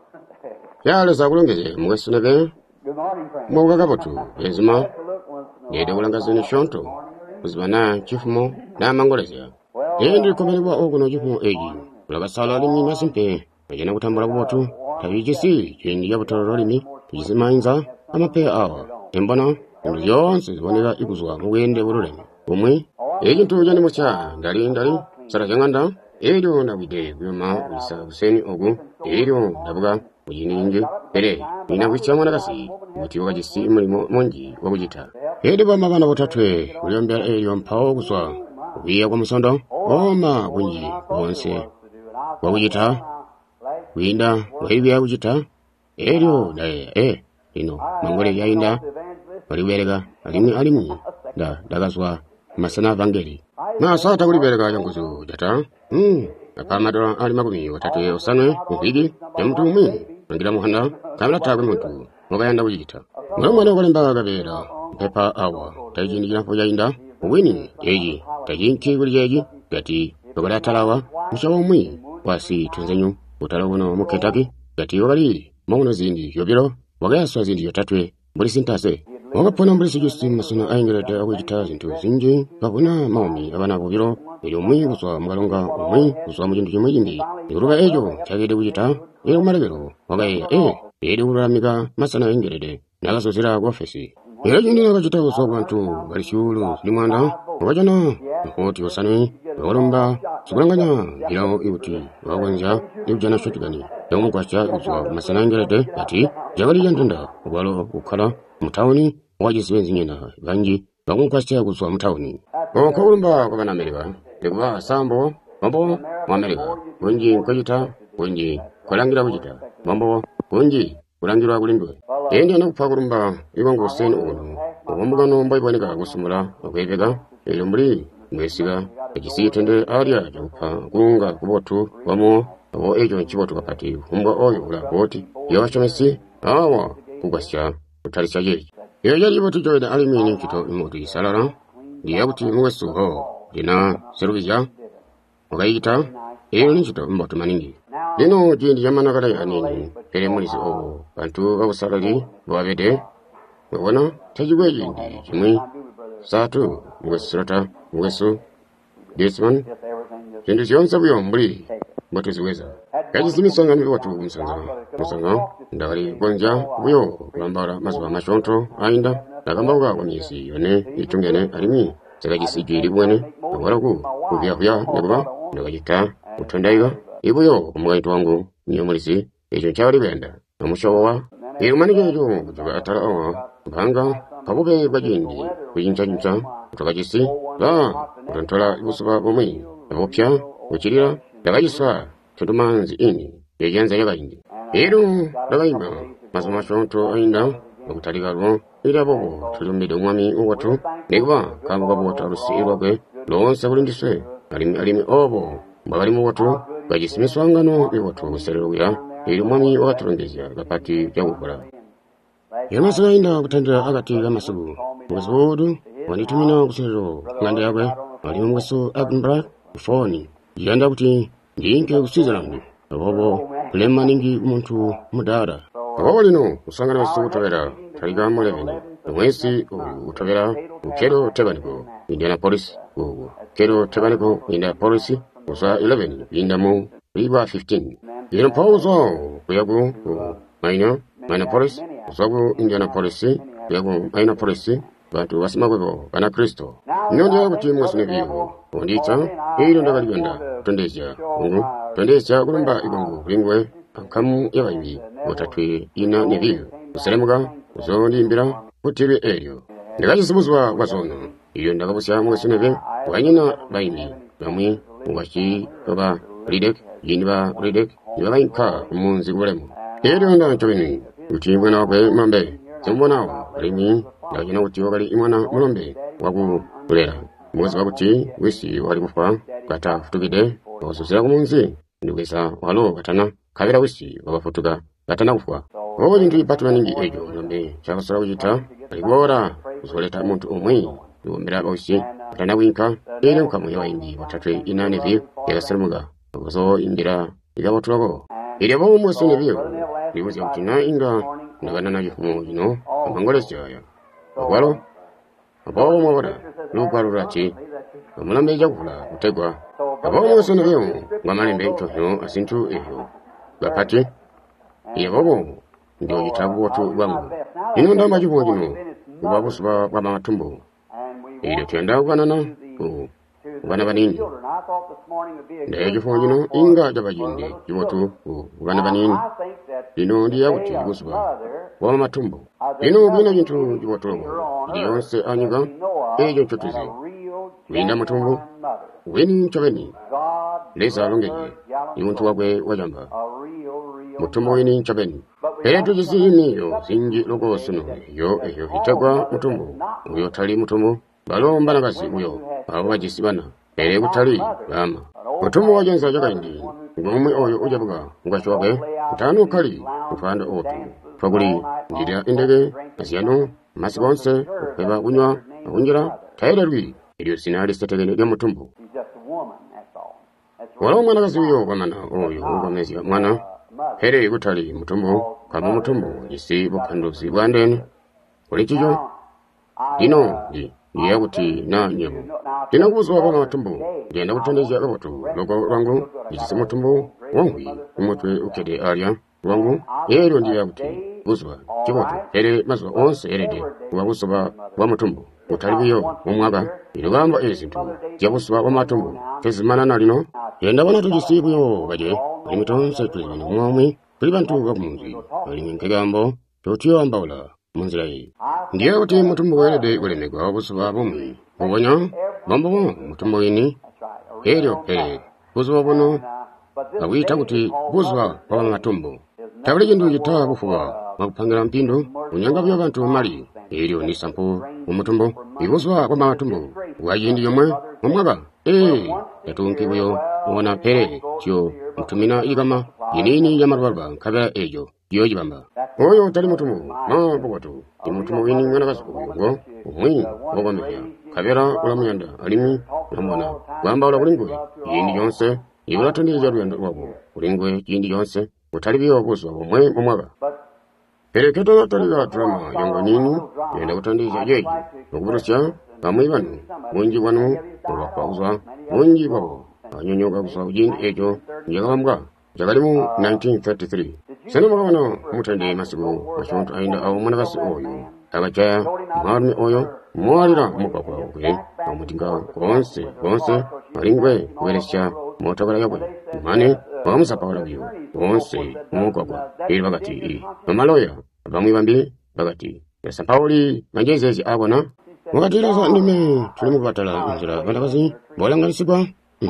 Yale zakulongeze mwesunebe mwakakapotu ezima yede kulangazini shonto kuzibana chifumo na mangolezya yendi komelebwa okuno chifumo eji kulakasala alimi masimpe ejena kutambula kupotu tabijisi chindi yaputolo limi tujisimainza amapeya awa embona indu yonse ziboneka ikuzwa mugende bululemi umwe eji ntujani mucha ndali sarajanganda elio ndawide kuyoma ulisa useni ogu elio ndabuga uyininge pere ina kuchamwana kasi kuti wakajisi mulimo monji wakujita edi bama bana botatwe uliombya elio mpao kuswa kubiya kwa musondo oma kunji wonse wakujita winda waibya kujita elio daye ino mangole yainda waliwereka alimu dakaswa masana vangeli na sata kulibereka yanguzu jata apamadora ali makumi watatu osanwe mupigi ya mtu umwi nangira muhanda kamila tawe muntu mukayanda kujita mwana walemba kabera pepa awa tajindikira po yainda uwini yeji tajinki kuli yeji gati bakala talawa mushawa umwi wasi tunzenyu utalawono muketaki gati wakali mauna zindi yobiro wakayaswa zindi yotatwe mbuli sintase wakapona mbuli sujusi masuna aingerete akujita zintu zinji kakuna maumi abana kubiro ili umwi kuswa mkalonga umwi kuswa mujindu chimwe jindi ikuruka ejo chakede kujita ili umalekero wakaya ili ulalamika masana aingerete nakasosera kwa ofesi ili jindi nakachita kuswa kwantu kalishulu limwanda wakajana mkoti usanwe wakalomba sikulanganya ilao iuti wakwanza iujana shotigani yaumukwacha kuswa masana aingerete ati jakali jantunda ukwalo ukhala mutauni wajisiwenzi nyena vanji vakumukwacha kuswa mutauni okaulumba kwa Amerika likuwa sambo mambo mu Amerika kunji nkajita kunji kulangira kujita mambo kunji kulangirwa kulindwe endi anakupha kulumba ikongo seni uno okwambukano mbaiboneka kusumula okwepeka ili mbuli mwesiga echisitende alya chakupha kunga kubotu wamo abo ejo nchibotu kapati humbwa oyo ula boti yawachomesi awa kukwasya kutalisha jeji yali ibotu joida alimini kito imotu isalala ndiyakuti mwesu ho dina seruvija wakayita iyo nichito mbotu maningi dino jindi yamana kala ya nini pere mulisi obo bantu wakusalali wabede wakona tajigwe jindi chimwi satu mwesu desman jindi zionsa buyo mbuli mbotu ziweza kajisimisanga ni watu musanga ndawali gonja buyo kulambara mazuwa mashonto ainda nakambauka kwa miesi yone itungene alimi sakajisijiri bwene akwaraku kuvyahya nekuba ndakajita utondaiwa ibuyo omugaitu wangu niyo mulisi echo nchawali benda nomushowa irumanike echo kuchoka atala awa mpanga kabube bajindi kujincha utakajisi utontola ibusuba bomwi abopya uchirira ndakajiswa chotumanzi ini yejanza yakajindi ndakayima masomashonto ainda okutalika lwo ila bobo tulumide umwami uwatu nekuba kambuka bota lusiirwa kwe lonse kulindiswe alimi obo mbakali mu watu gajisimiswangano iwatu kusererukira ili umwami wakatulondezya kapati jakukula yamasiga inda kutandira akati kamasuku mwesudu wanitumina kuserero ng'anda yakwe alimu mwesu Edinburgh kufoni yanda kuti ndinke ku Switzerland abobo kulema ningi umuntu mudara abobo lino usangana wesu utobera talika muleveni mwesi utobera ukero tebaniko Indianapolis ukero tebaniko Indianapolis usa 11 indamu riba 15 yeno pauzo kuyagu Minneapolis usagu Indianapolis kuyagu Minneapolis bantu basimakwebo bana Kristo nyonja kuti mwasunebiyo onditsa ilo ndakaliganda tondesya kulumba igongo lingwe akamu yabayi otatwe ina nebiyo uselemuka uzondimbira kutiri elio ndakachisibuzwa kwasono iyo ndakabusya mwesunebe wanyina bayimi bamwe uwachi baba ridek yiniba ridek nibabayinka umunzi kulemu elio ndachobeni uchibwe nakwe mambe sembonawo alimi ndakina kuti wakali imwana mulombe wakulera mwezi wakuti wisi wali kufa kata futukide wakusuzira kumunzi ndikwesa walo katana kabira wisi wabafutuka katana kufa wowo jintu ipatula ningi ejo lombe chakasora kuchita alikuwora kusoleta muntu umwi ndiwombera bausi katana winka ili ukamu yawaindi watatwe inanevi yakasiramuga wakuso indira ikabotulako ili abo mwesi nebiyo libuzi kutina inga ndagana na chifumo chino amangolesya akwalo apawo mwabata lukwalo lati amulambe chakula kutegwa apawo mwasana iyo ngwamalembe chohino asinthu iyo gapati iye bobo ndio chitabu watu wangu ino ndamba chifumo chino kubabusuba kwa matumbo iyo tuyenda kukanana kubana banini ndaye chifumo chino inga chapachinde chiwotu kubana banini ino ndiye kuti kusuba kwa matumbo ino bwina chinthu chiwotu iliyonse anyika ejo chotuzi wina matumbo weni choveni lesa longeje imuntu wakwe wajamba mutumbo weni choveni etu jisiniyo sinji loko suno yo eyo hitakwa mutumbo uyo tali mutumbo balomba nakasi uyo abo bajisibana kutali bama mutumbo wajenza jakaindi ngomwe oyo ujabuka ngashwakwe utano kali utwanda otu twakuli ndira indege asiyano masikonse kweba kunywa kunjira tayira lwi ilyo sinali setegene lya mutumbo wala mwana kasiyo kwamana oyo ukomezi mwana here kutali mutumbo kama mutumbo isi bukandusi bwandene kulichijo ino ndiye kuti na nyebo dina kuzuwa kwa matumbo genda kutandizya kabotu loko lwangu ichise mutumbo wangwi umutwe ukede alya lwangu ero ndiye kuti kuzuwa chibotu here mazwa onse erede kubabusoba wa mutumbo utalibiyo umwaga ilugamba ezintu jabusoba wa matumbo tezimana nalino yenda bona tujisibuyo baje imitonse tulibana umwamwe tuli bantu bakumunzi bali nkegambo totiyo ambawula munzira iyi ndiye kuti mutumbo werede ulemegwa wabusoba bumwe ubonya bambo mutumbo wini eryo pere kuzuwa bono awita kuti kuzuwa kwa matumbo tabule jindu jita bufuba makupangira mpindu unyanga byo bantu mali eryo ni sampo umutumbo ibuzwa kwa matumbo wajindi yomwe omwaga yatunkibuyo ubona pere kyo mutumina igama yinini yamarwarba kabera ejo yojibamba oyo utali mutumbo bogoto imutumbo wini mwana kasuko umwi bogomeya kabera ulamuyanda alimi namona gwamba ulingwe yindi yonse ibulatondiza rwendo rwabo ulingwe yindi yonse utali biyo kuzwa omwe omwaga pereketo taliga drama yongo nini yenda kutandiza yeji nokuburusya bamwe banu munji wanu olwakwauza munji wabo anyonyoga kuswa ujindi ejo njagambwa jagalimu 1933 sena makabana mutende masiku mashonto ainda awo mwanakasi oyo agachaya marumi oyo mwalira mukakwa okwe omutinga konse alingwe weresya motabala yakwe mane bamusapawala byo konse mukakwa iri bagati mamaloya bamwe bambi bagati yasapauli manjezezi abona mukatirasa ndime tuli mukubatala injira bandakazi bolanganisibwa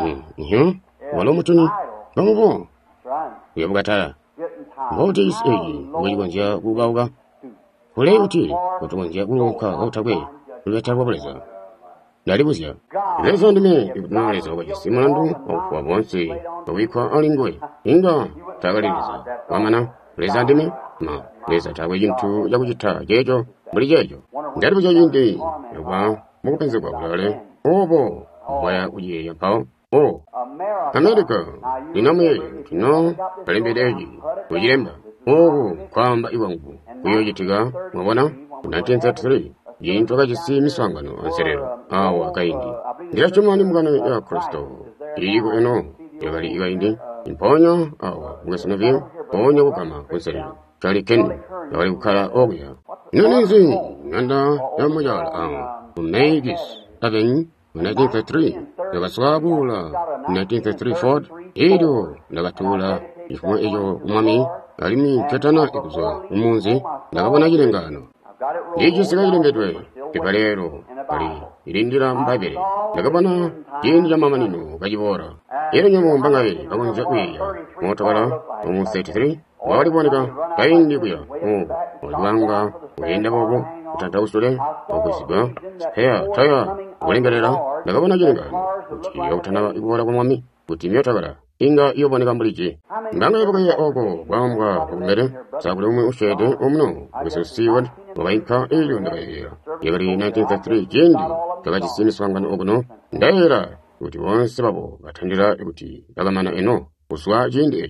wala omutuni bamubo yabukatala mboti isi eji wejigonjya kubauka kule uti kutugonjya kulunka utakwe lubetalwa buleza ndalibuzya leza ndime ikutunaleza wakajisi mwandu okuwa bonse wawikwa alingwe inga tagaliriza wamana leza ndime leza tawe jintu yakujita jejo buli jejo ndalibuzya yindi yagwa mukupenze kwa kulale obo waya ujiye pao America inamuye kino kalembedeji kujiremba kwamba iwangu kuyojitiga mwabona 1933 jintu akajisi miswangano anserero awa kaindi ndilachumani mugano ya Kristo iligo eno yagali iwaindi imponyo awa mwesanavyo ponyo kukama kunserero chali kenu yagali kukala oguya inanizi nanda ya mujala Mavis Avenue 1933 nagaswabula 1933 Ford edo nagatula ifumo ejo umami alimi ketana ikuzwa umunzi nagabona jirengano iji sigajirembedwe piparero kali irindira mbabere nagabona jindi mama nino gajibora ero nyomo mbangabe bagonza kwiya motokala umu 33 waliboneka kaindi kuya olwanga wenda bobo utata usule okusiga spare tire ulengerera nagabona jirengano uti utana ibora kwa mwami uti myotagala inga yoboneka mbuliki nganga yobokaya oko bwambwa kumere sabule umwe ushede umno wesusiwad wabaika iyo ndagayira yagari 1933 jindi kagajisini swangano ogono ndaira uti wonse babo batandira uti dagamana eno uswa jindi ejo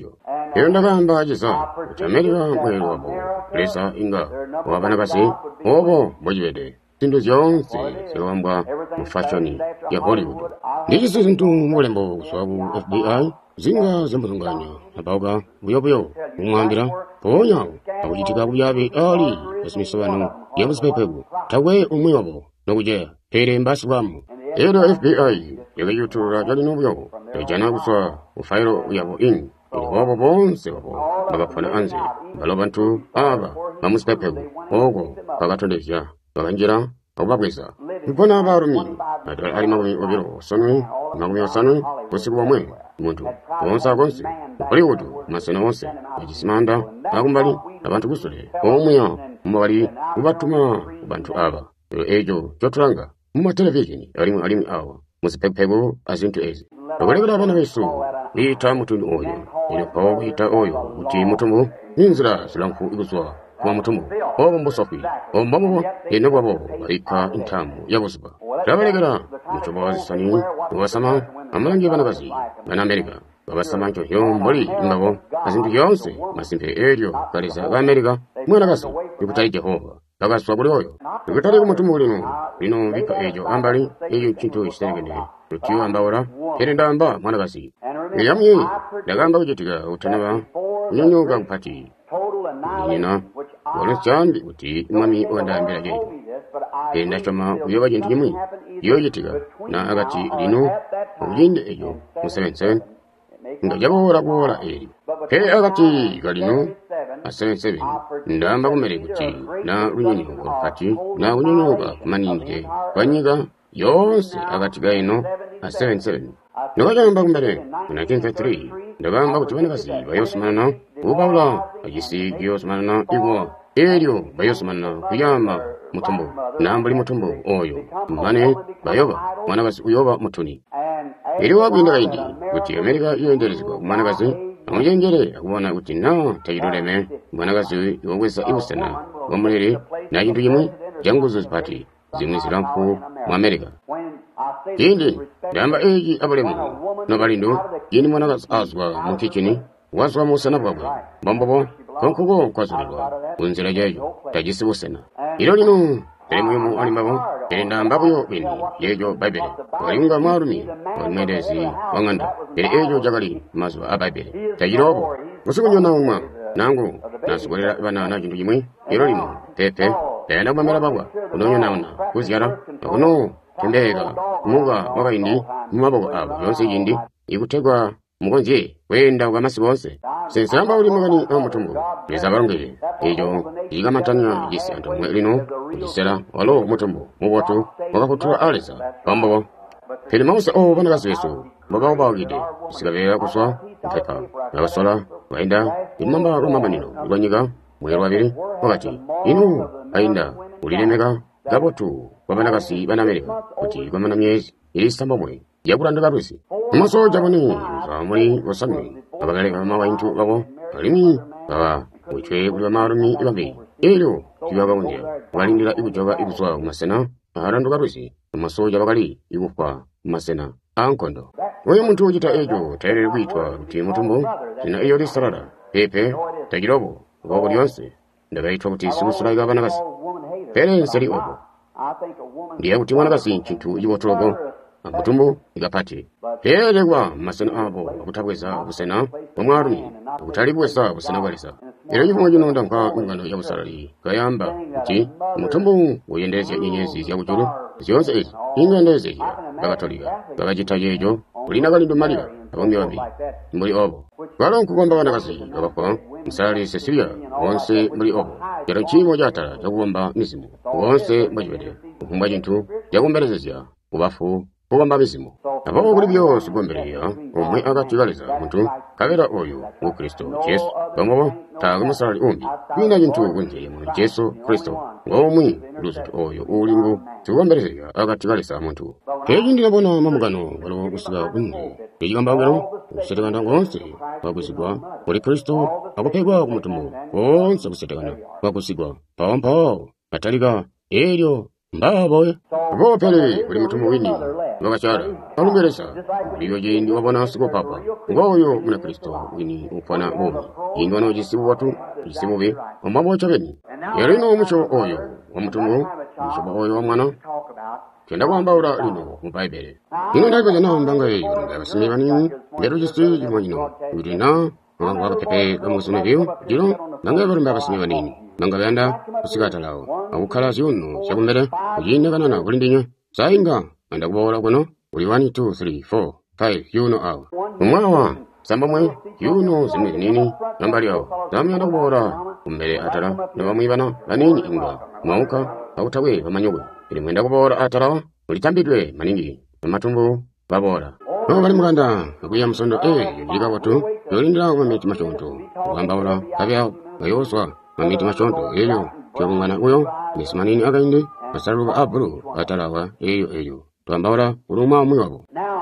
Iyo ndagamba achiza kuti America mweri wabo kulesa inga wabanakasi obo bojibede zinthu zonse zikawambwa mu fashoni ya Hollywood. Ndichiso zinthu mulembo kuswaku FBI zinga zambuzunganya apauka buyobuyo kumwambira ponya akuchitika kuyabe ali pasimisowano yabusipepeku tawe umwe wabo nokuja pere mbasi wamu. Ero FBI yakayutura jali nubuyo yajana kuswa ufairo yabo ini ili wabo bonse wabo bagapfana anze balo bantu aba bamusipepeku ogo bagatondesya bakanjira obabweza mpona abarumi ali magumi obiro sonwe magumi osanu busiku bwamwe muntu bonsa gonse Hollywood masena wonse yajisimanda akumbali abantu gusule omwe mubali kubatuma bantu aba ejo kyotulanga mu television alimu awa musipepego azintu ezi babalekera abana besu ita mutundu oyo ino pawo ita oyo uti mutumbu inzira zilanku iguswa kwa mutumbu obo mbosofi ombamu eno babo baika intamu yabusiba babalekera mutumbu zisani wasama amangi banagazi bana America babasama ncho yomboli ngabo azintu yonse masimpe elio kaliza America mwanagazi ikutayi Jehova bagaswa buli oyo ikutali kumutumbu lino bika ejo ambali eyo kintu istegene rutiyo ambawora erendamba mwanagazi yamye dagamba ujetika utanaba nyonyoga kupati ina wala cyandi uti mami ondambira jejo endachoma kuyoba jintu nyimwe yojetika na agati lino ujinde ejo musevense ngajabora bora eri he agati galino aseven ndamba kumere kuti na unyonyoga kupati na unyonyoga kumaninde banyiga yonse agati gaino aseven Nogajamba kumbere 1933 ndagamba kuti banakasi bayosumana ubawula ajisi giyosumana igwa elio bayosumana kuyama mutumbu nambali mutumbu oyo mane bayoba mwanakasi uyoba mutuni ili wagwinda kaindi kuti America iyenderezwa mwanakasi amujenjere akuona kuti na tayiruleme mwanakasi yowesa iwusana wamulere na jintu yimwe janguzo zipati zimwe zilamfu mu America Yindi damba eji abalemu nobalindu yini mwana azwa mu kitcheni wazwa musana bwabwa bambobo konkugo kwazulwa unzira jayo tajisi busena ilo lino elimu alimabo elindamba buyo bini yejo Bible walinga marumi wamedezi wanganda ele ejo jagali mazwa abaibele tajirobo usukunyona umwa nangu nasugolera bana na jindu yimwe ilo lino pepe enda bamera babwa unonyo naona kuzyara ono tembega muga wakaindi mumaboko abo yonse yindi ikutegwa mugonje wenda ugamasi bonse sensamba uli mugani amutumbu nezabalongere ejo igamatanya jisi anto mwelino kujisera walo mutumbu mubotu wakakutura aleza bambo Filimausa banakasi yesu baba ubawagide sikabera kuswa mpepa nabasola waenda imamba rumabanino rwanyiga mwero wabiri wakati inu ainda ulinemega gabotu wabanakasi bana America kuti kwamana myezi ilisamba mwe yakuranda barusi maso jaboni zamuri wasami abagaleka mawaintu babo alimi baba uchwe kuli marumi ibambe elo kibaga unje walindira ikujoga ikuswa masena arandu barusi maso jabagali ikufa masena ankondo oyo muntu ujita ejo tayere kuitwa kuti mutumbo ina iyo lisarara pepe tagirobo gogo lyonse ndagaitwa kuti simusula igabanakasi pere nseri obo ndiye kuti mwanakasi chintu iwotologo mutumbu igapati peregwa masena abo akutabweza busena omwarumi akutalibwesa busena bwalisa ero yifumwa jinonda nka ngano ya busarali kayamba kuti mutumbu uyendereze nyenyezi ya kuchulu zionse ezi ingendeze ya bagatolika bagajitajejo ulina galindo malira abongi wabi muri obo wala nkugomba wanakasi gabakwa msali Cecilia wonse muri obo yaro chimo jatara jagomba misimu wonse mbajibede ukumba jintu jagumbelezezya ubafu kugomba misimu ababo kuri byose gombereya umwe agatigaliza muntu kabera oyo mu Kristo Yesu bambo taga musali umbi bina jintu gunje mu Yesu Kristo ngomwe luzutu oyo ulingu tugombelezya agatigaliza muntu keji ndinabona mamugano walo gusiga bunne igamba ngero useteganda ngonse bagusigwa muri Kristo akopegwa ku mutumu wonse gusetegana bagusigwa pampa ataliga elyo mbaboye ngopele kuli mutumu wini ngakachara alumberesa liyo jindi wabona siko papa ngoyo muna Kristo wini upana bomi ingano jisibu watu jisibu be omabo chabeni yarino mucho oyo wa mutumu mushoba oyo wa mwana kenda kwamba ura lino mu Bible ino ndabele na mbanga yeyo ngabasime bani ngero jisi jimonyino urina nganga pepe kamusune biyo jiro nanga barumba basime bani nanga banda kusigatalawo abukala zyonno cyakumere kuyinde kanana kulindinya sainga anda kubola kuno uli 1 2 3 4 5 yuno awo umwawa samba mwe yuno zimwe nini nambali yawo zamyanda kubola kumbere atala nabamwibana banini inga mwauka autawe bamanyogwe ili mwenda kubola atala ulitambidwe maningi amatumbu babola no bali muganda akuya msondo yiga watu yolindira mamiti mashonto bambaola kabya bayoswa mamiti mashonto eyo kyongana uyo mismanini againde asaruba abru atalawa eyo twambaola uruma mwabo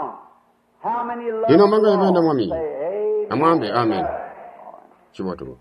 ino manga yabenda mwami amwambe amen chiboto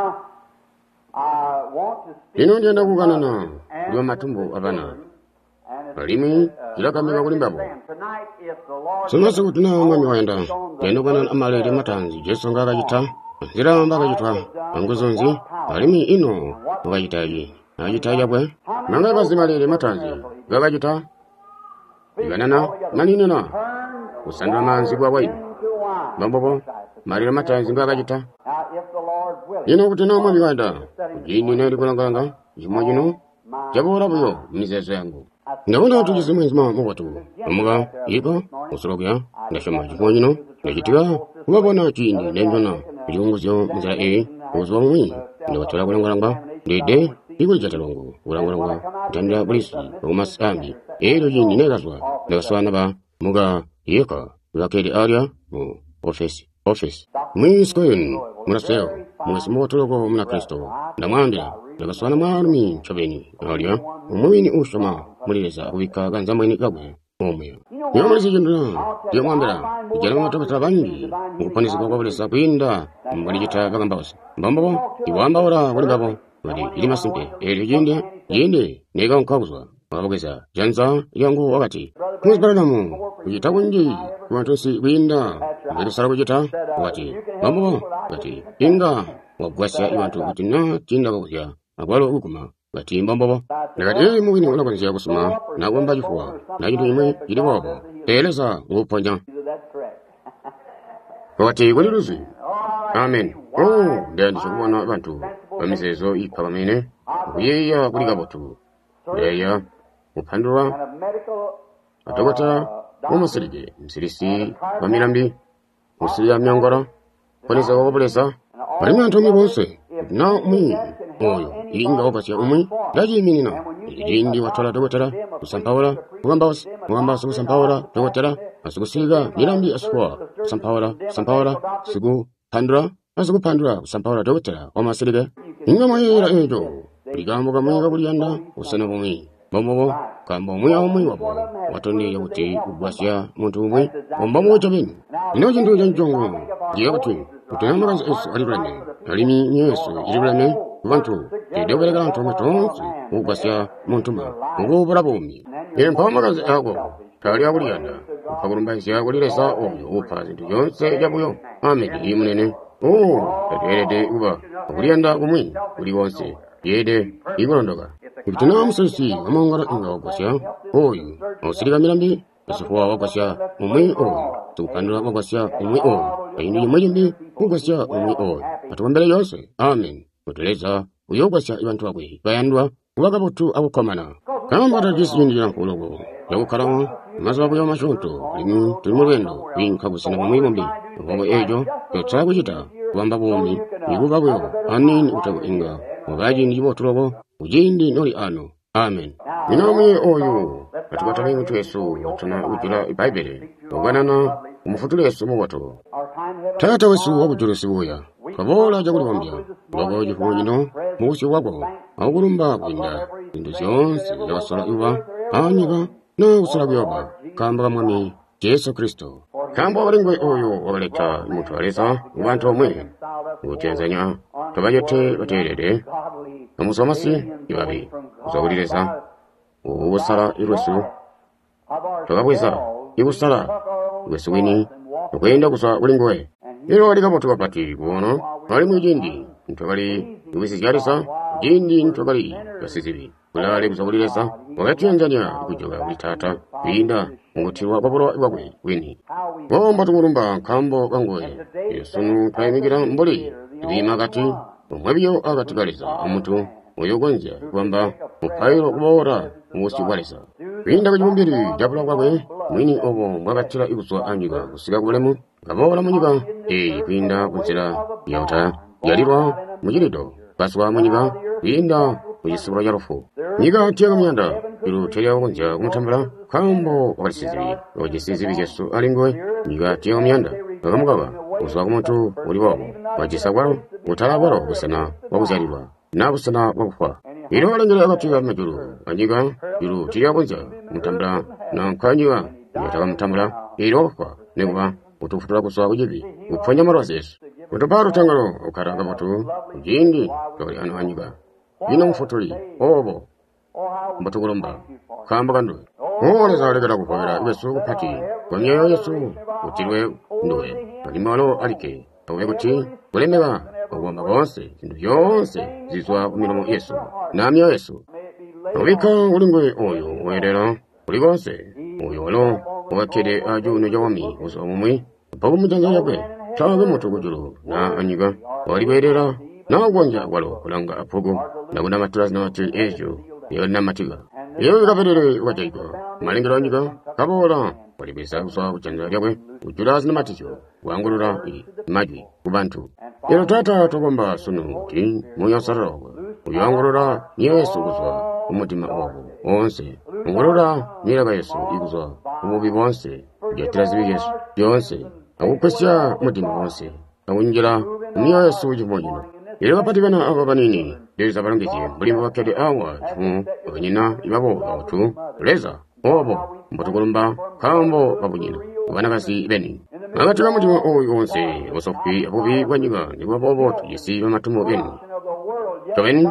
ino ndienda kuganana ndio matumbo abana balimi ilakamika kulimbabo sinase kutuna mwami waenda eno kana amalere matanzi Yesu ngakachita nzira mbakachitwa anguzonzi balimi ino wakachitaji akachitaja bwe manga bazimalere matanzi ngakachita iganana maninena usandwa manzi kwa waini bambobo malere matanzi ngakachita ino kutuna mwami waenda jini neli kulanganga jimojino jabora buyo mizezo yangu ndabona tugizimwe nzima mu watu amuga yiko usorogya ndashoma jimojino ndajitiga ubabona kindi nendona byunguzyo muzira uzwa mwi ndabatola kulanganga dede iko jatalongo kulanganga tanda polisi okumasami ero yindi negazwa ndaswana ba muga yeka lakedi area mu office mwiskoyen munaseo mwismotoloko muna Kristo ndamwambira ndabaswana mwarumi chabeni alya umwini ushoma muleza ubika ganza mwini gabwe omwe nyamulisi jinduna ndamwambira ijana matokata bangi mukupanisa kwa bulesa kwinda mbalijita bagambawasa mbambo iwamba ora kuligabo bali ilima simpe yende nega nkabuzwa abogeza janza yangu wakati muzbaranamu kujitakunji kuwantusi kwinda ndisara kujita wakati mbambo wakati inga wagwasya iwantu kutina tinda kuzya abalo ukuma bati mbambo nakati muwini unakonzya kusuma nagomba jifwa najintu imwe jiliwabo eleza uponya wakati kuliruzi amen ndandi chokubona abantu bamisezo ikabamene kuyeya kuligabotu yeya upandura atogota umusirige msirisi bamirambi musiriya myangora koneza wabulesa bali mwantomi bose na umwi oyo inga opasya umwi daji minina indi watola togotera usampaula mugamba usampaula togotera asukusiga mirambi asukwa usampaula sigu pandura usampaula togotera omasirige inga mayera ejo ligambo kamwega kuliyanda usana bumwi bomobo kambo mwe omwe wabo watoni yote ubwasya muntu umwe ombamu chabeni ino jindu janjongo yabatu utayamba Yesu alibrane alimi Yesu alibrane bantu edogera kantu matonzi ubwasya muntu ma ngo burabomi empamagaze ago kali abuliyanda akagurumba nsya kuliresa oyo upazi yonse jabuyo amen imunene tete uba abuliyanda kumwe uli wonse yede igorondoga Ibituna musisi amangara inga wakwasya oyo osiriga mirambi asifwa wakwasya umwe tukandura wakwasya umwe ayindi yimwe wakwasya umwe atumbere yose amen uteleza uyokwasya ibantu wakwe bayandwa wagabotu abukomana kama mbata jisi yindi yankulogo yakukarama mazwa kuyo mashonto limu tulimurwendo winka kusina mumwimombi ngobo ejo yotsa kujita wamba bomi yikugabuyo anini utago inga mugaji ndibo tulogo ujindi noli ano amen minamwe oyo atubatale mutu Yesu tuna ujula Bible oganana umufutule Yesu muwato tata Yesu wabujuru sibuya kabola jaguli wambya logo jifujino musi wago awugurumba kwinda indu zonse yabasala iwa anyiga na usala byoba kamba mwami Yesu Kristo kamba waringwe oyo wabaleta mutu aleza ubantu omwe uchenzanya tobayote baterere Namusomasi ibabi uzawulireza ukusala ilwesu twakabweza ikusala lwesu wini tukuyenda kuswa ulingowe ilo likapotuka pati kuono pali mwijindi ntwakali iwisi zyalisa jindi ntwakali lwasizibi kulali kusakulilesa wakati Tanzania kujoga ulitata kuinda ngutirwa kwapulwa iwakwe wini bomba tukulumba nkambo kangowe yesunu twayimikira mbuli tuwima kati omwebiyo akatikaliza omuntu oyogonja kwamba mupailo kubora musikwalisa kuinda kuchimumbiri japula kwakwe mwini obo mwakatira ikuswa anjika kusika kubulemu ngabora munyika kuinda kunsira yauta yalirwa muchilito paswa munyika kuinda kuchisibula charufu nyika tiyaka myanda ilu telya kunja kumutambula kambo wakatisizibi wakatisizibi chesu alingowe nyika tiyaka myanda wakamukaka kuswa kumutu uliwawo wachisakwalo utalabwalo kusana wakuzalirwa na kusana wakufa ilo alengera akatira majulu anyika ilu telya kunja kumutambula na mkanyiwa yataka mutambula ilo wakufa nekuba utufutula kuswa kujibi upfanya marwasi yesu utaparo tangalo ukaranga matu ujindi kawali ano anyika ina mfutuli obo mbatukulomba kamba kandu oleza alekera kukovera iwesu kupati kwanyeyo yesu utilwe nduwe kalimalo alike pakuve kuti kulemeka okuwamba konse zinthu vyonse zizwa kumilomo yesu namya yesu novika ulingwe oyo woyerera kulikonse uyo walo wakede ajuno jawami uso mumwi pakumutanga yakwe chake mutu kujulu na anyika waliberera na ugonja walo kulanga apugu na kuna matulazi na matili ejo na matiga iyo ikaperere wajaiko malengero anyika kabola walibesa kuswa kuchanza yakwe ujulazi na maticho wangulura majwi kubantu ilo tata tokomba sunu ti muya saroko uyangulura yesu kuswa umutima obo onse ungulura niraga yesu ikuswa umubi bonse yatirazibi yesu yonse akukwesya umutima wonse akunjira niyo yesu uchimojino ilo kapatikana aba banini leza balongezi bulimba bakede awa chimu abanyina ibabo awutu leza obo mbatukulumba kambo babunyina abanakasi beni agatika mutima oyo wonse osofi abubi bwanyika nibo bobo tuyesi bamatumo beni tobeni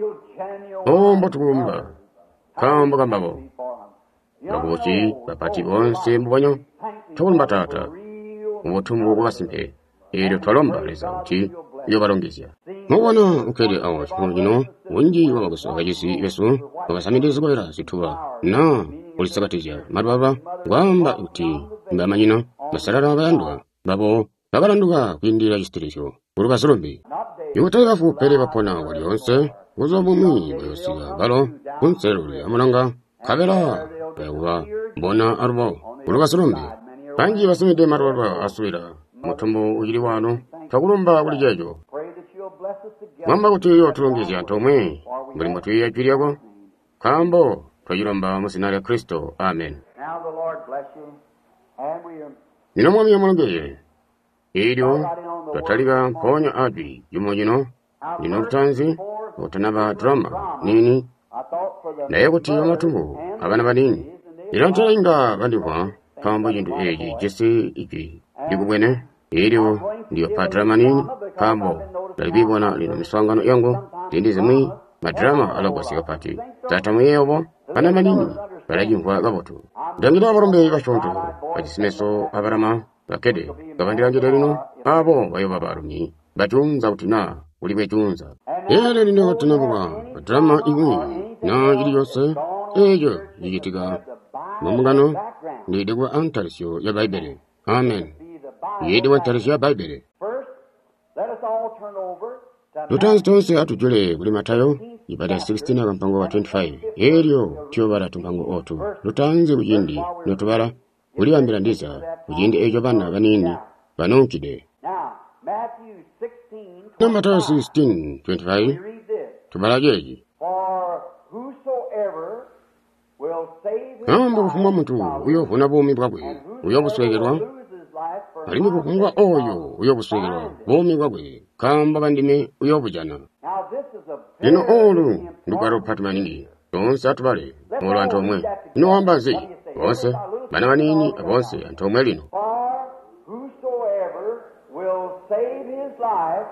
mbatukulumba kambo kambabo babuchi bapati bonse mbubanyo tukulumba tata umutumu kubasimpe ilo twalomba leza uti iyo balongezya mubona ukede awo chimujino wenji wamakusoka jisi yesu wakasamiriza kubera situba na ulisakatija marwaba gwamba uti mbamanyina masarara bayandwa babo bakalanduka kwindira chisitirikyo ulukasolombi iwoterafu pere bapona wali yonse uzobumwi bweyosiga balo kunseruli amulanga kabera beuba mbona arubo ulukasolombi panji basimide marwaba asubira mutumbu ujiri wano takulumba ulijejo mwamba kuti iyo tulongezya ntomwe buli muthu yajwiriyako kambo twajilomba musinali ya Kristo amen nino mwami yamulongeye ilyo twatalika mponya adwi jumojino lino lutanzi utanaba drama nini naye kuti amatumbu abana banini ilo ntalinga bandikwa kambo jindu eji jesi iki likubwene ilyo ndiyo pa drama nini kambo dalibibwana lino miswangano yangu tindize mwi madrama alagwasika pati tata mweyobo pana manini balajimva gabotu dangira barombe bashonto bajisimeso abarama bakede gabandirangira lino abo bayoba barumi bajunza utina ulibe junza yale lino tunabuga drama iwi na iri yose ejo yigitiga mumugano ndidegwa antarisyo ya Bible amen yedwa antarisyo ya Bible lutanzi tonse atujule buli Matayo ibada 16 akampango wa 25 elyo tyobala tumpango otu lutanzi bujindi notubala uliwambira ndiza bujindi ejo bana banini banonkide na Matayo 16:25 tubala jeji kamba kufumwa muntu uyo funa bumi bwabwe uyo buswegerwa alimi kufungwa oyo uyo buswegerwa bumi bwabwe kamba bandime uyo bujana lino olu ndukaro patmanini tonse atubale olo antomwe ino wambazi bonse bana banini bonse antomwe lino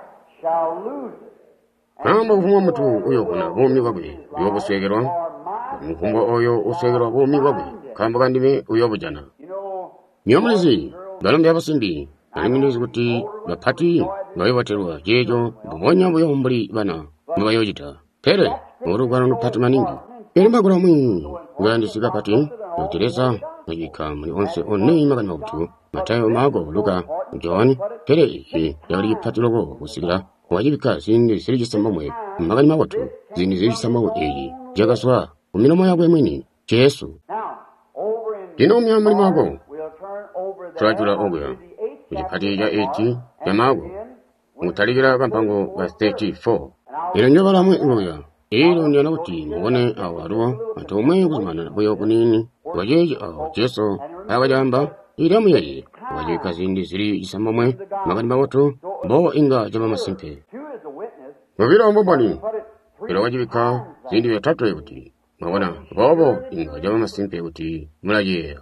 kamba kufumwa mutu uyo kuna bumi bwabwe uyo buswegerwa mfumbo oyo usegera bumi bwabwe kambaga ndime uyobujana nyomulezi balombe abasimbi alimindizi kuti bapati bayobaterwa jejo bubonya buyombuli bana mubayojita tere urugwano nupati maningi elimagura mwi ngandisiga pati noteresa nagika muni onse onei magani mabutu Matayo Mago Luka John tere iki yari pati logo usigira wajibika sindi sirigisamba mwe magani mabutu zindi zirigisamba eyi jagaswa uminomo yagwe mwini Yesu dino myamali mago turajura ogya kujipati ya 8 ya mago mutaligira kampango ga 34 ilo nyobala mwe ogya ilo nyana kuti mubone awaruwa atomwe kuzimana boyo kunini wajeje Yesu abajamba iramu yeye wajibika zindi zirigisamba mwe magani mabutu bo inga jama masimpe mubira mbobani ilo wajibika zindi ya tatu yuti mabona bobo inga jama masimpe yuti mulaje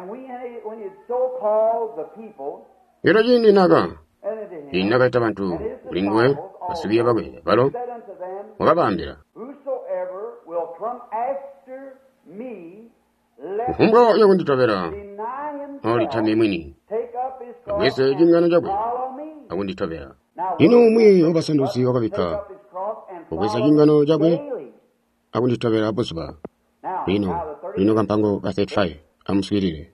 ilo jindi naga inaga tabantu lingwe basubiye bagwe balo mugabambira mfumbo yo kunditobera oli tamye mwini wese jingano jagwe akunditobera ino mwi obasandusi okabika obwesa jingano jagwe akunditobera bosuba ino kampango ka 35 amuswirire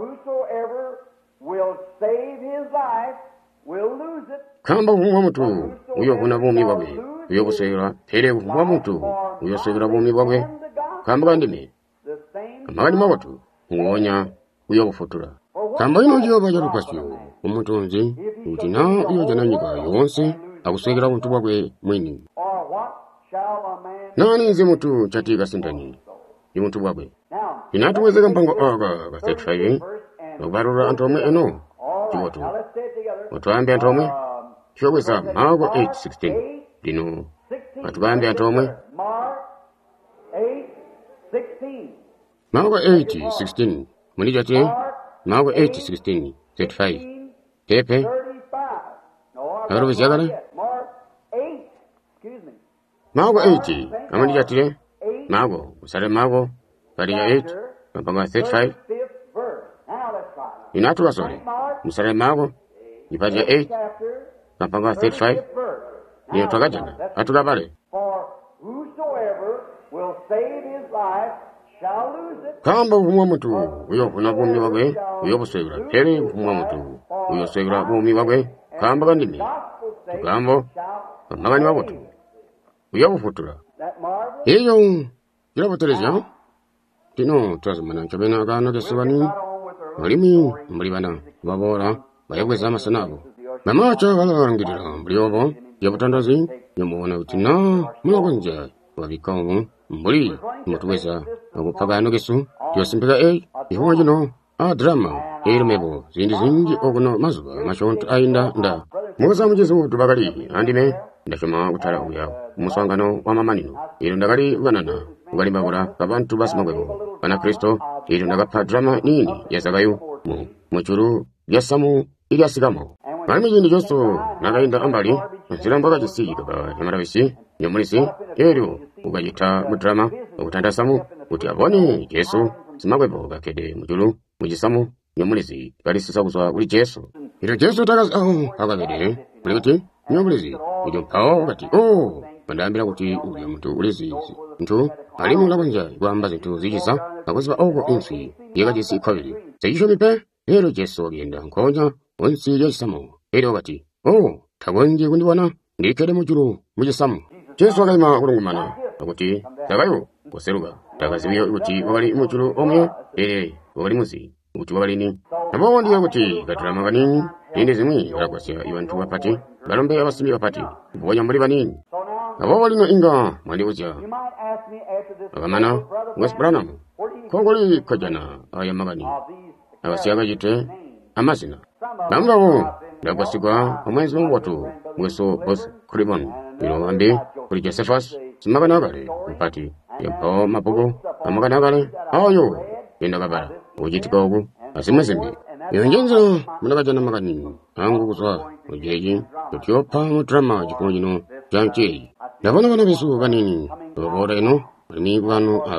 kamba kumwa mutu uyo kuna bumi bwawe uyo kusera tere kumwa mutu uyo sera bumi bwawe kamba kandime amagani mawatu ngonya uyo kufutura kamba ino jiyo bajaru pasyo umuntu nzi utina uyo jananyika yonse akusegera muntu bwawe mwini nani nzi mutu chatika sindani yumuntu bwawe inatuwezeka mpango aga ga 35 nobarura antomwe eno chiwotu watuambe antomwe chowesa mago 8:16 dino watuambe antomwe mago 8:16 munijati mago 8:16 35 tepe arubi jagana mago 8 amunijati mago usale mago pariya 8 mpanga 35 inatu wasole musale mago ipaja 8 mpanga 35 niyo twagajana atugabale kamba kumwa mutu uyo kuna bumi wagwe uyo busegura tere kumwa mutu uyo segura bumi wagwe kamba kandimi tugambo magani wabutu uyo bufutura iyo jirabotereza tino twazimana nchabena agana gesubani walimi mulibana babora bayagweza amasanabo mamacha balangirira mliobo yabutandazi yamubona utina mulaganja wabikawo mbuli mutweza okupagano gesu yosimpika ihonjino drama irmebo zindi ogono mazuba mashonto ainda nda muza mujesu tubakali andime ndashoma utara uya musangano wa mamanino iro ndakali banana ngali babura abantu basimagwebo bana Kristo iro ndakapa drama nini yasagayo muchuru yasamu ilyasigamo Mami jindi joso nagainda ambali zirambaga jisi kaba yamarabisi nyomulisi ero ugajita mudrama utandasamu uti abone Yesu simagwebo gakede mujulu mujisamu nyomulisi balisa kuzwa uli Yesu iro Yesu tagaza agabede buleti nyomulisi ujo pao gati bandambira kuti uyo muntu ulezi ntu alimu labanja gwambaze tu zijisa akozba ogo insi yegajisi kabiri sayisho mipe ero Yesu agenda nkonya onsi yesamo ero gati tagonje kundibona ndikere mujuru mujisamu Yesu agayima kurungumana akuti tagayo koseruga tagazibiyo uti wali mujuru omwe wali musi uti wali ni nabo ndiye kuti gaturama gani inde zimwi barakwasya ibantu bapati balombe abasimi bapati bonya muri banini nabo wali no inga mwali uja agamana West Branham kongoli kajana aya magani abasyaga jite amazina bambawo ndagwasigwa omwezi watu mweso bos kribon ino ambe kuri Josephus simagana gale mpati yampo mapugo amagana gale ayo indagabara ujitika ogu asimwezembe yonjenzo munagajana magani angu kuzwa ujeji tutyopa mutrama jikonjino janche ndabona bana besu banini bobora ino migwano aga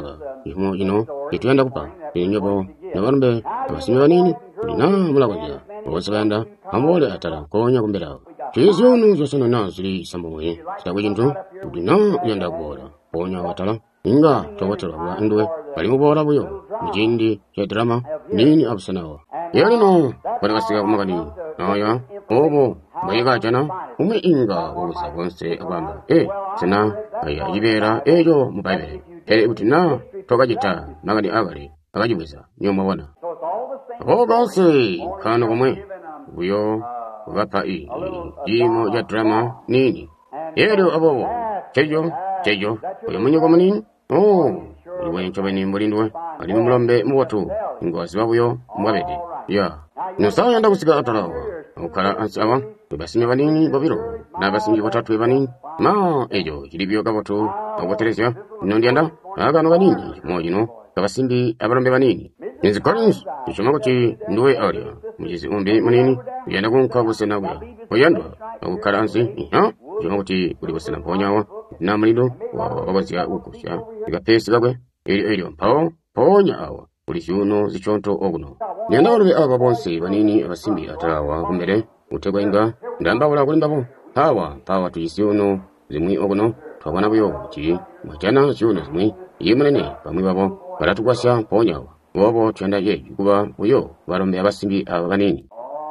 ihumo ino ituyenda kupa inyobo nabarumbe abasimbi banini ulina mulagoja obosabanda ambole atala konya kumbera chizunu zosana nazili sambomwe sitagwe chintu ulina yenda kubola konya watala inga tawatala wa ndwe bali mubola buyo mjindi ya drama nini abusanawa yalino bali kasiga kumakadi aya obo bayiga jana ume inga wobuza bonse abamba sana aya ibera ejo mubabe utina tokajita magadi agali akajibweza nyoma wana ogose kano komwe buyo bapa imo ya drama nini yero abobo chejo uyo munyuko munini iwe nchobeni mulindwe ali mulombe muwatu ngozi babuyo mwabede ya nusawa yanda kusiga atalawa ukala ansawa basimye banini babiro na basimye batatu banini ma ejo kilibyo gaboto oboteresya nondianda agano banini mojino kabasimbi abalombe banini Nzi Collins ichoma kuti ndiwe aria mujizi umbi manini yanda kunka busena bwa oyandwa okukaransi ichoma kuti uli busena ponyawa na mlindo wabazia ukusha ikapesi gabwe ili mpawo ponya awa uli chuno zichonto oguno nyanda olwe aba bonse banini abasimbi atalawa kumbere utegwa inga ndamba wala kulimbabo pawa tuyisiuno zimwi oguno twabona buyo kuti mwachana chuno zimwi yimunene bamwe babo baratugwasya ponyawa wobo twenda ye kuba buyo barombe abasimbi aba banini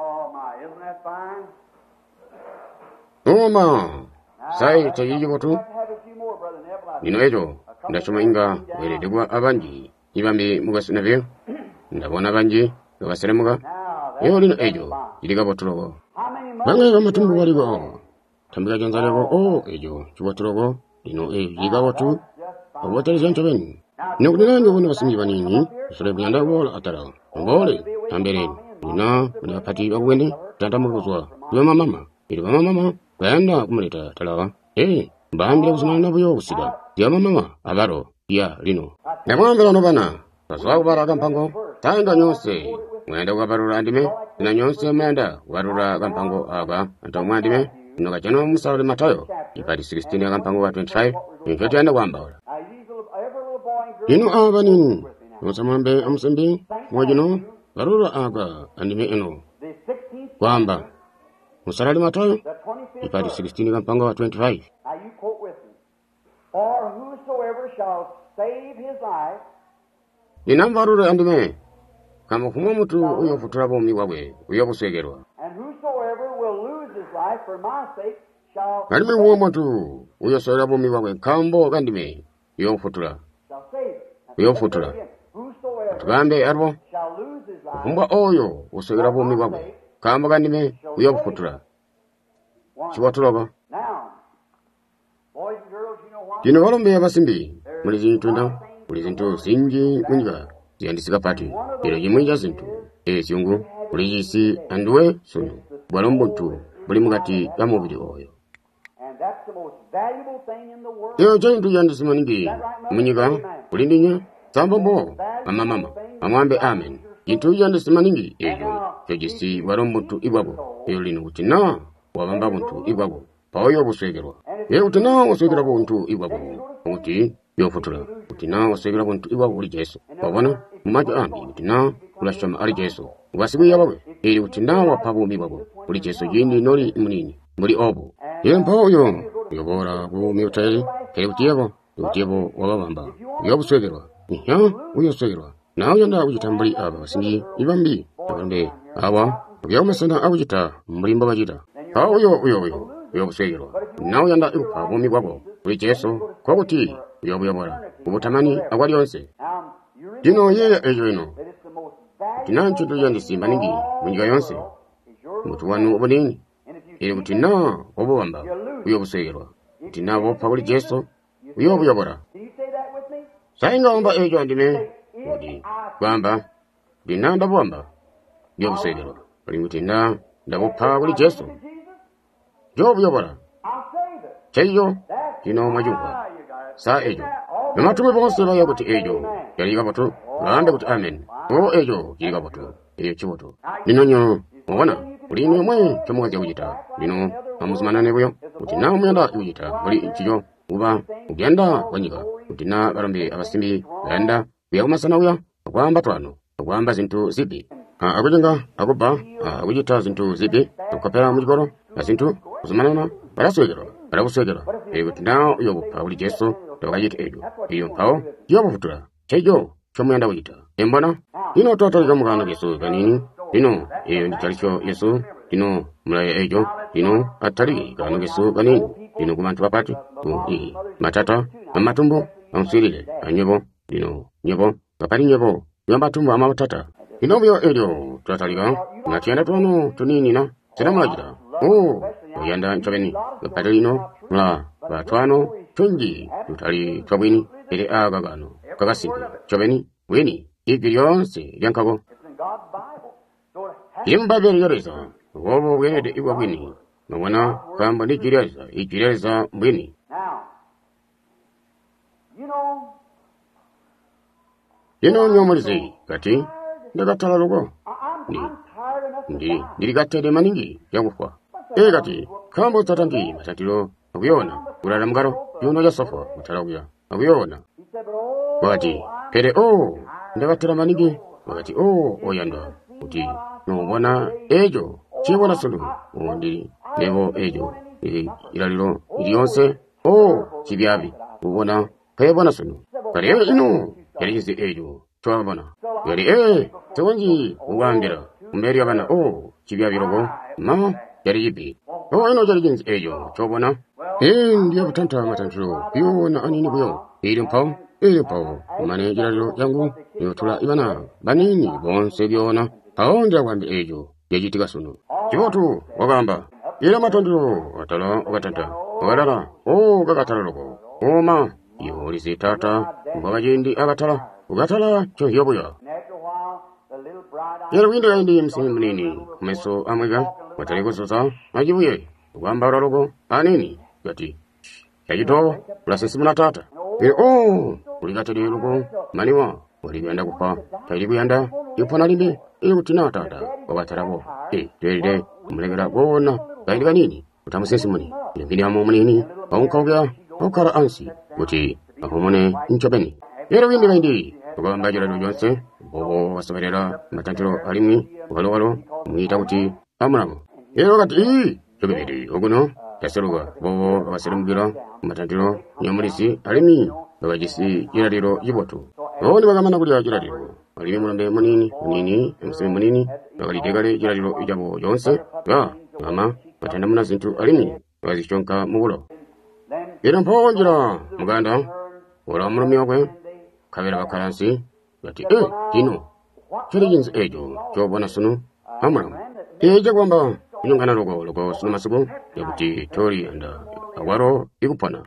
sai tayigotu nino ejo ndachoma inga weredegwa abanji ibambi mugasunavyo ndabona banji baseremuga lino ejo iliga botulogo bamwe bamatumbu baligo tambira janzalego ejo chubotologo lino iliga botu oboteleje ntobeni nokudinange bono basimbi banini sore byanda bola atara ngole tambere ina ni apati bagwende tantamuzwa yo mama ili mama bayanda kumuleta talawa mbambira kusimana buyo busida ya mama abaro ya lino namwambira no bana baswa baraga mpango tanga nyose mwenda kubarura ndime na nyose mwenda warura kampango aga antamwandime ino kachano musawule matayo ipati 16 aga mpango wa 25 nfete anda kwamba ino abani musamambe amusembi mwajino warura aga andime ino kwamba musarali matayo ipati 16 aga mpango wa 25 or whosoever shall save his life inamvarure andime kama kumwa mutu uyo futura bomi wabwe uyo kusegerwa and whosoever will lose his life for my sake shall andime uwo mutu uyo sera bomi wabwe kambo kandime uyo futura uyo futura tugambe arbo shall lose his life kumba oyo usegera bomi wabwe kambo kandime uyo futura chiwatuloba Dino walombe abasimbi mulizi ntunda mulizintu singi kunyiga ziyandisika pati ilo jimwija zintu siungu mulijisi andwe sunu bwalombotu buli mugati ya mubili oyo iyo jaintu yandisima ningi munyiga kulindinya sambobo mama amwambe amen jintu yandisima ningi iyo chojisi walombotu ibwabo iyo lino utina wabamba buntu ibwabo paoyo buswegerwa utina waswegera buntu ibwabo uti yofutura utina waswegera buntu ibwabo uli Yesu wabona mumajo ambi utina ulashama ali Yesu wasibu yabawe ili utina wapabu mibwabo uli Yesu jindi noli munini muri obo paoyo yobora bumi utayeli utiyebo wababamba yobuswegerwa uyoswegerwa nawe yanda ujitambuli aba basingi ibambi tabande awa uyamasana awujita mulimba bajita paoyo yobusegerwa nawe yanda iruka bomi bwabo uli Yesu kwakuti yobuyobora ubutamani awali yonse dino yeya ejo ino tinancho tuyandisimba ningi munyiga yonse mutu wanu obunini ili butina obubamba uyobusegerwa tina bopa uli Yesu uyobuyobora sainga omba ejo andime udi kwamba dina ndabwamba yobusegerwa uli mutina ndabopa uli Yesu yobuyobora cheyo kino majumba sa ejo namatume bonse baya kuti ejo yaliga boto bambe kuti amen ejo yiga boto chiboto ninonyo mubona uli ni mwe chomoza ujita nino amuzimana nebuyo kuti na umyanda ujita buli chijo uba ugenda wanyiga kuti na barombe abasimbi yanda byakumasana uya okwamba twano okwamba zinthu zipi akujenga akuba akuchita zinthu zipi okapera muchikolo azinthu kuzimanana parakuswekera kuti nawo yokupha uli Yesu tokachita ejo iyo mphawo yokufutula chejo chomuyanda kuchita embona ino totalika mukano Yesu kanini ino iyo ndichalicho Yesu ino mulaya ejo ino ataliki kano Yesu kanini ino kubantu bapati matata amatumbo amusirire anyebo ino nyebo kapali nyebo yamatumbo amautata ino byo ejo totalika ngatienda tono tunini na sinamulajira oyanda nchabeni kapali ino mula batwano tunji tutali twabwini ere agagano kagasimbi chabeni weni ibyonse yankabo imbabere yoreza wobo wede ibwini mwana kamba ikireza mbwini nyomolize kati ndagatala logo ndirigatede maningi yakufa kati kambo tatangi matatiro akuyona kulala mugalo yono yasofa mutalakuya akuyona wakati pere ndagatala maningi wakati oyanda kuti nobona ejo chibona sulu ndiri nebo ejo ilaliro iliyonse chibyabi ubona kayebona sulu kali ino yalize ejo twabona yali tewonji uwambira umberi abana chibyabi rogo ma yali yipi ino yaligenzi ejo chobona ndiyo butanta matantiro yona anini buyo iri mpawo mane ilaliro yangu yotula ibana banini bonse byona ndya kwambi ejo yajitika suno chivotu wakamba ila matondiro watala ukatanta wakadala kakatala loko oma yolisi tata ukakajindi akatala ukatala chohiyobuya yala winda kaindi msimi munini kumeso amwega watali kususa ajibuye ukamba ulaloko anini gati yajito ulasinsimuna tata ulikatali loko maniwa walibiyanda kufa tailibiyanda yupona limbe kutina tata wabatarabo twelide umulegera bona gaindi kanini utamusensimuni ilembini amo munini waunkaugea okara ansi kuti ahomone nchobeni yero windi gaindi ukamba jirado jonse bobo wasabarera matantiro alimi walo mwita kuti amuramo yero kati chobebedi oguno yaseruga bobo waserimugira matantiro nyamulisi alimi wajisi jiradiro yibotu oni bagamana kuli jiradiro alimi mulambe munini emuseme munini bakalitegale jiradiro ijabo yonse mama batenda muna zintu alimi wazichonka mubulo ira mponjira muganda wala mulumi wakwe kabera bakalansi bati kino chiriginzi ejo chobona sunu amulamu eje kwamba inyongana logo sunu masiku yakuti tori anda awaro ikupana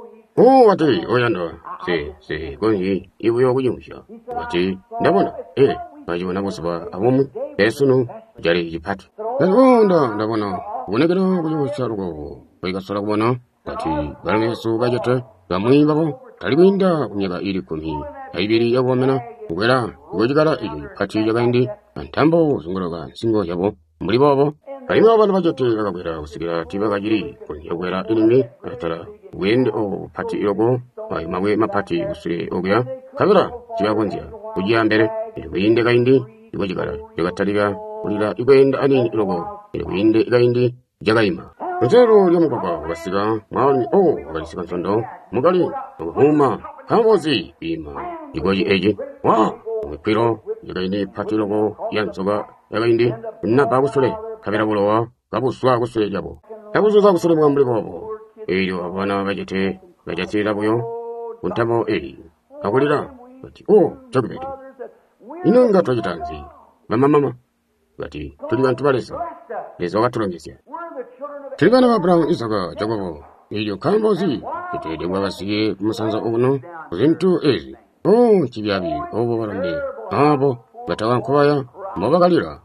wati oyanda se konyi ibuyo kujimusha wati ndabona bajibona bosaba abomu esunu jari jipati ndabona ubonekera kujimusha logo bayigasora kubona bati barameso bajete bamwibako talimwinda kunyega iri kumi aibiri yabomena ugera ugojigara iyo pati yagaindi antambo zungoroga singo yabo muri bobo kalimo abantu bajete bagabwera usigira tibagajiri kunyegwera ilimi atara wende pati yogo mawe mapati usire ogya kabira kibagonja kujiya mbere winde gaindi ugojigara yagatariga ulira igwenda anini logo winde gaindi jagaima Ntero lyomukaka wasiga mwali walisika nsondo mugali huma kambozi ima igoji eji mwipiro yagaindi patilogo yansoga yagaindi nabagusule kabera bulowa kabuswa gusule jabo kabuzuza gusule mwambuli bobo eyo abana bajete bajatira buyo untamo akulira bati chokubetu inonga twajitanzi mama bati tuli bantu balesa lezo gatulongesya Tribana wa Brown Isaga Jagobo iyo kambozi kitede wabasiye musanza uno zintu ezi kibyabi barande abo batawankubaya mubagalira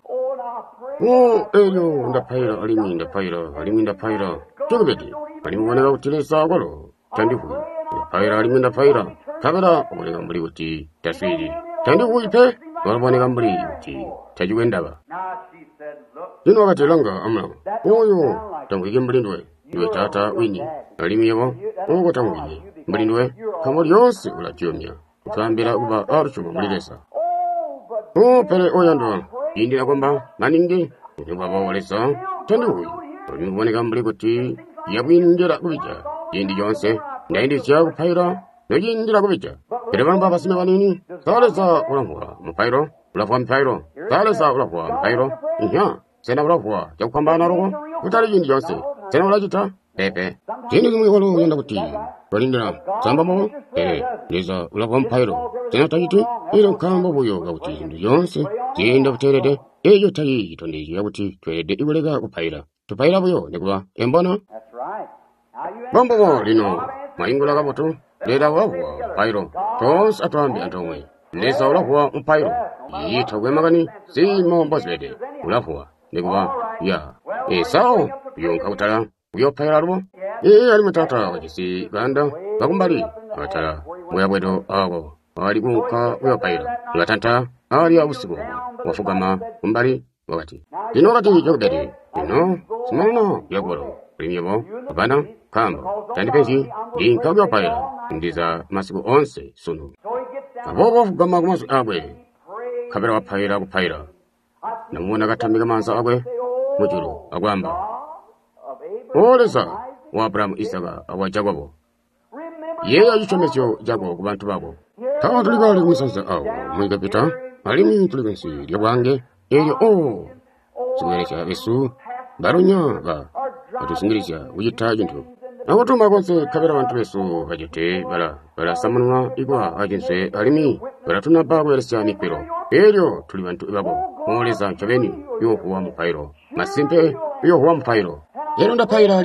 eyo ndapaira alimi ndapaira chokubeti alimubonera utilesa golo tandiku ndapaira kabera omulega mbuli uti taswiri tandiku ipe walaboneka mbuli uti tajiwendaba Dino wakatelanga amla tangwige mbalindwe iwe tata wini alimi yabo tanguige mbalindwe kamori yose ulakyomya kutambira kuba aruchuma mulilesa. Pere oyando, indira kwamba maningi, kutuba bawolesa, tanduwi. Toliboneka mbuli kuti, yabwindira kubija, indi yonse, naindi chia kupaira, noyindira kubija. Pere bamba basime banini, talesa ulafua, mupairo, ulafua mupairo, talesa ulafua mupairo, iya, sena ulafua, chakupambana roko, utali indi yonse, sena ulajita, pepe. Jini kumikolo yenda kuti, tolindira, samba mo, leza ulafua mupairo, sena tajiti, ilo kamba buyo gauti indi yonse, jenda kuterede, eyo tayi tondeji yabuti, twede iwelega kupaira. Tupaira buyo, nikuwa, embona? Bambo lino, maingula kaboto, leda ulafua, pairo, tons atuambi antomwe, leza ulafua mpairo, yitogwe magani, simo mbosbede, ulafua, nikuwa, ya, sao, yonka utala, uyo paira rubo, alimatata wajisi ganda, bakumbali, atala, mwabwedo ago, aligunka uyo paira, latanta, ali abusibo, wafugama, kumbali, wakati. Ino wakati jogdari, ino, simano, yagoro, primiyabo, abana, kambo, tandipensi, linka uyo paira, ndiza masiku onse, sunu. Abobo fugama kumasu agwe, kabera wa paira kupaira, namuna katamiga mansa agwe, mujuru, agwamba. Olesa, wa Abrahamu Isaga, awa jagwabo. Ye ajichomesyo jago kubantu babo. Tawa tuligali kumisansa awo, mwiga pita, alimi tuligensi, liyawange, eyo Singerecha besu, barunya ga, atu singerecha ujita jintu. Awatuma konse kabera bantu besu, hajite, bala samanwa, igwa, hajinse, alimi, bala tunaba weresya mikpiro. Eyo tulibantu ibabo, mwoleza chabeni, yuhuwa mupairo. Masimpe, yuhuwa mupairo. Yeronda paira,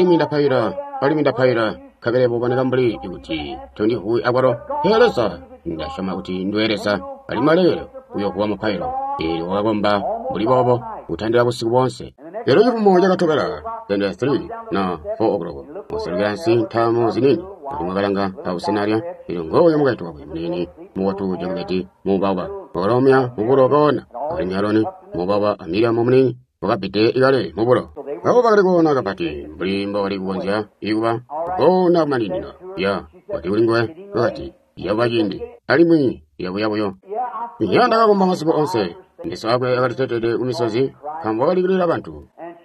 alimi da paira, kabere bobane gambali, iguti, tundi hui agwaro, helesa, ndashama uti ndweresa, alimale, yuhuwa mupairo. Eyo wagomba, buli bobo, utandira busiku bonse. Lero yufumo jagatobera, tende 3 na 4 oglogo. Musalgansi tamo zinini, alimagalanga au senaria, ilongo yomugaitu wabwe mnini, muwatu jagubeti, mubaba, oromia, muburo alinyaroni, mubaba, amiria mumni, wakapite igale, muburo. Gao bagarego nagapati, brimbo waliguonja, iguba, na maninina, ya, wati ulingwe, wakati, ya wajindi, alimwi, yabuyo. Yanda gagomba masibo onse, nisagwe agaritete umisozi, kambwali gilira bantu.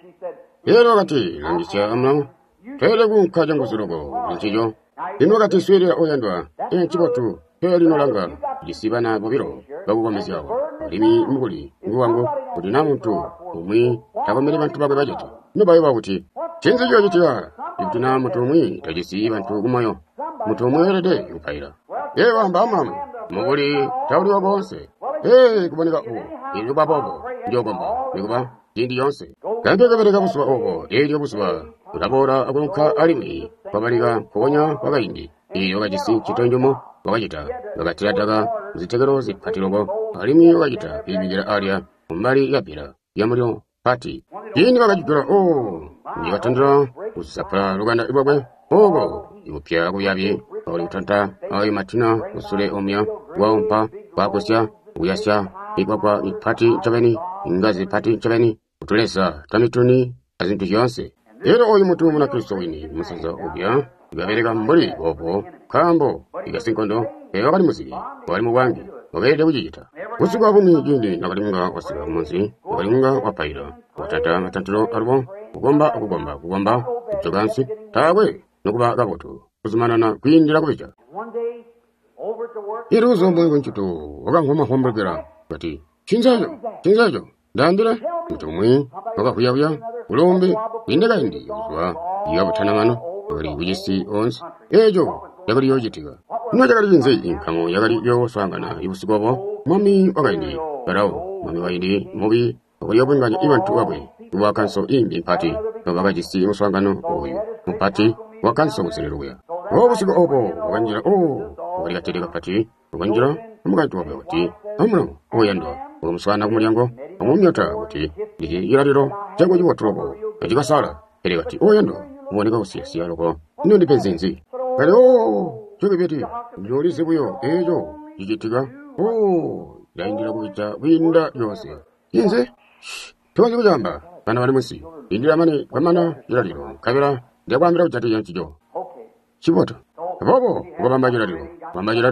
Yero wakati, langicha amna, tele gunka jangu surogo, linchijo. Ino wakati swiri oyandwa, chibotu, heli nolanga, jisibana bobiro, bagu gomezi yawa. Limi mguli, nguwangu, kudina muntu, umwi, takomele bantu bago bajeti. Nubayo wabuti, chenzi jo jitiwa, yukina mutu umwi, tajisi bantu gumoyo. Mutu umwi herede, yupaira. Yewa mbama, mguli, tauli wabonse. Kubonika iluba bobo, njogomba, nikuba, jindi yonse. Kanke kabereka buswa ogo, buswa, ulabora agunka alimi, wabaliga, kubonya, wagaindi. Iyo gajisi chitonjomo, wagajita, wagatirataga, zitegero zipatirogo, alimi wagajita, ibigira aria, umbali yapira, yamulio, pati. Yini wagajipira, niwatandra, usapra luganda ibabwe, ogo, yupia kuyabi, wali utanta, ayi matina, usule omia, waumpa, wakusya, uyasya, igwagwa ipati chabeni, ingazi pati chabeni, utulesa, tamituni, azintu yonse. Ero oyi mutu muna kristo wini, musanza ubia, igabereka mboli, opo, kambo, igasinkondo, wali musigi, wali muwangi, wabede ujijita. Usiku abumi jindi, nakalimunga wasiga munsi, nakalimunga wapaira, watata matantilo arubo, kugomba, uchogansi, tawe, nukuba gabotu, uzumanana kuindira kubicha. Iruzo mwengu nchutu, wakangoma hombregera, bati, chinzajo, dandira, mtumwi, wakakuya, ulombe, windega indi, uzwa, yabutanamano, wali ujisi ons, ejo, yagali yojitiga. Mwajakali jinze inkango, yagali yo swangana, ibusigobo, mami wakaindi, barao, mami waindi, mobi, wakali yobenganya ibantu wabwe, wakanso imbi pati, wakajisi muswangano, oyu, mpati, wakanso musileruya. Obusigo obo, wakanjira, wakali katirika pati, wakanjira, umugantu wabwe wati, amno, oyandwa, umuswana kumulyango, amumyota wati, yirariro, jango jiwaturobo, ajikasala, ele wati, oyandwa, uwanika usiyasiya loko, nundi penzinzi. Kale choke beti, njolise buyo, ejo, jijitiga, yaindira kubicha, winda yose. Yinze, tuwazi kujamba, kana wali mwisi, indira mani, kwa mana, yirariro, kabira, ndiyakwambira kuchati yanchijo. Chiboto, bobo, wabamba yirariro,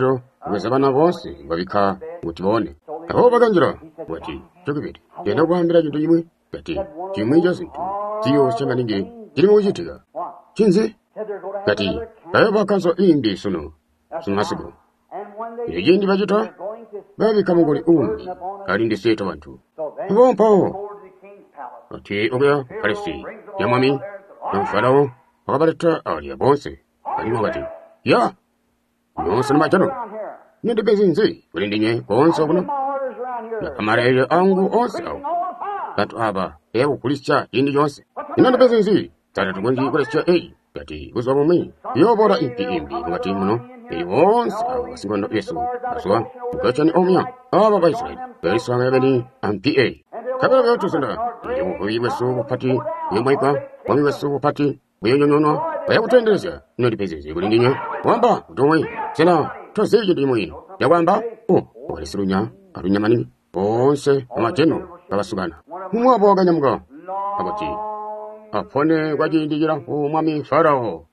kweza bana bonse babika kuti bone aho baganjira bati chokubiri yenda kuhambira chintu chimwe kati chimwe cha zinthu tiyo changaninge chilimo kuchitika chinzi kati ayo bakanso imbi suno simasiku yeje ndi bachita babika mungoli umbi kali ndi seto bantu ibompo ati oya kalisi ya mwami mfarao akabaleta ali bonse kalimo bati ya yonse namachano nende bezinzi ulindinye konso kuno amarele angu onse awo katu aba ewo kulisha indi yonse inende bezinzi tata tugonji kulisha kati uzwa mumi yobora imbi ngati muno wonse awo basingondo yesu aswa ngachani omya aba baisraeli baiswa ngabeni ampa kabela byoto senda yewo yesu pati yemaika wami yesu pati buyonyono bayakutendereza inende bezinzi ulindinye wamba utomwe sena toseje ndimwe yawamba olesirunya alunyamani bonse amajeno abasugana umwabo waganyamuga abati apone kwajindijira umwami farao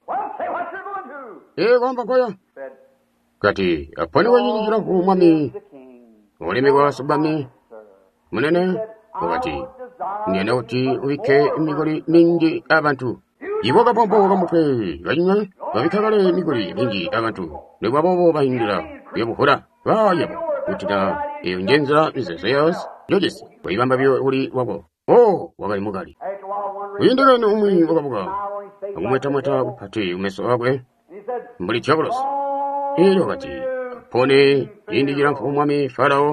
kwamba koya kati apone kwajindijira umwami olimi kwa subami munene abati ngene uti wike imigoli mingi abantu iboga pompo kamutwe banywa babikagale imigoli mingi abantu nebabo bahindira yebuhura bayebo utida ngenza bizeseyos jojesi bayibamba byo uri wabo wagali mugali uyindega no umwi ogabuga umweta upati umeso wakwe mbuli chabulos iyo kati pone indijira umwami farao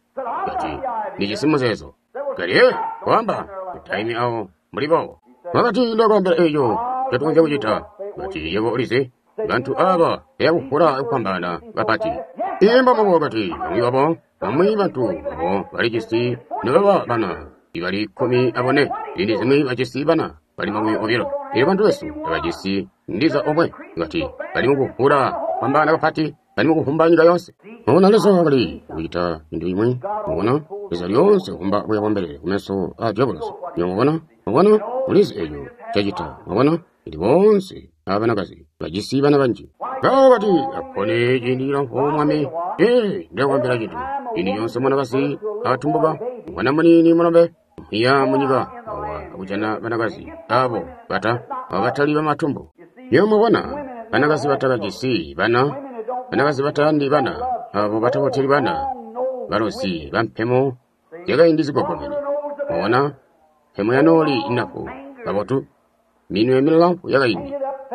kati nijisimuzezo kali kwamba time awo mulibo wakati ndogombe eyo yatunze kujita kati yego ulise bantu aba yabuhura ukambana bapati imba mabogati bamwibabo bamwi bantu abo baligisi nababa bana ibali 10 abone indi zimwe bagisi bana bali mamwe obiro bantu besu abagisi ndiza omwe ngati bali mukuhura pambana bapati bali mukuhumbanyika yonse ona leso bali uyita indi imwe ubona iza yonse kumba bwebombere kumeso ajabulos yobona ulise eyo chajita ubona ndi bonse abanakazi bagisi bana banji gawati akone jindira omwami ndewambira jitu ini yonse mwanakazi atumbuka mwana munini munombe ya munyiga awa akujana banakazi abo bata abatali bamatumbo yomubona banakazi batabagisi bana banakazi batandi bana abo bataboteri bana barosi bampemo yaga indizigogomene mubona hemo yanoli inapo babotu minwe emilampu yaga indi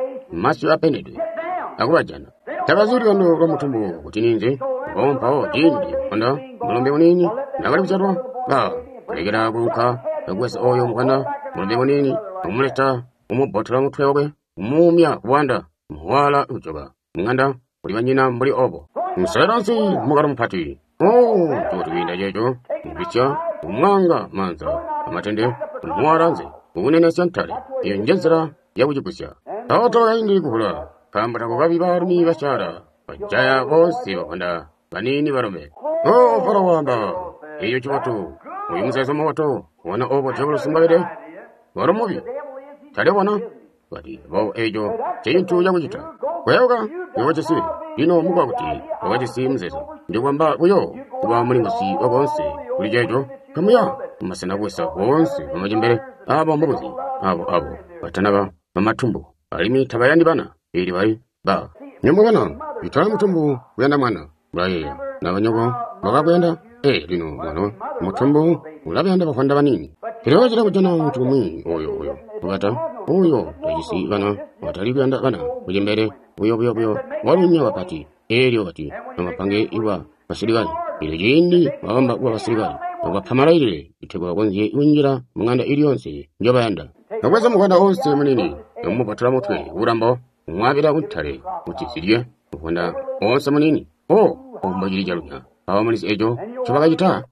maso apenedwe akubajana tabazuri wano romutumbu kutininze ompao jindi onda mulombe munini nagali kucharwa kulegera kuruka agwesa oyo mukana mulombe munini umuleta umubotola mutwe ogwe umumya kubwanda muwala ujoga munganda uli banyina mbuli obo musaransi mugara mupati tuwatuwinda jejo mubicha umwanga manza amatende umuwaranze unene sentale iyo njenzera yabujigusya tawotola indi kuhula kambata kugabi barumi bashara bajaya bose bakunda banini barome fara wamba iyo chibatu uyu musaza moto wana obo chogolo simbabere baromubi tare wana bari bo ejo chintu yakujita kweyoga yoje sibi ino mugwa kuti waje simzezo ndikwamba uyo kuba muri musi obonse kuri jejo kamuya umasana bose bonse bamajimbere abo mbuzi abo batanaga bamatumbu alimi tabayandi bana iri bari ba nyamubana bitara mutumbu wenda mwana buraye nabanyogo bagagwenda lino mwana mutumbu ulabenda bakwanda banini kirewajira kujana mutumi oyo bata oyo tajisi bana batali benda bana kujimbere uyo warunya wakati wakati amapange iwa basirigani ile jindi bamba kwa basirigani abapamaraire itegwa konje winjira munganda iri yonse njobayanda nabweza muganda onse munini umubatura mutwe urambo mwabira kutare utisiriye ukunda onse munini omagiri jarunya abamulisi ejo kibagajita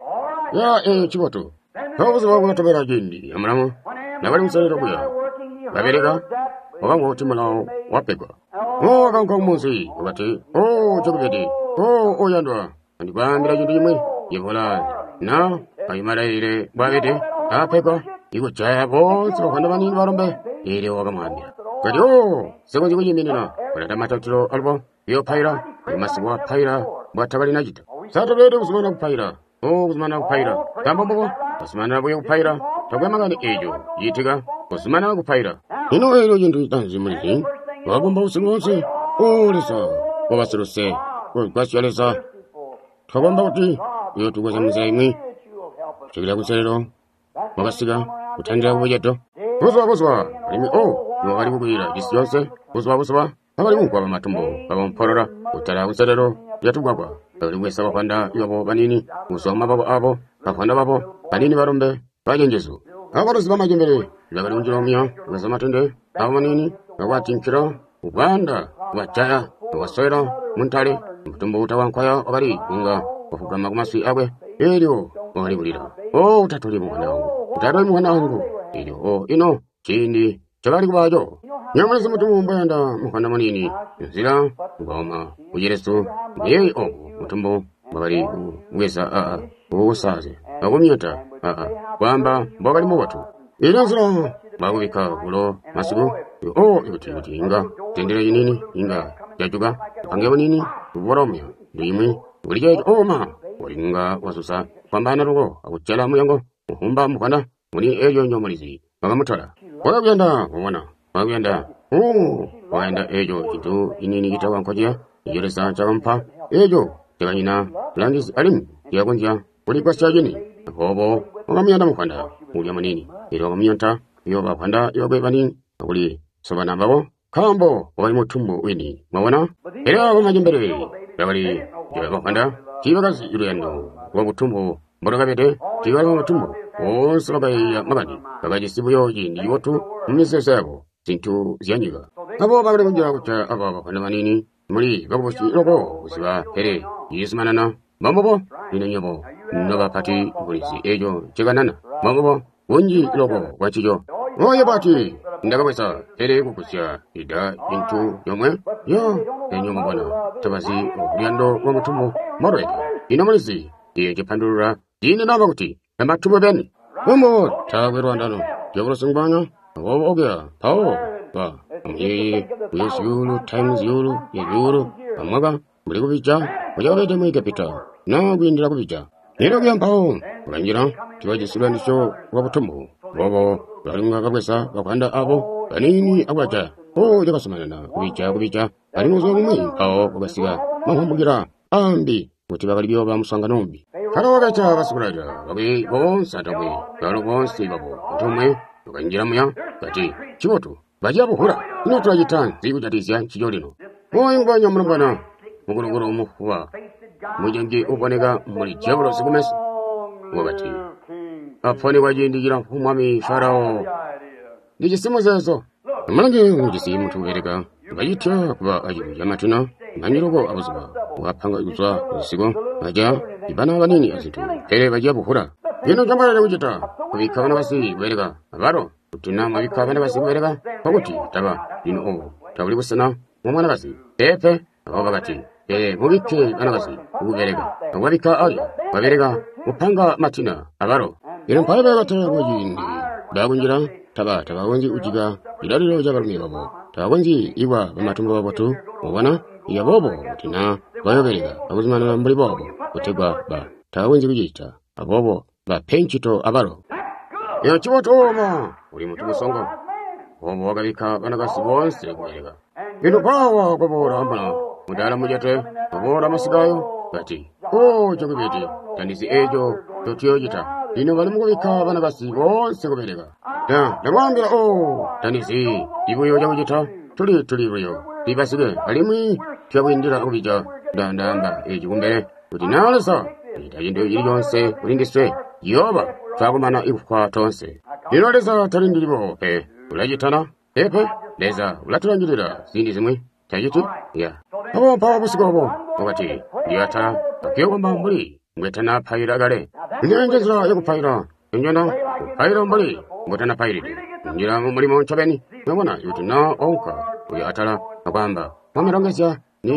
ya chiboto babuze bagotobera jindi amramo nabali musalero kuya babereka babango timala wapegwa akanka umunsi bati chokubedi oyandwa ndibambira jindi imwe yevola na ayimaraire babete apegwa igo jabo sokanda banini barombe ere wagamambira kadi sekonji kuyiminina kuleta matatiro albo yo paira masiwa paira bwatabalina kita satolere kusumana kupaira kusumana kupaira tambomboko kusumana bwe kupaira takwemagani ejo yitika kusumana kupaira ino ero jintu tanzimulizi wagomba usiku wonse olesa wabaserose kwasyalesa twagomba kuti iyo tukweza muzira imwe chikira kuserero wakasiga kutandira kubujeto kuswa alimi nwakali kukwira jisi yonse kuswa abali munkwaba matumbo babamporora utala kuserero yatugwagwa bali wesa bakwanda yobo banini usoma babo abo bakwanda babo banini barombe bajenjezo aborozi bamajembere bagali unjiromya bazamatende abo banini bagwatinkira uganda wachaya wasera muntale mutumbo utawankwaya obali nga okugamba kumasi abwe eryo oli bulira utatuli mwana wangu eryo ino kindi kyabali kubajo nyamulezi mutumu mbayanda mukanda manini nzira ngoma ujereso yeyi mutumbo babali wesa usaze agumyota kwamba mbabali mu watu era nzira bagubika bulo masiku ibuti inga tendere yinini inga yajuga kange bonini boromya ndimwe uliye olinga wasusa kwambana rugo akuchala muyango muhumba mukana muni eyo nyomalizi bagamutala wagenda ubona wagenda ejo kitu inini kitawa nkojia yelesa champa ejo teganyina langis alim yagonja uli kwasajini hobo wagamyanda mukanda mulya manini ero gamyanta yo bakwanda yo bebani uli sobana babo kambo wali mutumbo wini mabona era bamajembere bali bakwanda kibagazi iruyando wa mutumbo mboragabede kibagazi mutumbo onsabaye magani bagaji sibuyo yindi wotu misese yabo sintu zyanyiga abo bagale kunjira kucha abo bakwanda manini muri baboshi robo usiba pere yismanana mamobo ninenyobo noba pati polisi ejo cheganana mamobo wonji robo wachijo oye bati ndagabesa pere kukusya ida intu yomwe yo enyomo bana tabasi obyando wa mutumbo moroe inamalisi iye pandura dine nabakuti amatubo beni omo tawero andano yobro sungbanya ogya pawo ba yulu times yulu amaga muri kubica oyawe demo ikapita na gwindira kubica nero byambaho urangira kibaje suranisho wa butumbo bobo baringa kabesa bakwanda abo banini abwaja yakasomana kubica ari muzo mumwe kubasiga mahombugira ambi kuti bakali byo bamusanga nombi karawaga cha basubiraja babe bonse atabwe balo bonse babo utumwe ukangira muya kati kiboto bajya buhura ino turagitan zibujatizya kijolino ingwanya murabana mugorogoro umuwa mujengi ubonega muri jabro sigumes wabati apone wajindigira umwami farao nigisimu zezo amange ngisimu tubereka bayitya kuba ayibuja matuna manyirogo abuzuba wapanga uzwa sigo aja ibana banini azitu pere bajya buhura yeno jambara mujita kubika bana basi bereka abaro utina mabika bana basi bereka baguti taba ino tabuli busana mumwana basi pepe abaga bati mubike bana basi ubereka wabika ali babereka upanga matina abaro yeno mpabe batego yindi bagunjira taba wonji ujiga idariro jabarumi babo tagonji iwa bamatumbo babotu mubona iya bobo tina bayobereka abuzimana muri bobo utegwa ba tagonji kujita abobo ba penchito abaro yo chiboto uri mutumu songo bobo wagabika bana basi bonse kubereka bino pawa kubora mbana mudala mujate kubora masigayo bati chokubeti tanisi ejo totiyojita ino bali mukubika bana basi bonse kubereka ndamwambira tanisi ibuyo jakujita tuli buyo ibasige alimwi kyabwindira kubija ndamba ejikumbere kuti nalesa itayindo iri yonse ulindiswe yoba twakumana ikukwa tonse inolesa talindiribo ulajitana epe leza ulatulangirira zindi zimwe tajiti abo mpawa busigobo wakati ndiyata akiyogomba mbuli ngwetana payiragale inyenjezera yokupayira injona kupayira mbuli ngwetana payiride njira mulimo nchabeni mwemona yutina onka uyo atala akwamba mwamirongezya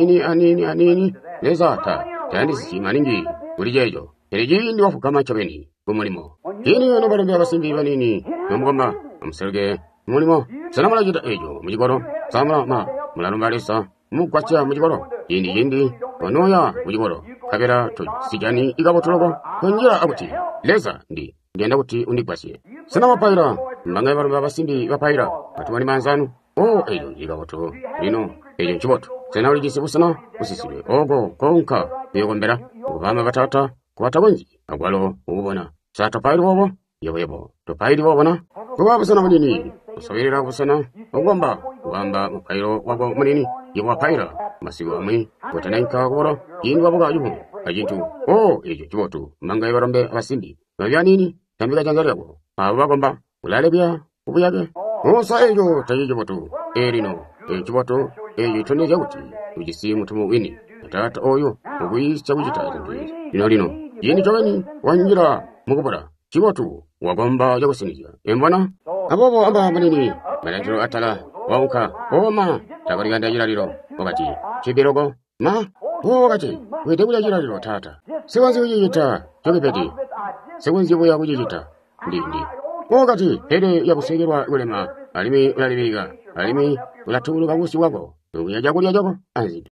nini leza tayandisi maningi ulijejo erijindi wafukama chabeni kumulimo ini yono barumbi abasimbi banini nomugomba amuserge mulimo sanamulajita ejo mujigoro samula mulano balesa mukwacha mujigoro yindi onoya ujigoro kabera to sijani igabotologo konjira abuti leza ndi ngenda kuti undikwasiye sana wapaira mbanga baru babasimbi bapaira atwani manzanu eyo igaboto lino eyo chiboto sana uli gisibusana usisibe ogo konka yogombera ubama batata kwatagonji agwalo ubona sata pairi wobo yebo to pairi wobona kubabusana munini usabirira busana ogomba wamba mupairo wabo munini yewa paira masigo amwe watananka goro yini wabuga yubu ajintu ejo chiboto manga ibarombe abasimbi babyanini tambiga jangarego abagomba ulalebya ubuyage sa ejo tayijoboto erino chiboto ejo toneja kuti ujisi mutumu wini tata oyo ubuyisa kujita lino yini jogani wanjira mugobora chiboto wagomba yagusinija embona abobo amba manini manajiro atala wauka oma tagariganda jiraliro wakati chibirogo ma wakati wetebuya jiraliro tata sewanzi ujijita jogipeti sewanzi buya ujijita ndi wakati hede yabusegerwa ulema alimi ulalimiga alimi ulatuluka gusi wako uyajagulia jago anzi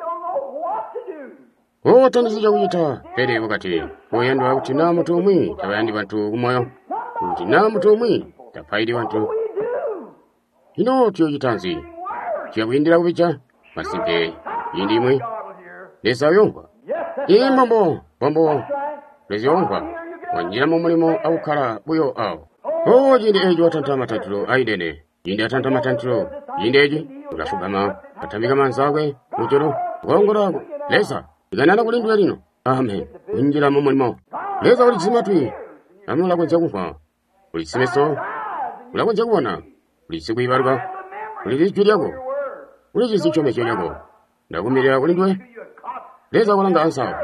tanizija ujita hede wakati uyendwa utina mutu umwi tabayandi bantu umoyo utina mutu umwi tapaidi bantu ino tiyo jitanzi tiyabuindira kubicha masimpe yindimwe lesa yongwa bombo lesa yongwa wanjira mu mulimo awukala buyo awo jindi ejo watantama tantulo aidene jindi atantama tantulo jindi eji ulafugama atambika manzagwe mujoro wongora lesa iganana kulindwa lino amen unjira mu mulimo lesa ulizimatwi amula kwenza kufa ulisimeso ulakwenza kubona ulisiku ibaruka ulizichwiryago ulijisichome chonyago ndakumirira kulindwe lesa kulanga ansa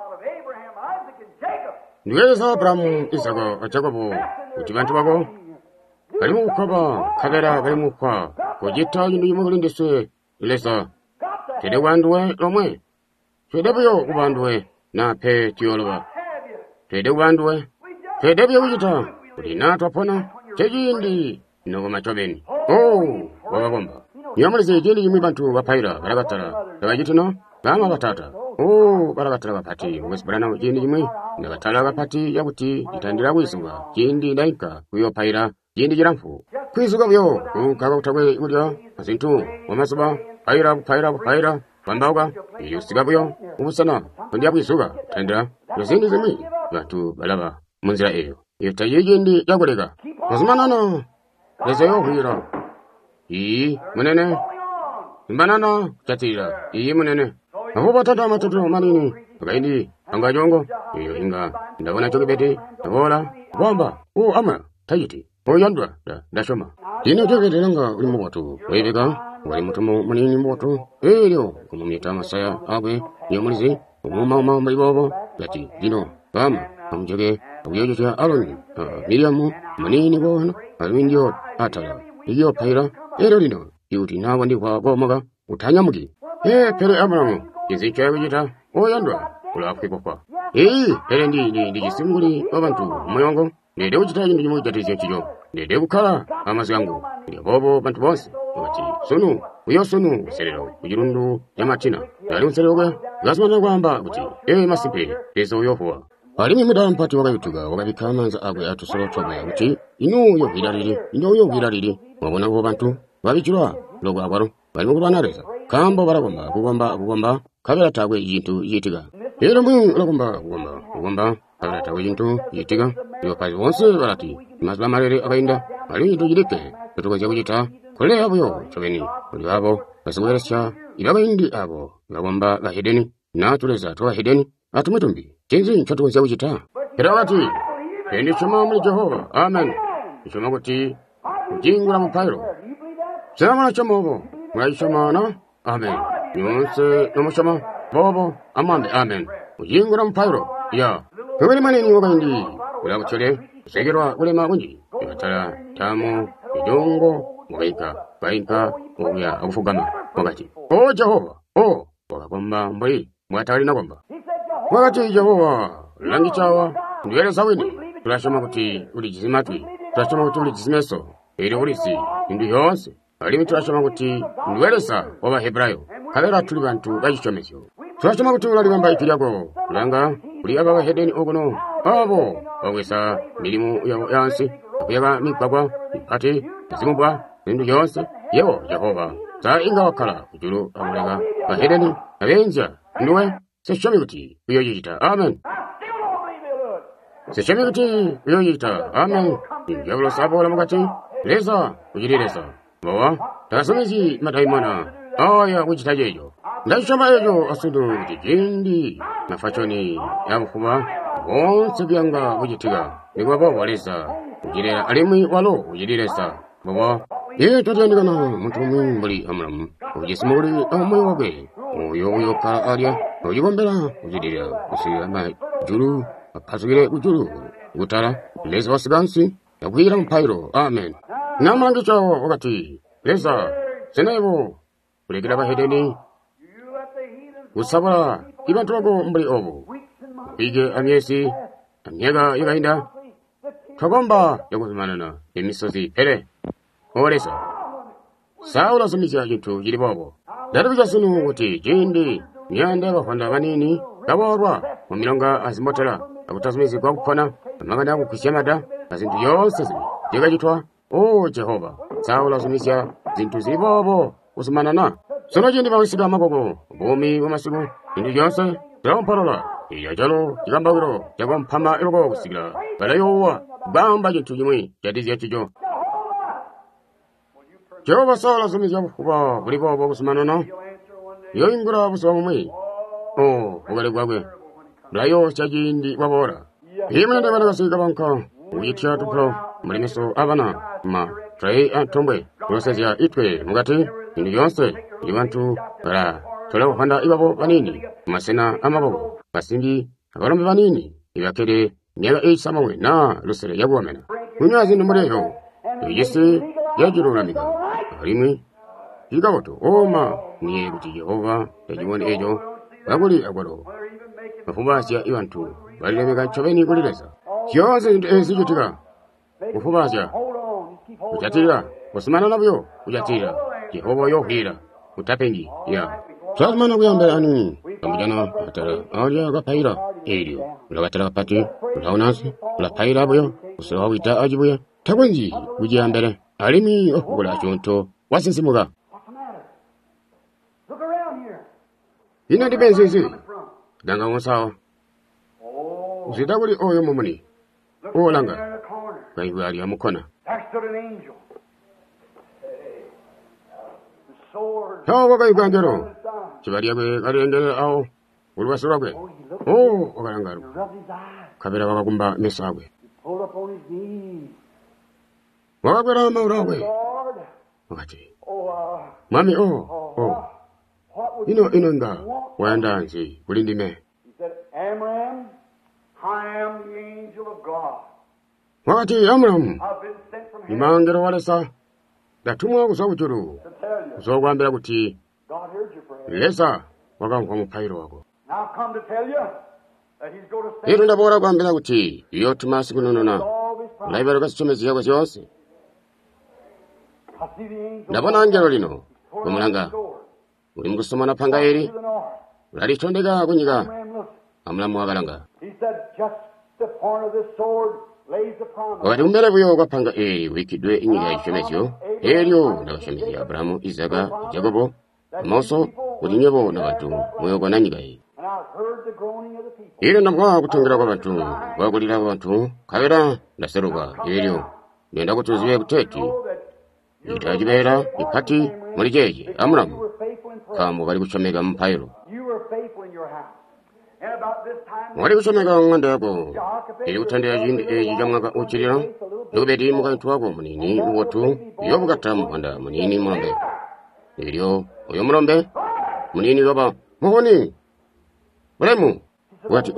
ndweza Abrahamu Isaka Jacobo kuti bantu bako bali mu kukoba kabera bali mu kwa kujita yindu yimulindiswe lesa tede wanduwe lomwe tede byo kubanduwe na pe tioloba tede wanduwe tede byo kujita kuti natwapona tejindi no machobeni wabagomba nyamalize jeli yimi bantu bapaira baragatara bagitino bama batata baragatara bapati wesbrana jeni yimi nagatala bapati yabuti itandira wisunga jindi daika kuyo paira jindi jiramfu kwisuga byo ukaba utagwe urya asintu wamasuba paira wambauga yusiga byo ubusana ndiya kwisuga tandira yozindi zimi bantu balaba munzira eyo yotayijindi yagorega mazumanana lezeyo hira munene imbanana chatira munene aho batata matoto manini bagaindi angajongo iyo inga ndabona chokibete ndabola kwamba ama tayiti yandwa ndashoma dino choketeranga uli muwatu webeka wali mutumo munini muwatu elyo kumumita masaya agwe yomulizi umuma maibobo yati dino bama amjoge uyojo cha aloni miriamu manini bono alwindio atala iyo paira lino yuti nawo ndi kwa gomaga utanyamuki pere Abrahamu izicha wejita yandwa ulakwikokwa pere ndi jisimbuli abantu muyongo nede uchita yindu jimujatizia chijo nede kukala amazi yangu ndi bobo bantu bonse wati sunu uyo sunu serero kujirundu yamatina yali unserero gwe gasmana kwamba kuti masimpe leza uyohuwa alimi muda mpati wakayutuga wakabikamanza agwe atusolotwa ya kuti ino yo viralili wabona ko bantu babichirwa logo agwaro bali mukubana leza kambo baragomba kugomba kabera tagwe yintu yitiga era mu kugomba kabera tagwe yintu yitiga yo kazi wonse barati mazba marere akainda bali yintu yireke tukoze kujita kole abo chobeni kuli abo basubweresha ibabindi abo bagomba bahedeni natuleza twa hedeni atumutumbi tenzi chatukoze kujita era wati endi chuma muri Jehova amen chuma kuti jingura mupairo chama chamobo mwaishomana amen yonse nomushama bobo amande amen jingura mupairo ya kubiri manini wakaindi ulabuchole segerwa ulema bunji yatala tamu idongo baika oya abufugama wakati Jehova wakagomba mboi mwatali nagomba wakati Jehova langi chawa ndwele sawini tulashoma kuti ulijizimatwi tulashoma kuti ulijizimeso eri ulisi indu yonse alimi tulashoma kuti ndwelesa waba Hebrayo kabera tuli bantu bajichomesyo Twachama kuti ulalibamba ipilyako kulanga kuliyaba bahedeni ogono abo bagwesa mirimu yansi kuyaba mipagwa ipati zimumbwa bintu byose yewo Yehova za inga wakala kujulu amulega bahedeni abenja nuwe seshami kuti uyoyita amen seshami kuti uyoyita amen injawulo sabola mugati leza ujilileza bawa takasomezi mataimana aya kuchitajejo ndashoma ejo asudu jindi nafachoni yamufuba bonse byanga kujitiga nigwaba waleza ujilera alimwi walo ujilileza bawa tutandikana muntu mwimbuli amulamu ujisimuli amwe wage uyo ka alya ujigombera ujilira usiyama julu apasugire kujulu gutara leza wasigansi yakwira mpairo amen namulangicho wakati leza senebo kulegera bahedeni usabala ibantu bago mbuli obo ige amyesi amyega igahinda kagomba yakuzimanana emisozi pere olesa saula somisya jintu jili bobo darabija sunu kuti jindi nyande bafanda banini kaborwa mu milonga azimotera akutasumisi kwa kupana amagana akukusyamada azintu yose zibi jigajitwa Jehova saula somisya zintu zili bobo usimanana sono jindi bawisiga amagogo bumi wamasiku indu yose terampalola iyajalo jigambagiro jagompama irogo kusigira balayowa bamba jintu jimwe jadizi yachijo Jehova saula somisya kuba buli bobo kusimanana yoingura busoma mwe ugale gwagwe balayo chajindi wabora imende bana kasiga banka uyitya tupro mulimiso abana ma trai antombe prosesya itwe mugati indu yonse ibantu bara tola handa ibabo banini masena amabo basindi abarombe banini ibakere nyaga samawe na lusere yagwamena kunyazi ndumureyo yesi yajururamiga alimwe igaboto oma niye kuti Yehova yajiwone ejo baguli agwalo bafubasya ibantu balebeka chobeni kulileza kyose esijutika ufubasya ujatira usimana nabyo ujatira Yehova yohira utapengi ya twazimana kuyambera ani kamujana atara alya gapaira elio ulagatara kapati ulaonasi ulapaira boyo usiwa wita ajibuya takwenji kujiyambere alimi okugula chonto wasinsimuga ina dibenzizi danga wonsawa usidaguli oyo mumuni olanga kaibu ali amukona Tawa kaiganjero kibaliya gwe kalengere awo ulwasura gwe okalangaru kabira bakagumba mesagwe wakagwera maura gwe wakati mami ino nda wanda nzi kulindime wakati Amram imangero walesa datumwa kusabujuru kusogwambira kuti lesa wakamva mupairo wako iro ndabora kwambira kuti iyo tumasi kunonona laibero kasichomezi yako chonse ndabona angelo lino kumulanga uli mkusomana panga eri ulalitondeka kunyika amulamu wakalanga wakati umbere buyo kwa panga eri wikidwe inyika ichomezyo eryo ndakashomezi Abrahamu Isaka Jacobo Moso ulinyebo na bantu moyo kwa nanyika iyi iro ndabwa kutungira kwa bantu wakulira kwa bantu kabera ndaseruka eryo nenda kutuziwe kuteti itajibera ipati muri jeje Amuramu kamu bali kuchomeka mpairo wali kuchomeka nganda yako ili kutandira jamwaka uchirira lubedi mukantu wako munini uwotu yobugata muhanda munini mulombe ilio uyo mulombe munini yoba muhoni mulemu wati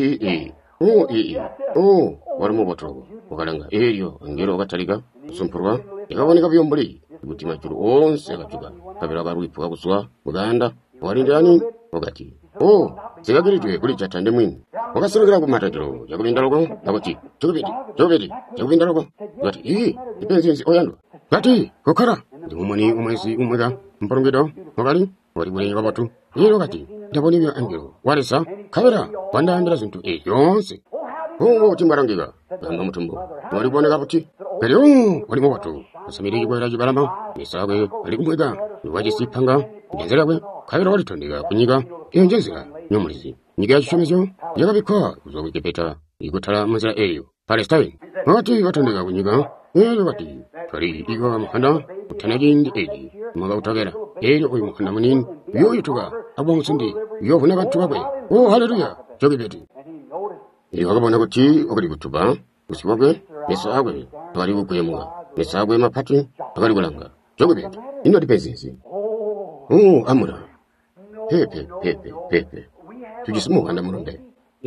wali mubotogo ukalanga ilio ngiro ukatalika usumpurwa ikaboneka byombuli kuti majuru onse akachuka kabira karuipuka kuswa Uganda walindani wakati sikagirije kuli chatande mwini wakasulukira ku matadiro yakubindaloko akuti chokubedi yakubindaloko wati ipenzi oyandwa kati kokara ndi umwezi umwega mporongedwa wakali wali bwenye babatu ilo kati ndabonibya angelo walesa kabera wandambira zinthu yonse chimbarangiga banga mutumbo wali kuoneka kuti kali walimo watu asamiri chikwera chibalama misakwe ali kumweka niwachisipanga njenzerabwe kabera walitondeka kunyika iyo njenzera nyomulizi nyika ya chichomezo yakabikha zokukepeta ikuthala munzira eyo Palestine wati watondeka kunyika eyo wati twali iko mukhanda kuthanaji ndi eji mwaga utagera eyo uyu mukhanda munini yoyituka abonsundi yovuna bantu bakwe haleluya chokipeti iyo akabona kuti okali kutupa usibakwe misakwe twali kukuyemwa misakwe mapati akali kulanga chokipeti ino dipensinsi amura pepe tujisimu anda mulunde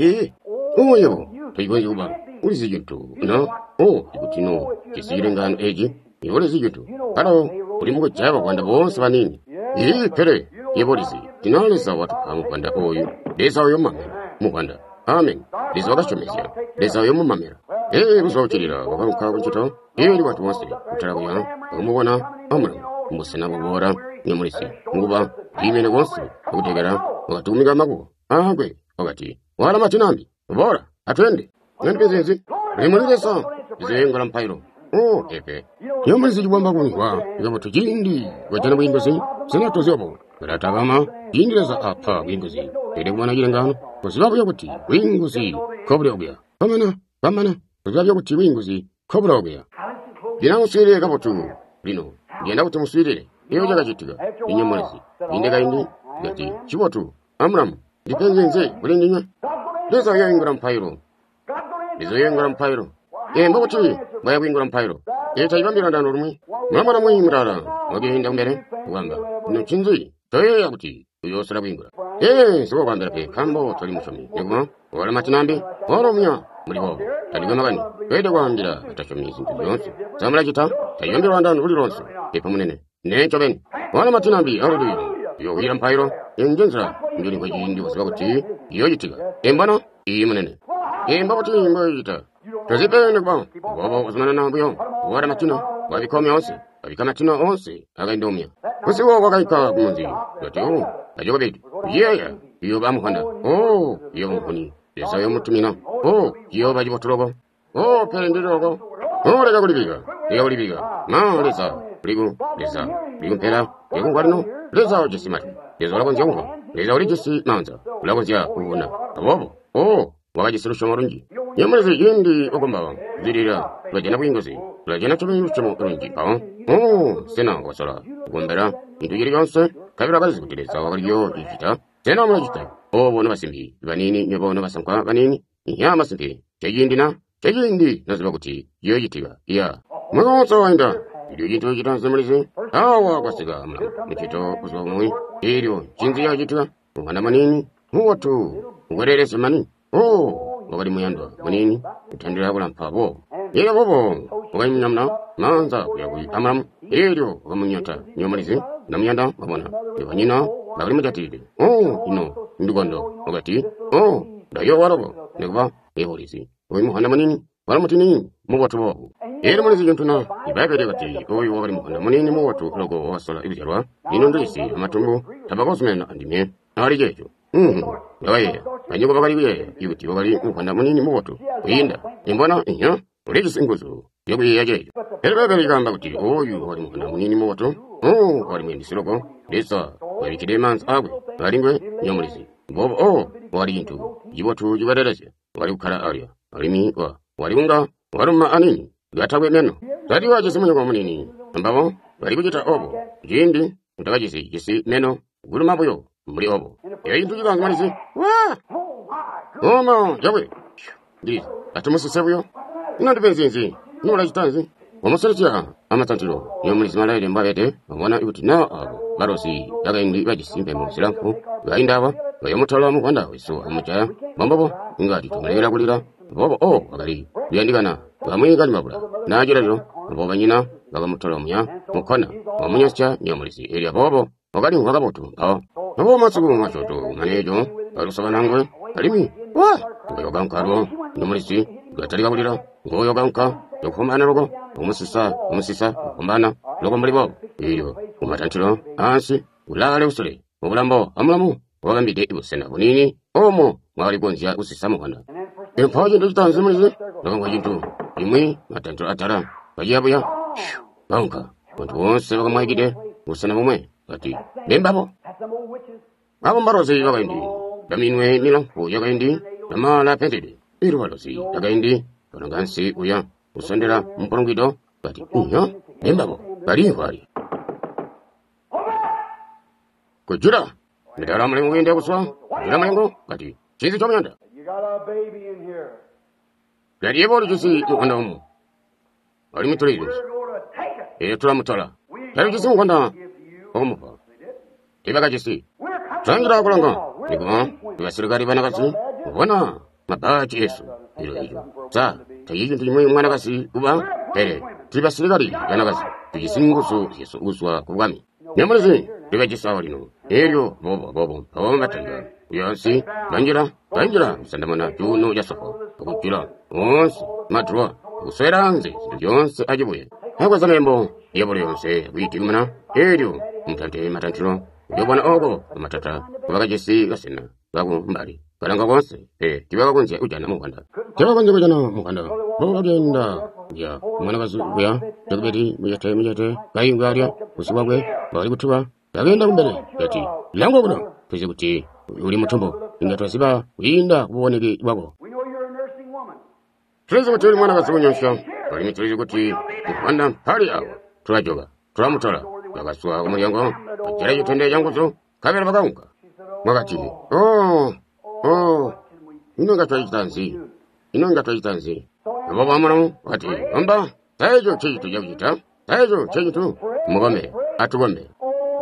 yebo tuyikonje kuba ulizijintu no ikutino kisirengano eji ibolizijintu palo ulimuko jaba kwanda bonse banini pere yebolizi tinaleza watu pamu kwanda oyu leza oyo mamera mukwanda amen leza wakashomesya leza oyo mumamera buzochirira wakamuka kuchito ni watu wonse utarabuya umubona amura musena bubora nyamulisi nguba imene wonse ukutegera wakatumika makubo ahagwe wakati wala machinambi bora atwende nandipezezi rimuliresa izengola mpairo epe yomulisi chibwamba kunwa ikabuto chindi wachana bwingozi senatozobo ratakama yindireza apa bwingozi tere kumwana chilengano kuzibabuya kuti bwingozi kobulobya pamana kuzibabuya kuti bwingozi kobulobya ndinamuswirire kabuto lino ngenda kuti muswirire iyo chakachitika inyamulisi indeka indi ngati chibotu amuramu ndipenzenze kulindinya leza yoyingura mpairo lizoyengura mpairo mbakuti bayabwingura mpairo tayibambira ndano rumwe mwamara mwimurara mwagihinda mbere kugamba ino chinzi toyeya kuti uyosera bwingura siko kwambira pe kambo toli mushomi neguma wala matinambi oromya muri bobo taliwe magani wede kwambira atashomi zintu zonse zamula chita tayibambira ndano uli ronse pepa munene necho beni wala matinambi arudu yohira mpairo njenzera ndiri kwa jindi wasiba kuti yoyitika embana munene mbakuti mboyita tozipene kwa bobo uzimana nambuyo wala matina wabikome onse wabikamatina onse againdomya kusiwo wakaika kumunzi yati ajoka bedi yeya iyo bamukhanda iyo bamukhoni lesa yo mutumina iyo bajibotulogo pere ndirogo leka kulibiga lesa ligu mpera yakungwarino lesa ojisimati lesa olakonzi yonko lesa olijisi manza ulakonzi ya kuhuna abobo wakajisiro shomorunji nyamulezi yindi okombawa zirira lwajena bwingozi lwajena choluchomo runji sena wasola kugombera intu yiri yonse kabira bazikutireza wakaliyo ichita sena omulajita bono basimbi banini nyobono basankwa banini masimbi chayindi naziba kuti yoyitiba mwakonsa wainda ilyo yintu yochita nsemulezi awa kwasiga mulamu muchito kuziba kumwe ilyo chinzi yochitika umwana manini muwatu uwererese manini wakali muyandwa manini utandira kulampa bobo wakaimunyamna manza kuyakui amalamu ilyo wakamunyata nyomulizi namuyanda wabona wanyina bakali mujatirire ino ndikondo wakati dayo walobo nekuba ebolisi muhanda manini wala mutini muwatu bobo mulizi jontuna ibabere kati oyu wakali muhanda manini muwatu logo wasola ibijarwa ino ndisi amatumbu tabakosumena andimye ali jejo yawaye anyuko bakali yuti bakali muhanda manini muwatu kuyinda imbona ulijisinguzo yokuyeyajejo ebabere kamba kuti oyu wakali muhanda manini muwatu wakali mwendisilogo lesa wabikide manzi agwe balingwe nyomulizi bobo wali intu jibotu jibaderese wali kukhala alya walimi waliunga waluma anini gatagwe meno tadi waje simunyo kwa munini ambabo wali kujita obo jindi utakajisi jisi meno guluma boyo muri obo intu jikangamalizi yawe ndizi atumusisebuyo inandipenzinzi nula jitanzi wamuseretia amatantilo nyomulizi malaile mbabete wabona ikuti barosi yagaindi bajisimpe musilanfu gaindaba bayamutala mukwanda wiso amucha bambobo ngati tumelera kulira bobo akali yandikana bamwigali mabula najirajo bobo nyina bagamutala munya mukona wamunyascha nyomulizi elia bobo akali ngakabotu bobo masuku machoto manejo alusaba nangwe alimi ngoyo gankaro nyomulizi gatali kulira ngoyo ganka yokomana logo umusisa kombana logo muri bobo iyo umatantilo ansi ulale usule obulambo amulamu wakambide ibusena bunini omo mwali konzya usisamukana empaje ndozita murizi nakangwa chintu imwe matantiro atala pajabuya banka bantu bonse bakamwayikide busena bumwe kati bembapo abo mbarozi bakaindi daminwe milampu yakaindi damala pentede irwalozi yakaindi panangansi uya usondera mpolongido kati bembapo balihwali kujura ndala mulengo yende kuswa ndala mulengo kati chizi chomyanda kati yeboli chisi mukanda umu ali mutuliri tulamutala kali chisi mukanda okumupa tibaka chisi tangira kulanga nikuma basirikali banakasi ubona mabaji yesu ilo sa tayiyo ndimwe mwanakasi kuba tibasirikali banakasi tujisingusu yesu uswa kubwami nyamulezi tibajisa lino eryo bobo matanga yansi banjira sandamana juno jasoko okukira onse matwa useranze yonse ajibuye hakwaza nembo yabole yonse bitimana eryo mutante matantiro yobona ogo matata bakajesi gasena bago mbali kalanga konse tibaka konse ujana mukanda bo agenda ya mwana bazuya tebedi mujate kayingarya usibagwe bali kutuba bagenda kumbere ati lango kuno pese kuti uli mutumbo ingatwasiba uyinda kuboneke bako tulizo kuti mwana bazunyosha bali mitulizo kuti kupanda hali awo tulajoga tulamutola bakaswa umuryango kujera yitende yanguzo kabera bakaunga mwakati inonga twayitanzi baba amano ati amba tayo chitu yakita tayo chitu mugome atugome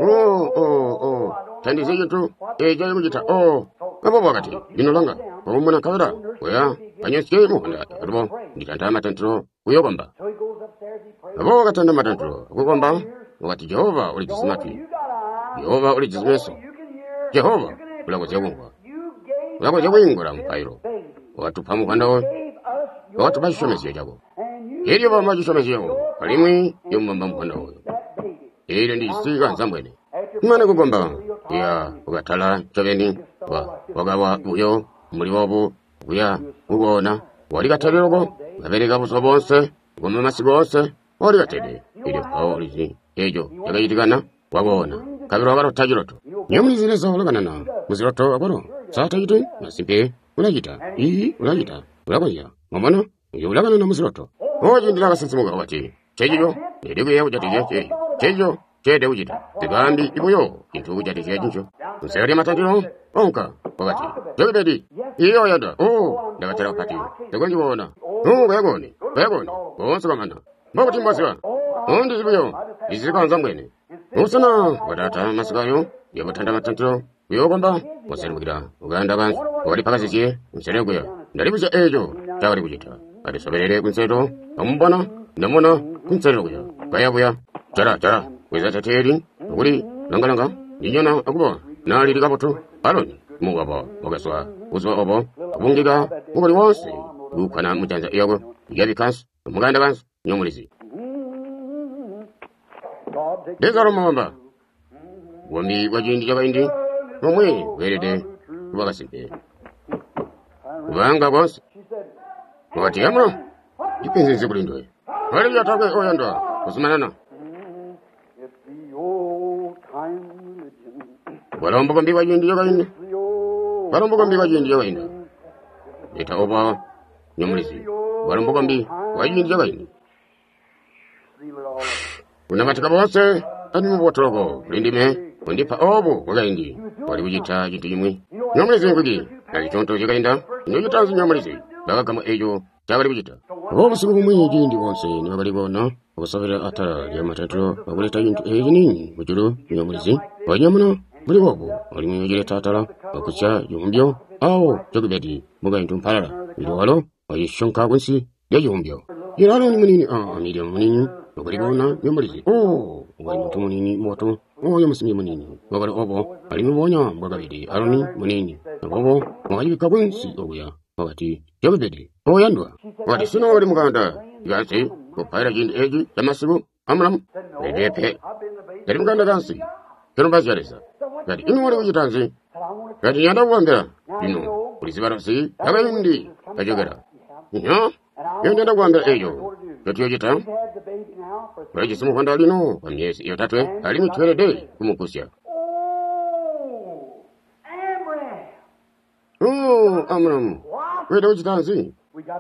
tandize yitu jayo kujita abo wakati inolanga omuna kabera oya anyesike mukanda abo nditanda matantro uyogomba abo katanda matantro ukugomba wakati Jehova uli kisimati Jehova uli jismeso Jehova ulakoze wingura mpairo watu pamu kandao watu bashomesiyo jago eryo bamajishomesiyo kalimwi yomamba mukandao eryo ndisiga nzambwene mwana kugomba ya ugatala choveni wagawa uyo muri bobu uya ugona wali gataliroko gabereka buso bonse gomba masigo bonse wali gatede eryo awolizi ejo yagayitigana wabona kabiro barotajiroto nyamulizire zologana muziroto aboro sata yite nasimpe ulajita ulakoya mamana ulagana na muziroto oji ndilaka sisimuga wati chejiyo ndego ya ujatije chejiyo chede ujita tigambi ibuyo kintu ujatije jincho nseri matantiro onka wakati jebedi iyo yada ndagatera wakati tegonji wona bayagoni bonse kamana mboti mbasiwa ondi ibuyo izika nzambwene usana wadata masikayo yabutanda matantiro uyogomba waserukira uganda bantu wali pakasikie msereguya ndalibuza ejo tawali kujita ati soberere kunseto amubona ndamona kunsereguya kayabuya jara weza tateri uri langalanga ninyona akuba nali likapoto aloni mugaba ogaswa uzwa obo abungiga mugoli wonse ukana mujanza yago yabikansu muganda bantu nyomulizi dezaro mamba wami wajindi jagaindi nomwe werede wagasimbe ubanga bose wati yamro ipenze kulindo wali yatakwe oyanda kusimanana balombo kambi wajindi jagaindi eta oba nyomulisi balombo kambi wajindi jagaindi unamatika bose ani mubotoko lindime undipa obo wagaindi wali ujita jintu yimwe nyomulisi ngugi ali chonto jagainda nyojutanzi nyomulisi bagagamo ejo chawali ujita obusiku bumwe jindi bonse ni babalibona okusabira atala ya matatu bakuleta jintu ejo nini bujuru nyomulisi wanyamuna buli bobo ali muyojeta atala okucha yumbyo awo jogibedi mugaintu mpalala ilwalo ayishonka kunsi ya yumbyo irano ni munini amiri munini babalibona nyomulisi wali mutu munini moto yamusimi munini babali obo ali mubonya mbagabidi aroni munini obo mwajibika kunsi obuya wakati jogibedi yandwa wati sino wali muganda yansi kupaira jindi eji yamasibu amram edepe dari muganda gansi kero bazaresa dari inu wali ujitanzi kati nyanda kuwambira lino kulisibarosi akaindi kachokera nyanda kuwambira ejo chotiyochita kulachisimukonda lino kwa myezi iyo tatwe ali mitwerede kumukusya Amram kweda kuchitanzi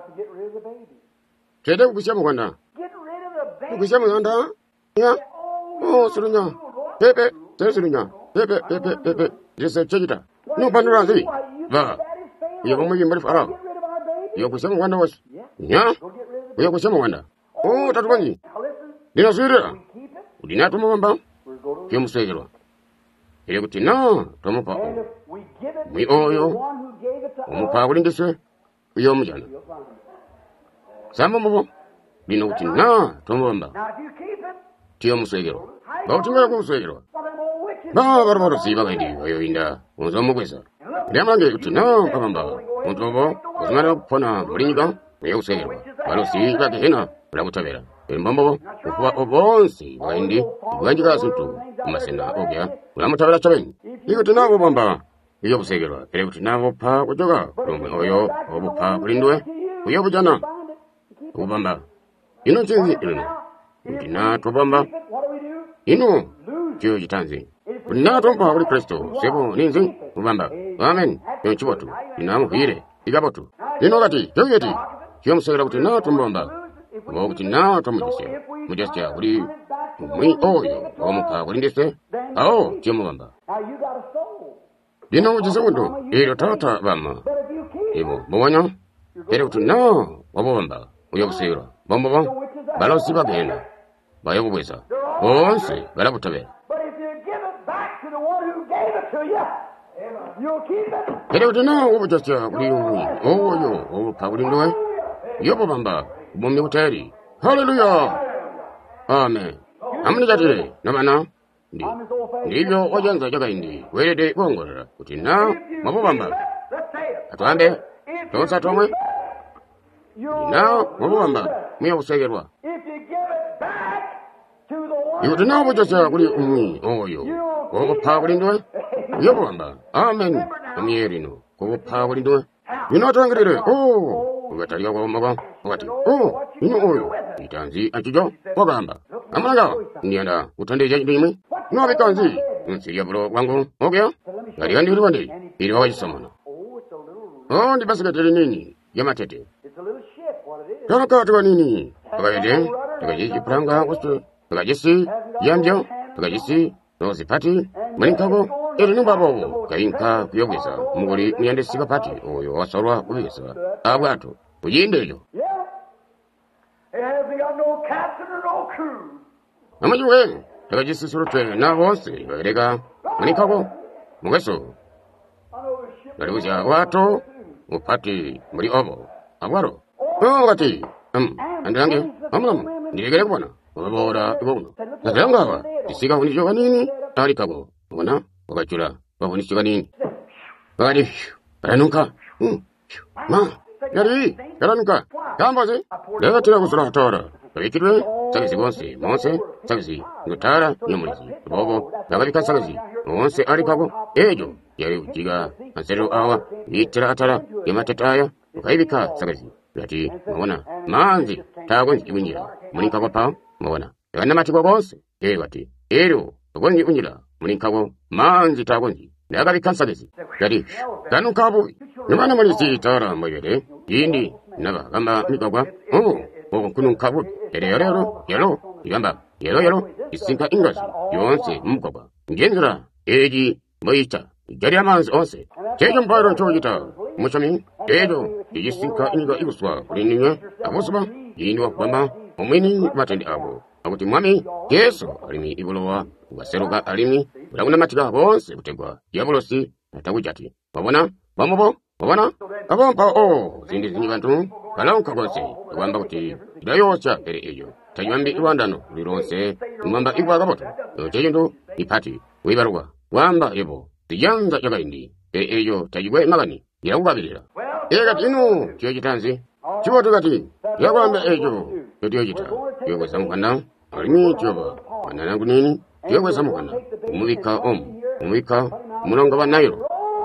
twede kukusya mukonda kukusya mukonda ya sulunya pepe sulunya pepe jese chejita no panduranzi ba iyo kumwe mbali fara iyo kusya mukonda wasi ya iyo kusya mukonda tatubangi dina swira udina tumamba kyo musegerwa ile kuti no tomupa mwi oyo omupa kulindise iyo mujana samba mubo dina kuti no tomamba tiyo musegerwa bautimera kumusegerwa baro siba kandi oyo inda unzomu kwesa ndiamange kuti no pamamba untobo uzimara kupona mulinga iyo usegerwa balo siba kehena ulakutabera mbambo kuba obonsi bandi bwanjika suntu masena ogya ulamutabera chabeni iko tinabo bamba iyo busegerwa ele kuti nabo pa kujoga rumwe oyo obupa kulindwe uyo bujana ubamba ino chinzi ino ndina tobamba ino cyo gitanzi na tompa kuri Kristo sebo ninzi ubamba amen yo chibotu inamu hire igabotu ino gati yogeti cyo musegerwa kuti na tombamba Moguti na tomujise mujasya uri mwi oyo omupa kulindise ao tiomubamba dino ujise mundo ero tata bama ebo bwanya ero kuti no wabomba uyo kusira bombo balosi bagenda bayo kubweza onse balabutabera ero kuti no ubujasya uri oyo omupa kulindwe yobo bamba Bumbi uteri. Hallelujah. Amen. Amni jatire. Namana. Ndivyo wajanza jaga indi. Werede kuongorera. Kutina. Mabubamba. Atuambe. Tosa tomwe. Ina. Mabubamba. Mia usegerwa. Yutina wajasa kuli oyo. Kukupa kulindwe. Yobubamba. Amen. Amierino. Kukupa kulindwe. Yunatangirire. Ugataliga kwa umaga. Wakati, ino oyo, itanzi achijo, wagamba. Amanaga, ndianda, utande jimwe. Nwabe kanzi, nsiria bro wangu, okay? Gari gandi uruwandi, ili wajisamana. Ndi basikateli nini, yamatete. Kanaka tuwa nini, tukayete, tukajiji pranga, wastu, tukajisi, yamjo, tukajisi, nozi pati, maninkago, ili numbabo, kainka kuyogeza, mugoli niande siga pati, oyo wasorwa kuyogeza, abwato. Ujindejo. Amajuwe, tukajisi surutwe na wose, werega, manikago, mugeso. Galuja wato, upati, muri obo, agwaro. Wati, andange, nirigere kubona, wabora, ibono. Natangawa, isiga unishoga nini, tarikago, ubona, wakachura, wabunishoga nini. Wadi, paranuka, Yaranuka, Kambazi, never tell us not Tora. Rikidre, Sagasi Bonsi, Monse, Sagasi, Nutara, Numisi, Bobo, Navika Sagasi, Monse Arikago, Ejo, Yaru Jiga, Ansero Awa, Yitra Atara, Yamatataya, Kaivika Sagasi, Rati, Mona, Manzi, Tagons, Ibunia, Monica, Mona, Yanamatico Bonsi, Ewati, Eru, Goni Unila, Monica, Manzi Tagonzi, Nagavika Sagasi, Rati, Kanukabu. Namana malisi tara moyede yindi naga gamba mikagwa kunun kabu yero yamba yero isinka ingazi yonse mukagwa ngenzura eji moita jariamans onse tejo mparo chojita muchami tejo isinka inga iguswa kulinya amusba yindi wakamba omweni matendi abo akuti mwami yeso alimi ibolowa waseruka alimi ulaguna matiga bonse kutegwa yabolosi atawujati babona bamobo Wabana, abampa zindi bantu, kalauka konse, wamba kuti, idayocha ere ejo, tajwambi iwandano, lironse, mwamba iwa gaboto, jayendo, ipati, wibarwa, wamba yebo, tijanza yagaindi, ere ejo, tajwe magani, yawabirira. Ega tinu, chiyojitanzi, chiwoto gati, yawamba ejo, yodiyojita, yogwe samukanda, alimi chiyoba, wananangu nini, yogwe samukanda, umuvika, mulonga wa nairo,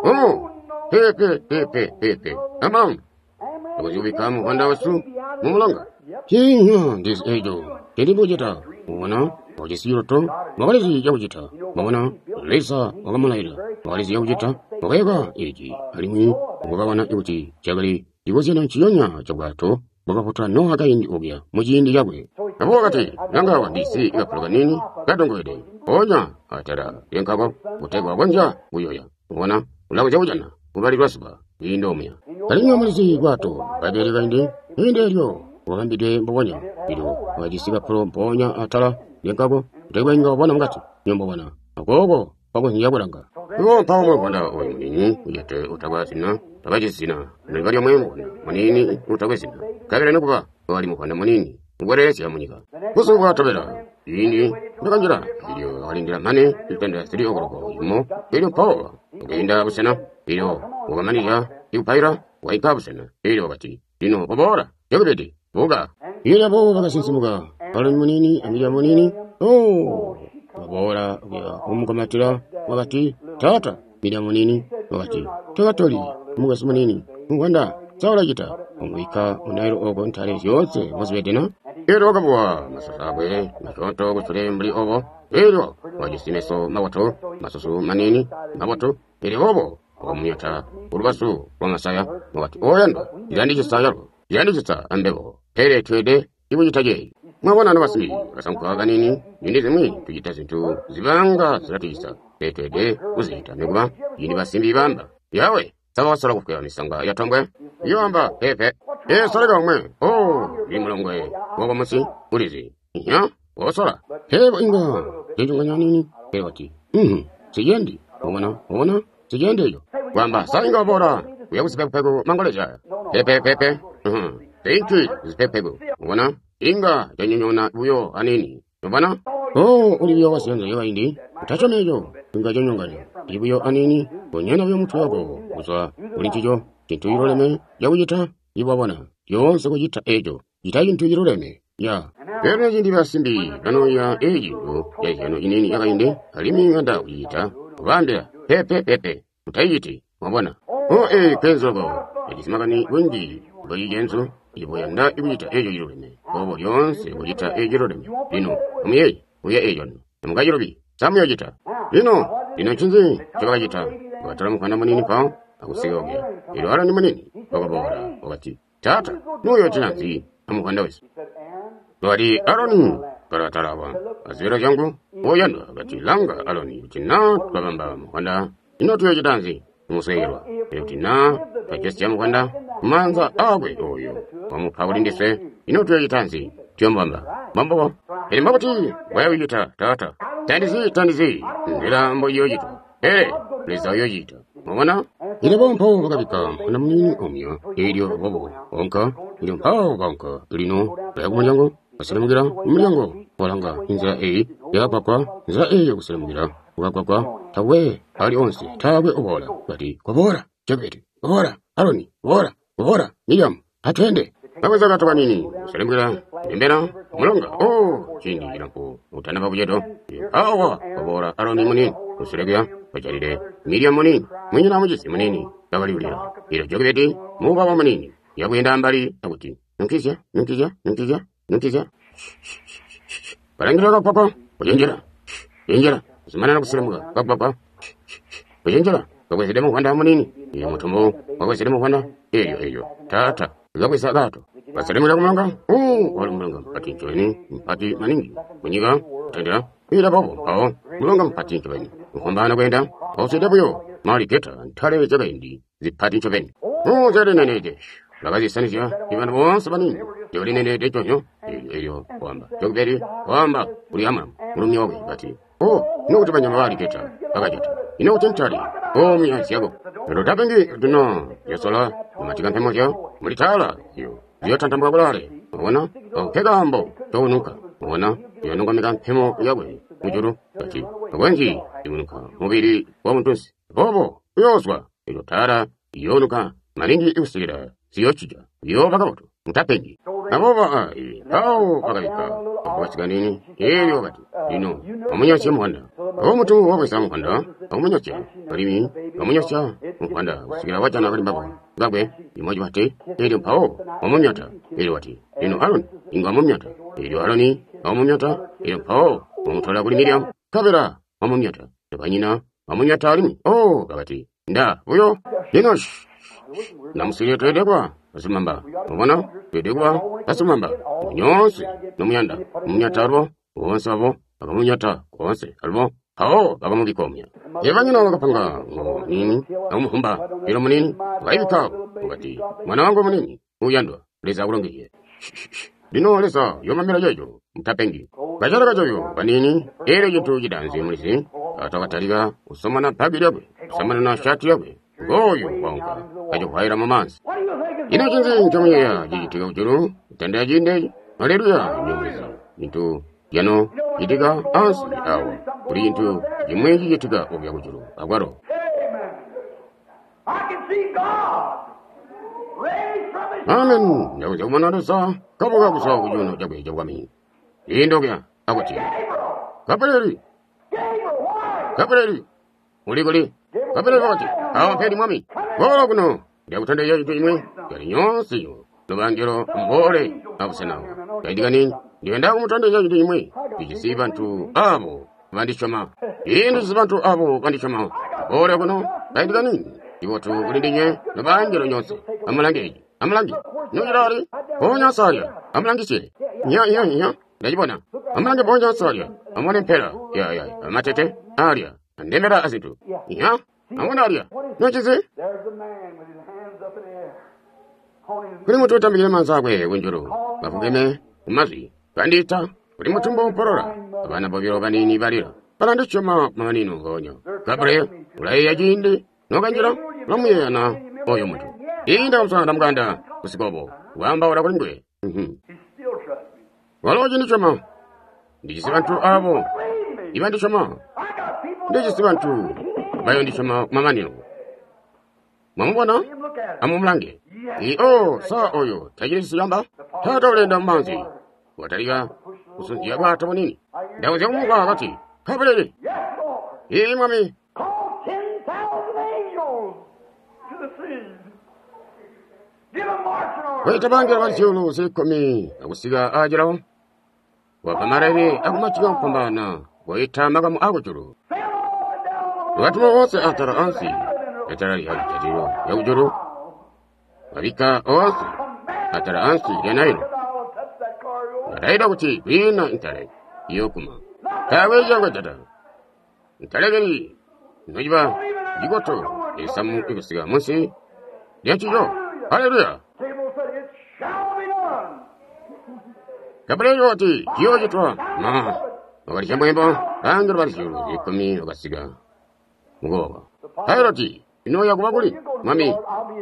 Pepe. Amam. Wajibikamu wanda wasu. Mumulanga. Hiya, this ejo. Jadi bojita. Wana. Wajisiroto. Magalisi yaujita. Mawana. Lesa. Wagamalaida. Magalisi yaujita. Wagayaka. Eji. Halimi. Wagawana yuti. Jagali. Iwazina chiyonya. Chagato. Wagaputa no haka indi ogya. Mujindi yagwe. Abogati. Nanga wa DC. Ikapuluga nini. Kadongoede. Onya. Atara. Yenkabo. Utegwa wanja. Uyoya. Wana. Ulawa jawujana. Ubali rwasiba. Indomia. Kalinyo mulisi gwato. Babeli gaindi. Indelyo. Wagambide mboganya. Ido. Wajisiga pro mponya atala. Yenkabo. Utegwa inga wana mgati. Nyombo wana. Agogo. Pago nyabulanga. Iwo pago mwanda oyi munini. Uyate utagwasina. Tagajisina. Nibali ya mwembo. Munini utagwasina. Kabila nukuka. Wali mkwanda munini. Ngweresi ya munika. Kusu kwa tabela. Ini. Ndakanjira. Iyo halindira mane. Itanda siri ogoroko. Imo. Iyo pago. Ugenda busena. Iyo. Ugamanija. Iyo paira. Waika busena. Iyo wakati. Ino obora. Yogubedi. Boga. Iyo boga bagasinsimuga. Palan munini. Amija munini. Obora. Umukamatira. Wakati. Tata. Mida munini. Wakati. Tegatoli. Mugasi munini. Mwanda. Saula jita. Umwika. Unairo ogo ntare yose. Mosbedena. Iyo wakabuwa. Masasabwe. Masonto. Gusure mbli ogo. Iyo. Wajisimeso. Mawato. Masosu manini. Mawato. Iyo obo. Omunyata. Urubasu. Wamasaya. Mwati. Oyanda. Yandijisa ambebo. Tere twede. Ibu jitaje. Mwawana nabasimi. Kasamkuhaga nini. Yindizimwi. Tujita zintu. Zibanga. Ziratujisa. Twede. Uzita. Niguba. Yini basimbi bamba. Yawe. Sawa wasala kufukea misanga. Yatambwe. Yamba. Pepe. Solega umwe. Limulongwe. Wago musi. Ulizi. Wasala. Hebo inga. Jejunganya nini. Hewati. Sijendi. Wana. Sijende yo. Wamba, sainga bora. Uyagusipe pego mangoleja. Pepe. Teinki, zipe pego. Wana, inga, janyonyona uyo anini. Wana? Uliyo wasianza yo indi. Utachomejo. Inga janyongani. Ibuyo anini. Onyena uyo mutu wako. Uswa, ulinchijo. Kintu yiroleme. Yawujita. Iwabona. Yonse kujita ejo. Jita kintu yiroleme. Ya. Ero jindi basimbi. Kano ya ejo. Ya jano inini yaka indi. Halimi nganda ujita. Wambia. Pepe. Utayiti. Wabona. Penzogo. Ejisimagani wengi. Boyi genzo. Iboyanda ibuyita ejo yiroleme. Bobo yonse ibuyita ejo yiroleme. Lino. Umuyei. Uya ejo. Namugajirobi. Samu yojita. Lino chinzi. Chibaka jita. Wataramu kanda munini pao. Akusiga ogya. Ilo hara ni munini. Wakabora. Wakati. Tata. Nuyo chinanzi. Amukanda wesi. Wadi Aroni. Karatarawa. Azira jangu. Oyanda. Gati langa Aroni. Utina. Kabamba mukanda. Inotu ya jitanzi. Musayirwa. Utina. Pakesti ya mukanda. Manza awe oyo. Wamupawulindise. Inotu ya jitanzi. Tiombamba. Mambo. Mbabati. Wayawi jita. Tata. Tandizi. Ndila mbo yojito. Leza yojito. Mwana. Ilebo mpao wakabika. Kuna munini omyo. Ilio wabo. Onka. Ilio mpao wakanka. Ilino. Bayagu muriango. Wasiramugira. Muriango. Walanga. Inzira ya pakwa. Inzira yo kusiramugira. Wakakwa. Tawe. Ali onsi. Tawe obora. Bati. Kobora. Jabeti. Obora. Aroni. Obora. Niyam. Hatwende. Naweza katoka nini? Kusiramugira. Mbera. Mulonga. Chindi ilampo. Utanaba bujeto. Awa. Obora. Aroni munini. Kusiramugira. Bajaride. Miriam munini. Mwenyina mujisi munini. Tabali ulira. Ilo jogibeti. Mubaba munini. Yagwenda mbali. Tabuti. Nunkizya. Parangira papa. Yenjera. Simana nakusiramuga. Papa. Yenjera. Bagwesedemo kwanda munini. Iyo mutumbo. Bagwesedemo kwanda. Eyo. Tata. Bagwesa gato. Basedemo kumanga. Wali mulonga mpati nchweni. Mpati maningi. Munyiga. Tendera. Ila babo. Mulonga mpati nchweni. Mkwambana kwenda. Osedebuyo. Mali keta. Ntale jagaindi. Zipati nchweni. Zade neneje. Lagazi sanisya. Ibana bonsa banini. Yoli neneje chonyo. Eyo. Wamba. Jogiberi. Wamba. Uliyama. Mulumyoge. Bati. Inokutibanya mawali keta. Bagajeta. Inokutentali. Miyansi yago. Rotapengi. Duno. Yasola. Matika mpemoja. Mulitala. Yo. Yotantambwa kulale. Mwana. Kega ambo. Tonuka. Mwana. Yonunga mika mpemo yagwe. Mujuru. Bati. Wenji. Imunuka. Mubiri. Wamuntunsi. Bobo. Yoswa. Yotara. Yonuka. Maningi iusigira. Siyochija. Yo bakamoto. Mutapengi. Aboba. Bagabika. wasikanini eri wakati ino omunyosya mukwanda omutu wabwesa mukwanda omunyosya balimi omunyosya mukwanda usikira wachana kali mbabo bagwe imoji bate eri mpawo omunyota eri wati ino Aaron inga omunyota eri Aaroni omunyota eri mpawo omutola kuli Miriam kabera omunyota tebanyina omunyota alimi kabati nda uyo ino namusiri twedekwa asumamba ubona twedekwa asumamba nyonse nomuyanda omunyota alwo wonse abo bakamunyota wonse alwo awo bakamugikomya ebanyina bakapanga nini omuhumba ero munini bayibika ngati mwana wangu munini uyandwa leza kulongeye lino leza yomamira yeyo mtapengi bajara kajoyo banini ere jitu jidanzi mulisi atawataliga usomana pabiri yabwe usomana na shati yabwe goyo wanka ajo kwaira mamansi ino chinzi nchomuya jijitiga uchuru utendea jinde haleluya nyumuzi into yano jitika ansi awo kuli into jimwe jitika obya uchuru agwaro amen yakuja kumanaresa kabuga kusawa kujuno jabwe jabwami indogya akuti kapeleri muligoli kapeleri wakati awa pedi mwami golo kuno yakutende yajitu imwe yali nyonsi lubangiro mbole abusenawo yaidika nini ndiwenda kumutende yajitu imwe ijisi bantu abo bandishoma indisi bantu abo bandishoma mbole kuno yaidika nini iwotu kulindinye lubangiro nyonsi amalangi nyojirari bonyasalya amalangi sile nya ndajibona amalangi bonyasalya amone mpera ya amatete alya ndemera azitu ya amona alya nochize kuli mutu utambikile manzakwe kunjuru bafugeme umazi bandita kuli mutumbo uporola abana bobiro banini balira balandichoma manino ngonyo kapre ulaye yajindi nokanjira lamuyana oyo mutu inda msanda mganda usikobo wamba wala kulingwe waloji nichoma ndijisi bantu abo ibandichoma ndijisi bantu bayo ndichoma mamanino mamubona amumulange sa oyo tajirisi yamba tata ulenda mmanzi wataliga usunjia bwata munini ndawuze kumuka wakati kapelele mwami wetabangira walisyulu sikomi akusiga ajirawo wakamarebe akumachiga kupambana waitamagamu akujuru watuma wose atara ansi etarali alijatiro yaujuru wabika wose atara ansi yanailo yadaida kuti bina intare yokuma tawe jangwa jata intalegeri nojiba jigoto esamu ikusiga munsi yachijo haleluya Gabriel wati kiyo jitwa walisha mwembo angiro walishiru ikomi wakasiga mgoba hairoti ino ya kubaguli mami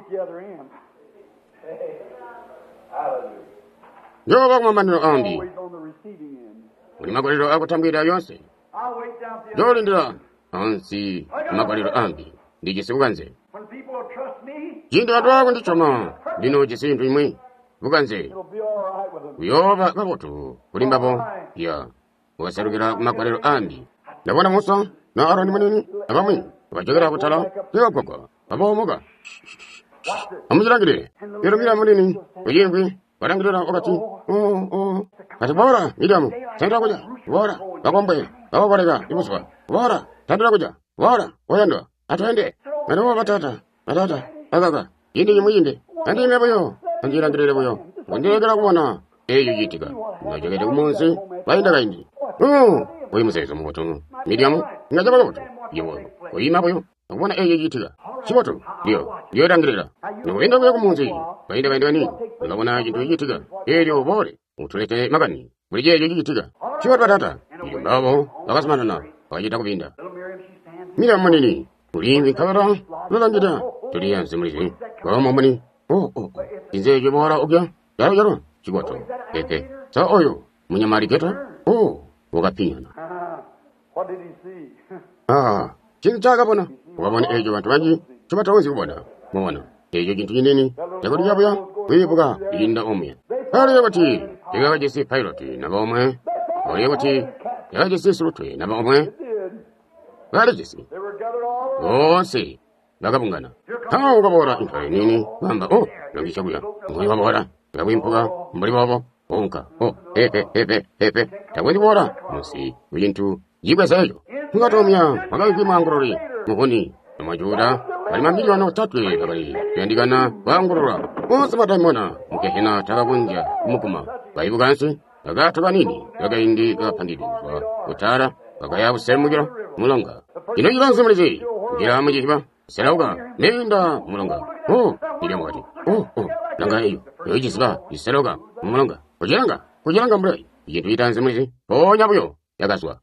yo bakumambaniro ambi uli magolero akutambwira yonse jolindira ansi magolero ambi ndijisi buganze jindi watu wako ndichoma dino jisintu imwe buganze uyoba kabotu kulimbapo ya wasarukira kumakolero ambi ndabona Musa na Aroni manini abamwe bajogera kutala yopoko abamuga amujirangire yerumira munini uyimbi barangirira okati ati bora Miriam tandira kuja bora bakombe bakorega ibuswa bora tandira kuja bora oyando atende ero batata agaga yindi yimuyinde andi meboyo andira boyo ndegera kubona eyo yitika najogera kumunsi bayinda kayindi oyi musezo muboto Miriam ngajaba boto yewo oyi maboyo ubona eyo yitika chiboto yo rangirira nowenda kuya kumunsi bayinda kayindi ngabona jintu yitika eyo bore utulete magani bulije eyo yitika chiboto batata iyo babo akasimana na bayita kubinda Miriam manini ulimbi kabara lulangira tuliyanze mulisi bamomani inze jibora ogya yaro chigoto sa oyo munyamariketa wakapinyana What did he see? chintu chakabona ukabona ejo bantu banji chobatawozi kubona mubona ejo chintu chinini chakoti chabuya wibuka inda omwe ali yakati ikakajesi piloti nabomwe 어리고치 야지시 스루트에 나방어머에 It did. 가르지시 They were gathered all around. 오씨 나가본가나 다 오가보라 인파니니 완바 오 여기 저구야 우리 와보라 야구 인포가 머리 와보 오운가 오 헤페 자고 보라 무시 우인투 이과사요 누가 좀이야 와가 그 망고로리 뭐니 너마주라 얼마 미리와노 짜투에 가버리 연디가나 왕고로라 오스바다 뭐나 무게 해나 자가본자 뭐구마 바이브 간시 나가 저가니니 여가 인디가 판디도 오타라 가야 셀무기라 물론가 이런 이런 소리지 이라 뭐지 봐 세라우가 내린다 물론가 오 이래 뭐지 오 난가요 여기 있어봐 이 세라우가 물론가 고지란가 뭐래 이게 뒤단 소리지 뭐냐고요 야가수가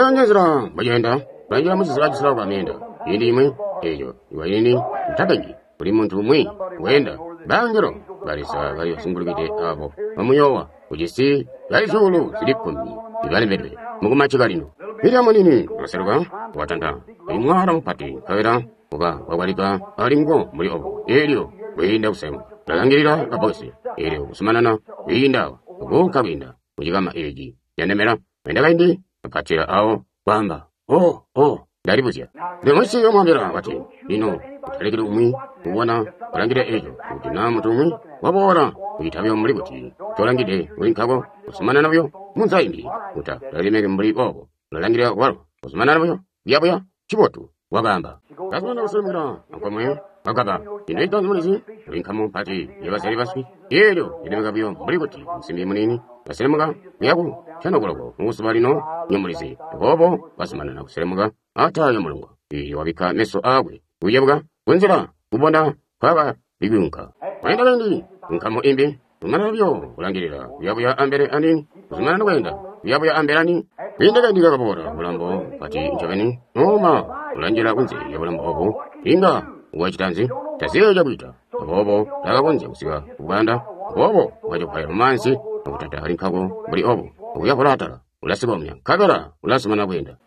연녀스랑 뭐지 한다 뭐지 하면서 쓰라지 쓰라고 하면 한다 이님은 해줘 이와이니 잡아니 우리 문 두무이 왜한다 망겨로 말이사 가요 승부르기 대 아보 어머여와 오지씨 야이소로 스리콘니 이가리 메르 무구마치 가리노 미리아머니니 어서로가 와찬다 이무하랑 파티 가이랑 뭐가 와가리가 아림고 무리 오고 예리오 왜인다고 쌤 나랑길이라 아버지 예리오 수만하나 왜인다 뭐 가고인다 우지가 막 예지 야네메라 왜나가인디 파티라 아오 와한바 오 나리부지야 내가 영화미라 같이 이노 다리기를 우미 우와나 바랑기래 애죠 우지나 무통이 와보라 우리 답이 엄물이고지 조랑기래 우인카고 수만하나고요 문사인디 우타 다리메게 물이 오고 바랑기래 와로 수만하나고요 미야보야 치보투 와가한바 가수만 없으므라 안과모요 와가봐 이노 일단 물이지 우인카모 파티 얘가 세리바스피 예료 이름가 비요 물이고지 스미문이니 세레모가 미야고 켜놓으라고 우스바리노 연물이지 오보 와스만하나고 세레모가 아타 연물은거 이 와비카 메소 아구이 우야부가 원세라 우보나 과가 리뷰인가 와이나랑니 은카모 인비 그만하비요 오랑길이라 우야부야 안베레 아닌 무슨 말하는 거인다 우야부야 안베라니 인다가 니가 가보라 물란보 같이 저거니 오마 오랑길아 운세 여보란 보고 인가 우아지단지 다세요 잡으이다 오보 나가본지 우시가 우가한다 오보 와족하여 만시 오타타 하링카고 우리 오보 우야보라 하타라 울라스가 없냐 가거라 울라스만 하고 인다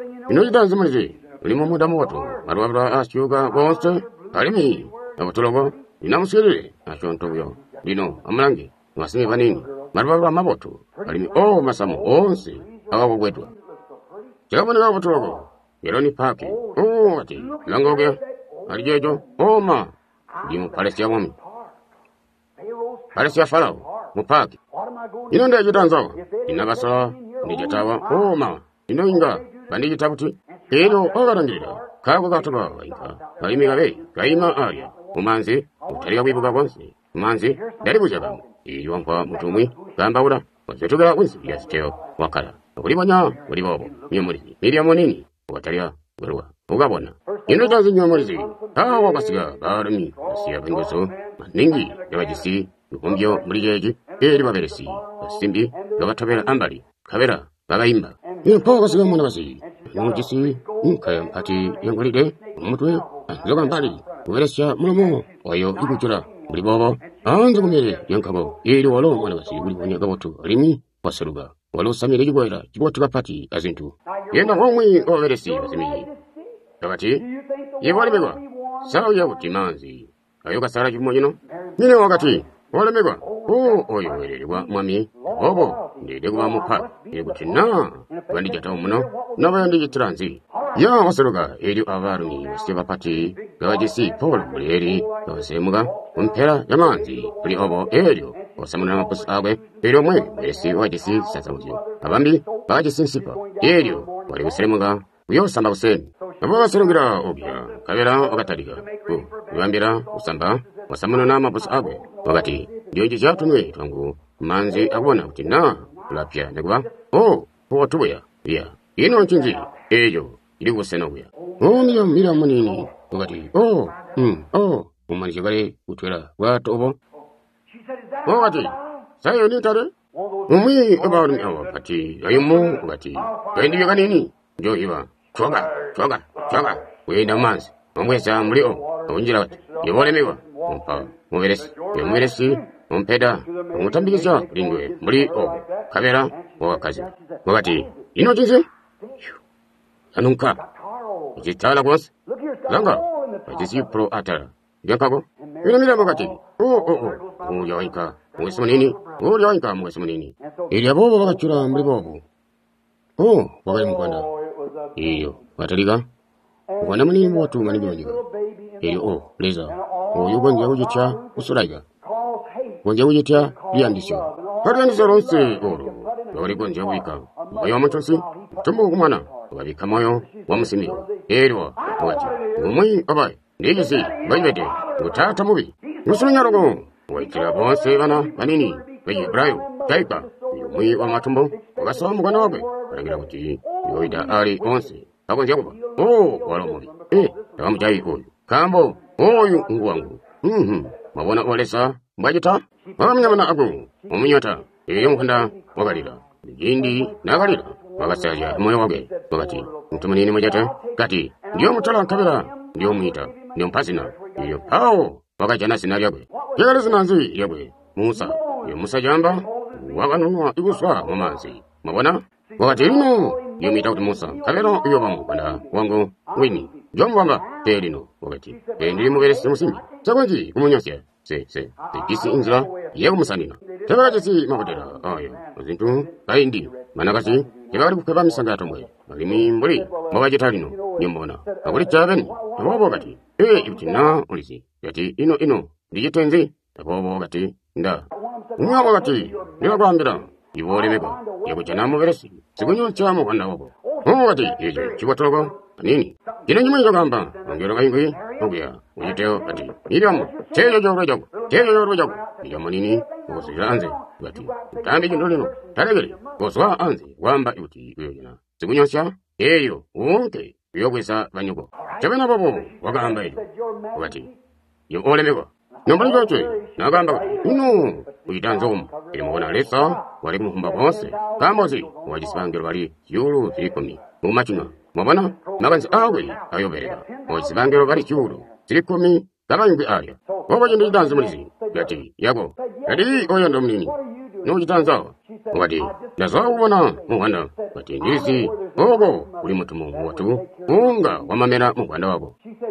이노지단 스물지 우리 몸무다 먹어도 마루아브라 아시오가 원스 아리미 아무토로고 이나무스를 아시온토고요 니노 아무랑기 마스니 바니니 마루아브라 마보토 아리미 오 마사모 온스 아가보고 해도 제가 보내가 보토로고 예런이 파키 오 아티 랑고게 아리제죠 오마 니모 팔레스티아 몸 팔레스티아 파라오 모 파키 이런데 주단서 이나가서 니제타와 오마 이노인가 만디지타부티 대로 어가란길이라 가고 같아가 와이까 가이미가 왜 가이마 아리야 오만시 자리가 위부가 원시 오만시 내리부자가 이 유황파 무조무이 간바우라 저쪽가 원시 야스체요 와카라 우리 뭐냐 우리 뭐 미어머리지 미리어머니니 오타리야 그러와 오가 보나 이노자스 미어머리지 다 와가스가 바름이 시야 뱅고서 닝기 여가지시 공기요 무리게지 에리바베르시 심비 너가 타베라 안바리 카베라 바가임바 이 포가스가 뭐나가시 용지시 가연 파티 연거리래 뭐도요 너가 빨리 왜랬어 뭐뭐 와요 이구주라 우리 보고 안 죽으면 영카고 이리 와로 뭐나가시 우리 보니까 보투 어림이 와서루가 와로 삼일 이고이라 기보투가 파티 아진투 얘가 홍이 오베레시 와스미 너같이 이번에 싸우려고 지만지 아요가 살아지 뭐니노 니네 와같이 원래매가 오요 이리와 뭐미 오보 니네가 뭐파 이거 진나 완디자 오므노 나바연디 트란지 야 와서로가 에리 아바르미 스티바 파티 가지시 폴 에리 세무가 온페라 야만지 우리 오보 에리오 오사무나 버스 아베 에리오메 에시 와지시 사사무지 아밤비 바지신 시파 에리오 와리 세무가 우요 삼바우센 아바가 세롱기라 오비야 카메라 오가타리가 우암비라 우삼바 오사무나 마버스 아베 와가티 여지 자투네 당구 만지 아고나 웃지나 라피아 내가 보투야 야 이놈 진지 에죠 이리고 세노고야 미라머니니 와가티 엄마니 저가리 우트라 와토보 와가티 사연이 다르 우미 어바르미 파티 아이모 와가티 웬디 여가니니 저 이와 좋아가 왜 나만스 엄웨사 무리오 언지라 이번에 메고 모메레스 온페다 못함비기죠 링고에 무리 카메라 오가까지 뭐가지 이노진스 자눈카 이제 잘라고스 랑가 이제 프로 아타라 기억하고 이놈이라 뭐가지 여인카 뭐있으면이니 여인카 뭐있으면이니 이리야 보보가 주라 무리 보보 Oh, wakali mkwanda. Iyo, watalika. Mkwanda mani watu mani biwanyika. Iyo, leza. Oyo gwangia ujitia usulaika. Gwangia ujitia liandisyo. Liandisyo ronse oro. Wakali gwangia uika. Wayo wamachosi. Tumbo kumana. Wakabika moyo wamusimio. Iyo, wakati. Umui abai. Nigisi, baibete. Utata mubi. Musuminyarogo. Waitira bonse bana banini. Bayi brayo. Taika. Umui wamatumbo. Wakasawa mkwanda wakwe. Waragira kuti. Yoida ali onse. Akonzi yakuba. Walomubi. Tawamujayi oyu. Kambo. Oyu nguwangu. Mabona olesa. Mbajita. Wamnyamana agu. Omunyata. Iyo mkwanda wakalira. Jindi nakalira. Wakasaja moyo wake. Wakati. Mtumanini mwajata. Kati. Ndiyo mutala kabila. Ndiyo mwita. Ndiyo mpasina. Iyo hao. Wakajana sinari yakwe. Kegale sinanzi yakwe. Musa. Iyo Musa jamba. Wakanunua iguswa mamanzi. Mabona. Wakati ino. Iyo mwita kuti Musa. Kabelo iyo wanda wangu. Wini. Jomwanga. Terino. Wakati. Ndiri muveresi musimbi. Sakwanji kumunyosya. Se. Kisi inzira. Iyo musanina. Tebakaji si mabotera. Ayo. Zintu. Kaindi. Manakasi. Kebali kukeba misanga yatomwe. Malimi mbuli. Mwajitalino. Nyombona. Akuli chabeni. Tabobo kati. Ibutina ulisi. Yati ino. Dijitenzi. Tabobo kati. Nda. Umwabo kati. Niwa kwambira. Iwole meko. Yakuchana muveresi. Sikunyo chamo kwanda wako. Kati. Yeje. Chikwatoko. Nini? Kina nyuma hiyo kamba. Ongero kaingui. Oguya. Ujiteo kati. Niliamu. Cheyo jogo. Niliamu nini? Ukosira anze. Kati. Utambi jindolino. Talegele. Koswa anze. Wamba ibuti. Uyojina. Sikunyosya. Eyo. Unke. Yokwesa banyuko. Chabena babo. Wakamba ejo. Kati. Yo ole meko. Nombali joche. Nagamba. Uitanzomu. Ilimona lesa. Wali muhumba konse. Kambozi. Wajisipangiro wali. Yuru filikomi. Umachina. Mwabana. Maganzi awe. Ayobereka. Wajisipangiro wali yuru. Filikomi. Kabanyuki aya. Wabajindi jitanzo mulisi. Yati. Yago. Yati oyondo mnini. Nujitanzao. Wati. Nazawa ubona. Mwanda. Wati ndisi. Ogo. Uli mutumu watu. Unga. Wamamera mwanda wako.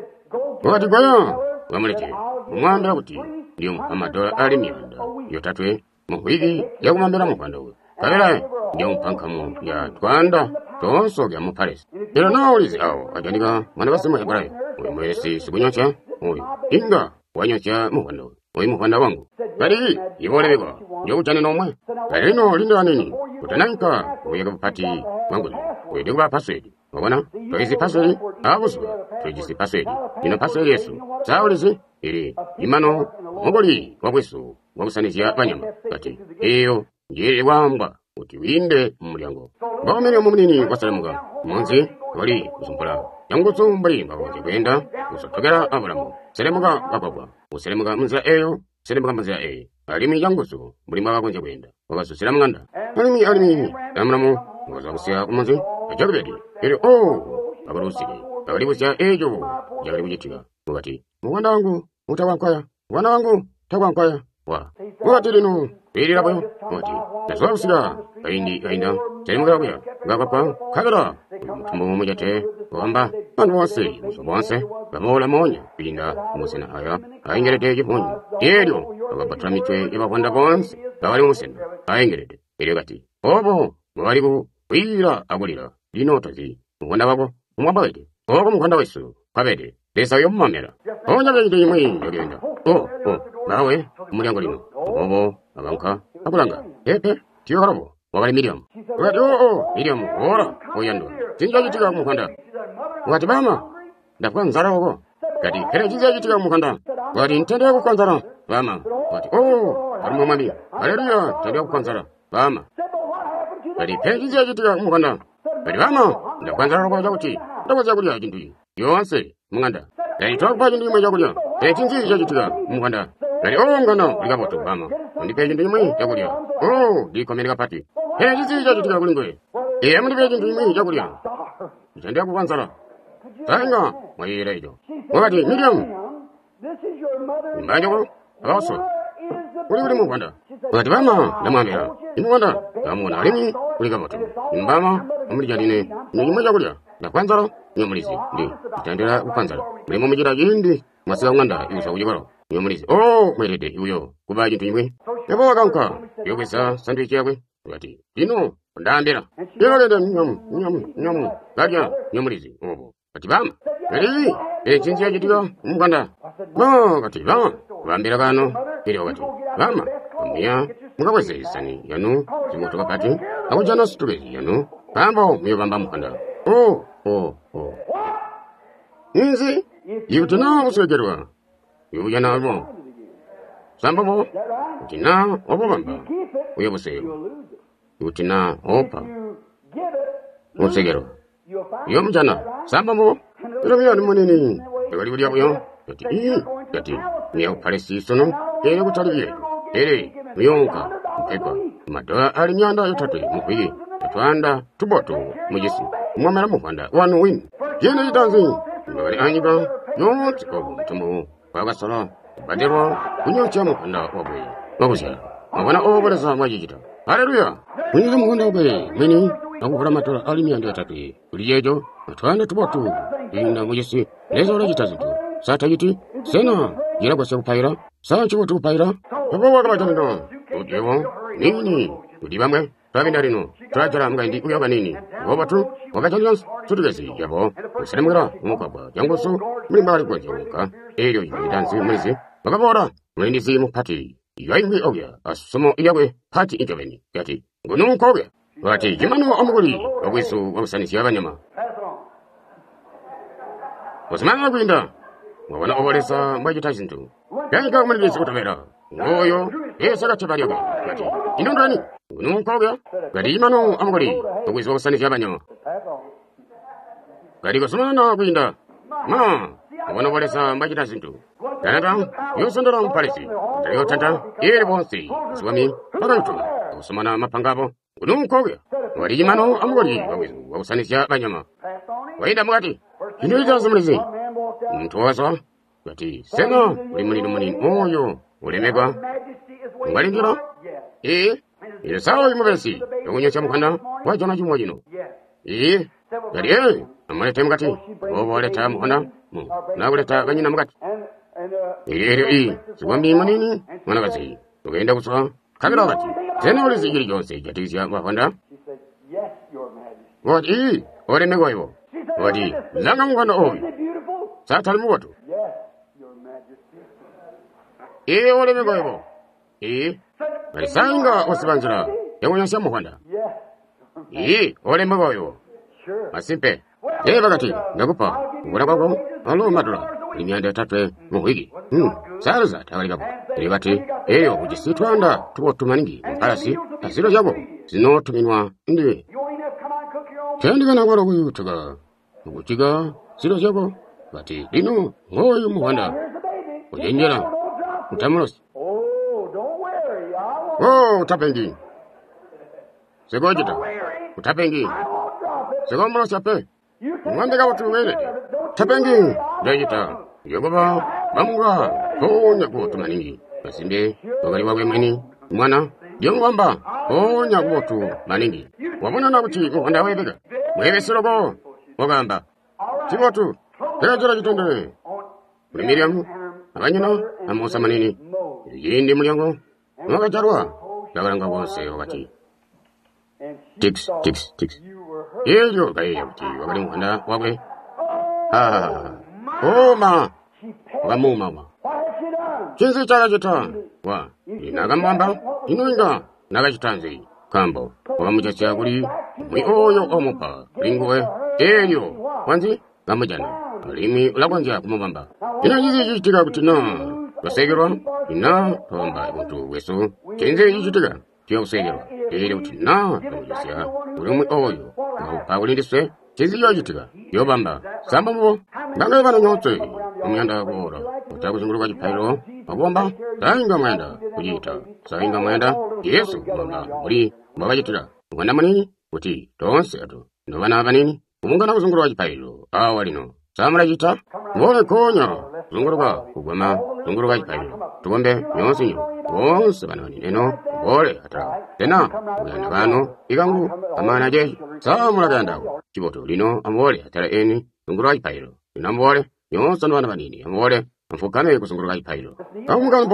Wati kwaya. Wamuleke. Mwanda kuti. Ndiyo amadola ali mianda. Yotatwe. Mwigi. Ya kumambera mwanda uwe. Kabela. Ndiyo mpankamu. Ya twanda. Tonso ya mupalesi. Ilo na ulizi ao. Ajanika. Manabasimu ya barayo. Uwe mwesi sikunyosha. Uwe. Inga. Wanyosha mwanda uwe. Uwe mwanda wangu. Kari. Iwole wego. Ndiyo uchane nomwe. Kari no linda wanini. Utanaika. Uwe pati wangu. Uwe degwa paswedi. Wabona. Toizi paswedi. Abuswa. Toizi paswedi. Ino paswedi yesu. Saulizi. Iri. Imano. Mogoli. Wabwesu. Wabusanisya banyama. Kati. Iyo. Njiri wamba. Uti winde mumulyango. Bawamene omumunini wasalamuka. Monzi. Wali. Usumpula. Yangusu mbali. Bawoje kwenda. Usotogera abulamu. Selemuka bakogwa. Uselemuka munzira eyo. Selemuka munzira eyo. Alimi yangusu. Mulima wakonje kwenda. Wakasusira munganda. Alimi. Amulamu. Wazakusya kumonzi. Ajagubedi. Iri. Abarusike. Abaribusya ejo. Jagari bujitika. Wakati. Mwanda wangu. Utawankwaya. Wana wangu. Tawankwaya. Wakati lino. Iri labayo. Wakati. Naswabusika. Kainda. Selemuka wakuya. Gakapa. Kagara. Mutumbo mujate. Wamba. Anu wase. Musobonse. Gamola monya. Pinda. Musena haya. Aingerete jiponyi. Ejo. Wabatra mitwe. Ibakwanda bonse. Gawali musena. Aingerete. Iri gati. Obo. Mwaliku. Wira. Agulira. Dinotazi. Mwanda wako. Mwabawete. Ogo mwanda wesu. Kabede. Desa yo mamera. Onya bende yimwe yogenda. Bawe. Umulyango lino. Obo. Aganka. Abulanga. Epe. Tiyo harabo. Wakali Miriam. Wakati Miriam. Ora. Oyando. Tinja jitiga mwanda. Wakati bama. Dafwa nzara wako. Kati kere jinja jitiga mwanda. Wakati ntende kukanzara. Bama. Wakati Harimo mami. Haleluya. Tende kukanzara. Bama. Kati kere jinja jitiga mwanda. Kati bama. Ndakwanzara wako jakuti. Ndakwaza kulia jindu. Yonse. Mwanda. Kati tokpa jindu yimwe jakulia. Tinji jitiga mwanda. Kati ngana. Ligaboto. Bama. Ndipe jindu yimwe jakulia. Dikomereka pati. Jinji jitiga kulingwe. Amndipe jindu yimwe jakulia. Jandea kukanzara. Tainga. Mwayira ijo. Wakati Miriam. Mbanyoko. Awaso. Uli mwanda. Wakati bama. Namwambia. Mwanda. Kamuna alimi. Ligaboto. Mbama. Amulijadine. Nyimwe jakulia. Nakwanzara. Nyomulisi. Ndi. Itandela kukanzara. Mulimo mujira jindi. Masika mwanda. Iusa ujibaro. Nyomulisi. Mwelede. Uyo. Kubaji ntuimwe. Yabo wakanka. Yokwesa. Sandwich yakwe. Wakati. Dino. ndambira yegede nyom gadya nyomurizi obo kati bama eri ekintu ekitiga muganda kati bama bambira kano eri wakati bama omuya mukakwese isani yanu kimotoka kati akujana situlezi yanu kambo muyo bamba mukanda nzi yutina musegerwa yujana abo sambo utina obo bamba uyo buseyo yutina opa musegerwa yo mujana sambo Ramiya ni munini wali buli abuyo yati niya upalesi sono ere kutaliye ere muyonka mpepa madola ali nyanda yotate mukuyi tatwanda tuboto mujisi mwamara mufanda wanu win jene yitanzi ngari anyiga yonti obu tumu wagasala badero kunyocha mufanda wabwe wabusha mabana obolesa majijita haleluya kunyiga mufanda wabwe meni akukula matola ali nyanda yotate kuliyejo tatwanda tuboto inda mujisi lezo rajitazitu sata yiti sena yira kwa sekupaira sancho kutupaira obo wakabatanino ujewo nini udibamwe tabindarino trajara mgandi uyaga nini wabatu wakachanyo sutugezi yabo usanemura umukabwa yangosu mlimbari kwa jonka elio yidansi mwezi wakabora mwendisi mupati yaimbi ogya asumo iyagwe pati injabeni yati ngunu kogya wati jimanu omuguli ogwisu wabusanisi yabanyama Osmana kwinda mwana obolesa mbajitazintu yanga umulisi kutabera ngoyo esaka chibaliyo kati inondani ununkogya kati imano amugoli ogwiso obusani kyabanyama kati kosomana kwinda mwana obolesa mbajitazintu tanata yosondora mpalisi taliyo tanta ere bonsi swami pakayutuma osomana mapangabo ununkogya kati imano amugoli ogwiso obusani kyabanyama waida mwati Kindoita zumlizi mtuwaza kati sena ulimunini munini oyo ulemegwa ngalindira ile sawa imubesi yokunyocha mukanda wajona chumwa jino kati amaleta mukati obo waleta mukanda nakuleta kanyina mukati siwambi munini mwanakazi tukenda kuswa kabira kati sena ulizigiri jonse jatizya mukanda wati ulemegwa iwo wadi zanga mukanda oyo satali muwatu olemegwa iwo alisanga osibanzira yakunyosya mukanda olemegwa iwo asimpe bakati ndakupa ngula kwako alo madula imyanda tatwe muhigi saruza takalikapo bati eyo kujisitwanda tubotumaningi mpalasi asiro jabo zinotuminwa ndiwe tendikana kwalo kuyutuka ukuchiga siro chako bati lino ngoyo mukanda ujenjera utamulosi utapengi segojita utapengi segomulosi ape mwandika watuwele tapengi jajita yogoba bamunga konya kutumaningi basimbe wakali wawe mweni mwana yongwamba konya kutu maningi wabona nakuti mukanda webega mwebe sirogo ogamba kibotu terajora jitondere kuri Miriam abanyina amusa manini yindi mulyango mwakajarwa yagaranga bose wakati tix yeyo kaya kuti wakali mukanda wakwe wakamuma chinzi chakachita wa inakamwamba inoinga nakachitanzi kambo wakamuchachia kuli mwi oyo omupa linguwe eyo wanzi kamujana limi lakwanza kumubamba ina chizi chichitika kuti twasekerwa ina twamba muntu weso chinzi chichitika tiyakusekerwa kuti kamujasya kuli mwi oyo waupa kulindiswe chizi yochitika yobamba samba mubo ngangaye bana nyotse omuyanda kuora utakuzunguluka chipairo makomba sainga mwenda kujita sainga mwenda Yesu mwamba muri mwakachitira mwana manini kuti tonse atu novana vanini kumungana kuzunguluka chipairo awa lino samula chita ngole konya zunguluka kugwama zunguluka chipairo tukombe nyonsinyo bonse vanani neno ngole ata tena kuyanda kano ikangu amana jeshi samula kayandako chiboto lino amwole atala eni zunguluka chipairo inamwole nyonsa nwana vanini amwole mfukame kusunguluka chiphayiro kakumukani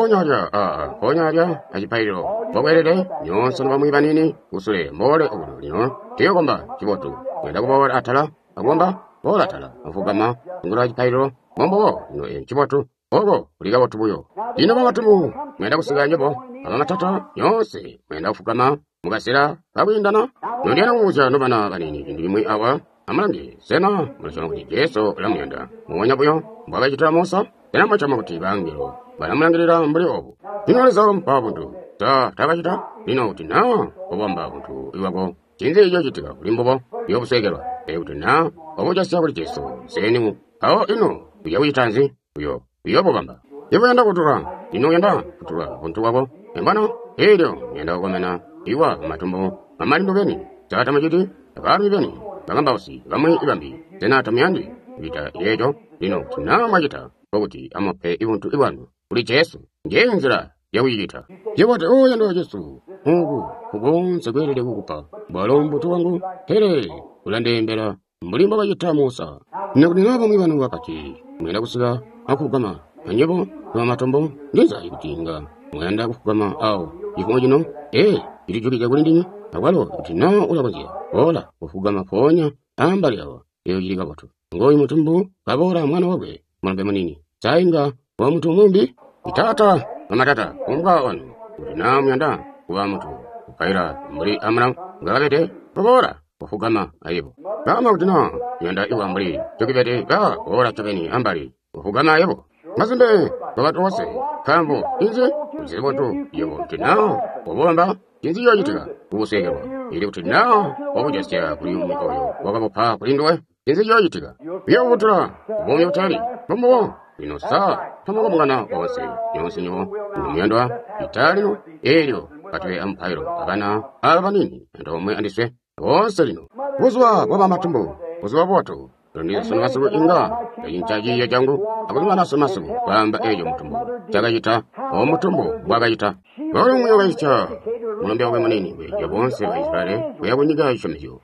ponya alya achiphayiro pokwerere nyonse nomwe panini usule mbole uno lino tiyokomba chibotu mwenda kubola athala akomba bola athala mfukama kusunguluka chiphayiro mombo ino chibotu oko kulika botubuyo lino pamatumu mwenda kusika nyopo apamatata nyonse mwenda kufukama mukasira kakuyindana nondiyana kuuza nopana panini ndimwe awa amalangi sena mulachona kuti Yesu lamuyenda muwonya buyo mbwakachitira Musa ena mwachama kuti bangelo balamulangirira mbuli obu linoleza mpa buntu takachita lino kuti na obamba buntu iwako chinze icho chitika kulimbobo yobusekerwa kuti na obuchasiya kuti Yesu senimu awo ino uyawitanzi uyo bobamba yenda kutura lino yenda kutura buntu wako embana elyo yenda kukomena iwa matumbo amalindo beni tata majiti akari beni bagambausi bamwe ibambi tena tamyandi vita yejo lino tina majita okuti amape ibuntu ibanu kuli Yesu ngenzira yawiyita yewote yendo Yesu mungu kubonse kwerere kukupa balombo tuwangu here ulandembera mulimbo bayita Musa nakuti nabo mwibanu wakati mwenda kusika akugama anyebo kwa matombo ngenza ikutinga mwenda kugama au ikomojino ilijuliza kulindinyi awalo tina ulakozia ola kufugama ponya ambali awa iyo jilika watu ngoi mutumbu kabora mwana wawe mwanambe manini sainga wa mutu mumbi itata mamatata kumga wanu utina myanda kuwa mutu ukaira mbuli amana ngabete kabora kufugama ayibo kama utina myanda iwa mbuli chokibete ka ora chokeni ambali kufugama ayibo mazimbe babatu wase kambo inze uzibotu yebo utina wabomba inzi yojitika ubusegerwa ili utina wabujasya kuli umikoyo wakabopa kulindwe inzi yojitika yobutura bomyo tali bombo ino sa tamukomungana wose yonse nyo myandwa italino elyo katwe ampayiro abana abanini ndomwe andiswe wose lino uzwa waba matumbo uzwa boto ndi sonwasu inga yinchaji ya jangu akuzimana sonwasu bamba eyo mutumbo chakayita omutumbo bwakayita wali mwiyo kaicha munombe wakwe manini yabonse wa Israeli weyabunyiga ishomizyo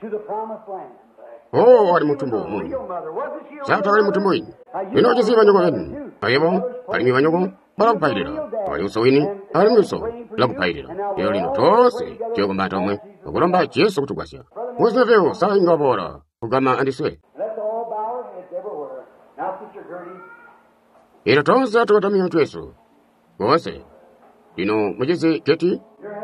wali mutumbo munyu sata wali mutumbo ini ino jisi banyoko beni ayebo kalimi banyoko bala kupayirira wali uso wini ali mwiso la kupayirira iyo lino tose chiyoko mbata omwe okulomba Yesu kutugwasya wosnefeo saa inga bora kugama andiswe ilo tonse tukatamiyo twesu wose lino mujisi keti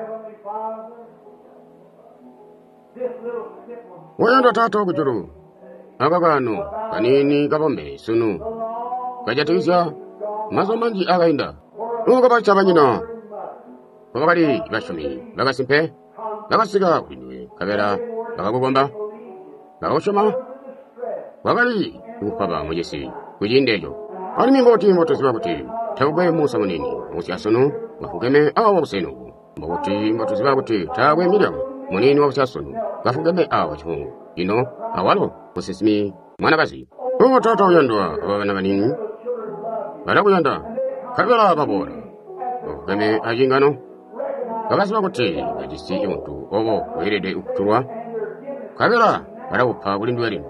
wenda tato kujuru akakano kanini kapombe sunu kajatisya maso manji akainda nukapacha banyina pakakali bashomi bakasimpe bakasika kulinwe kabera bakakugomba bakakushoma wakali kupaba mujisi kujindejo alimi ngoti moto ziba kuti tagwe Musa munini musyasonu bafugeme awo busenu mboti moto ziba kuti tagwe Miriam munini wabusyasonu bafugeme awo chimu ino awalo musisimi mwanakazi tata uyandwa abana banini barakuyanda kabera babora bafugeme ajingano bakasiba kuti bajisi imuntu obo werede ukuturwa kabera barakupa kulindwa lino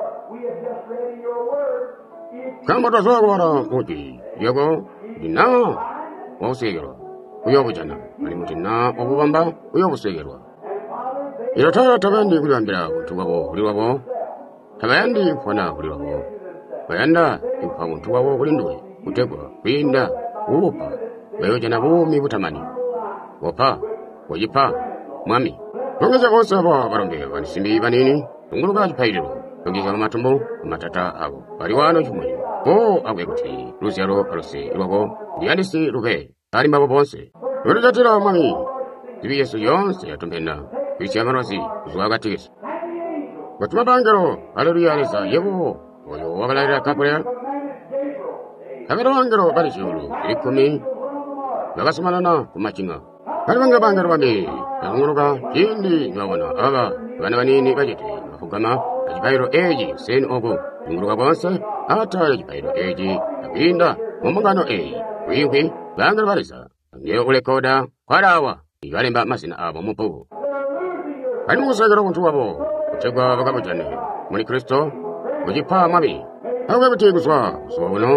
kama tazwa wara muti yego dina wosegero uyobujana ali mutina obubamba uyobusegerwa irotara tabandi kulambira kutubabo kuliwabo tabandi kufana kuliwabo bayanda ipa muntu wabo kulindwe kutegwa kwinda upa bayojana bumi butamani wopa woyipa mwami ongeza kose abo barombe banisimbi banini tunguluka chipayiro ongeza matumbo matata abo bali wano chumwe agwe kuti luzyalo alose lwako ndiyandisi lupe ali mabo bonse lulujatira mwami zibi Yesu yonse yatombena kwisya manozi kuzwakatikisa batuma bangelo haleluya alesa yebo oyo wabalalira kapulera kabera bangelo bali chulu ikumi bakasomanana kumachinga kali bangelo bambi nakunguluka chindi nwabona aba bana banini bajete bafugama achipayiro eji seni ogo nguluka bonse atale chipayiro eji apinda mumungano winkwi bangelo balisa ngero kulekoda kwalawa ibalemba masina abo mupo kali musegera kuntu wabo kutegwa bakabujane muri Kristo mujipa mwabi awe butiguswa so no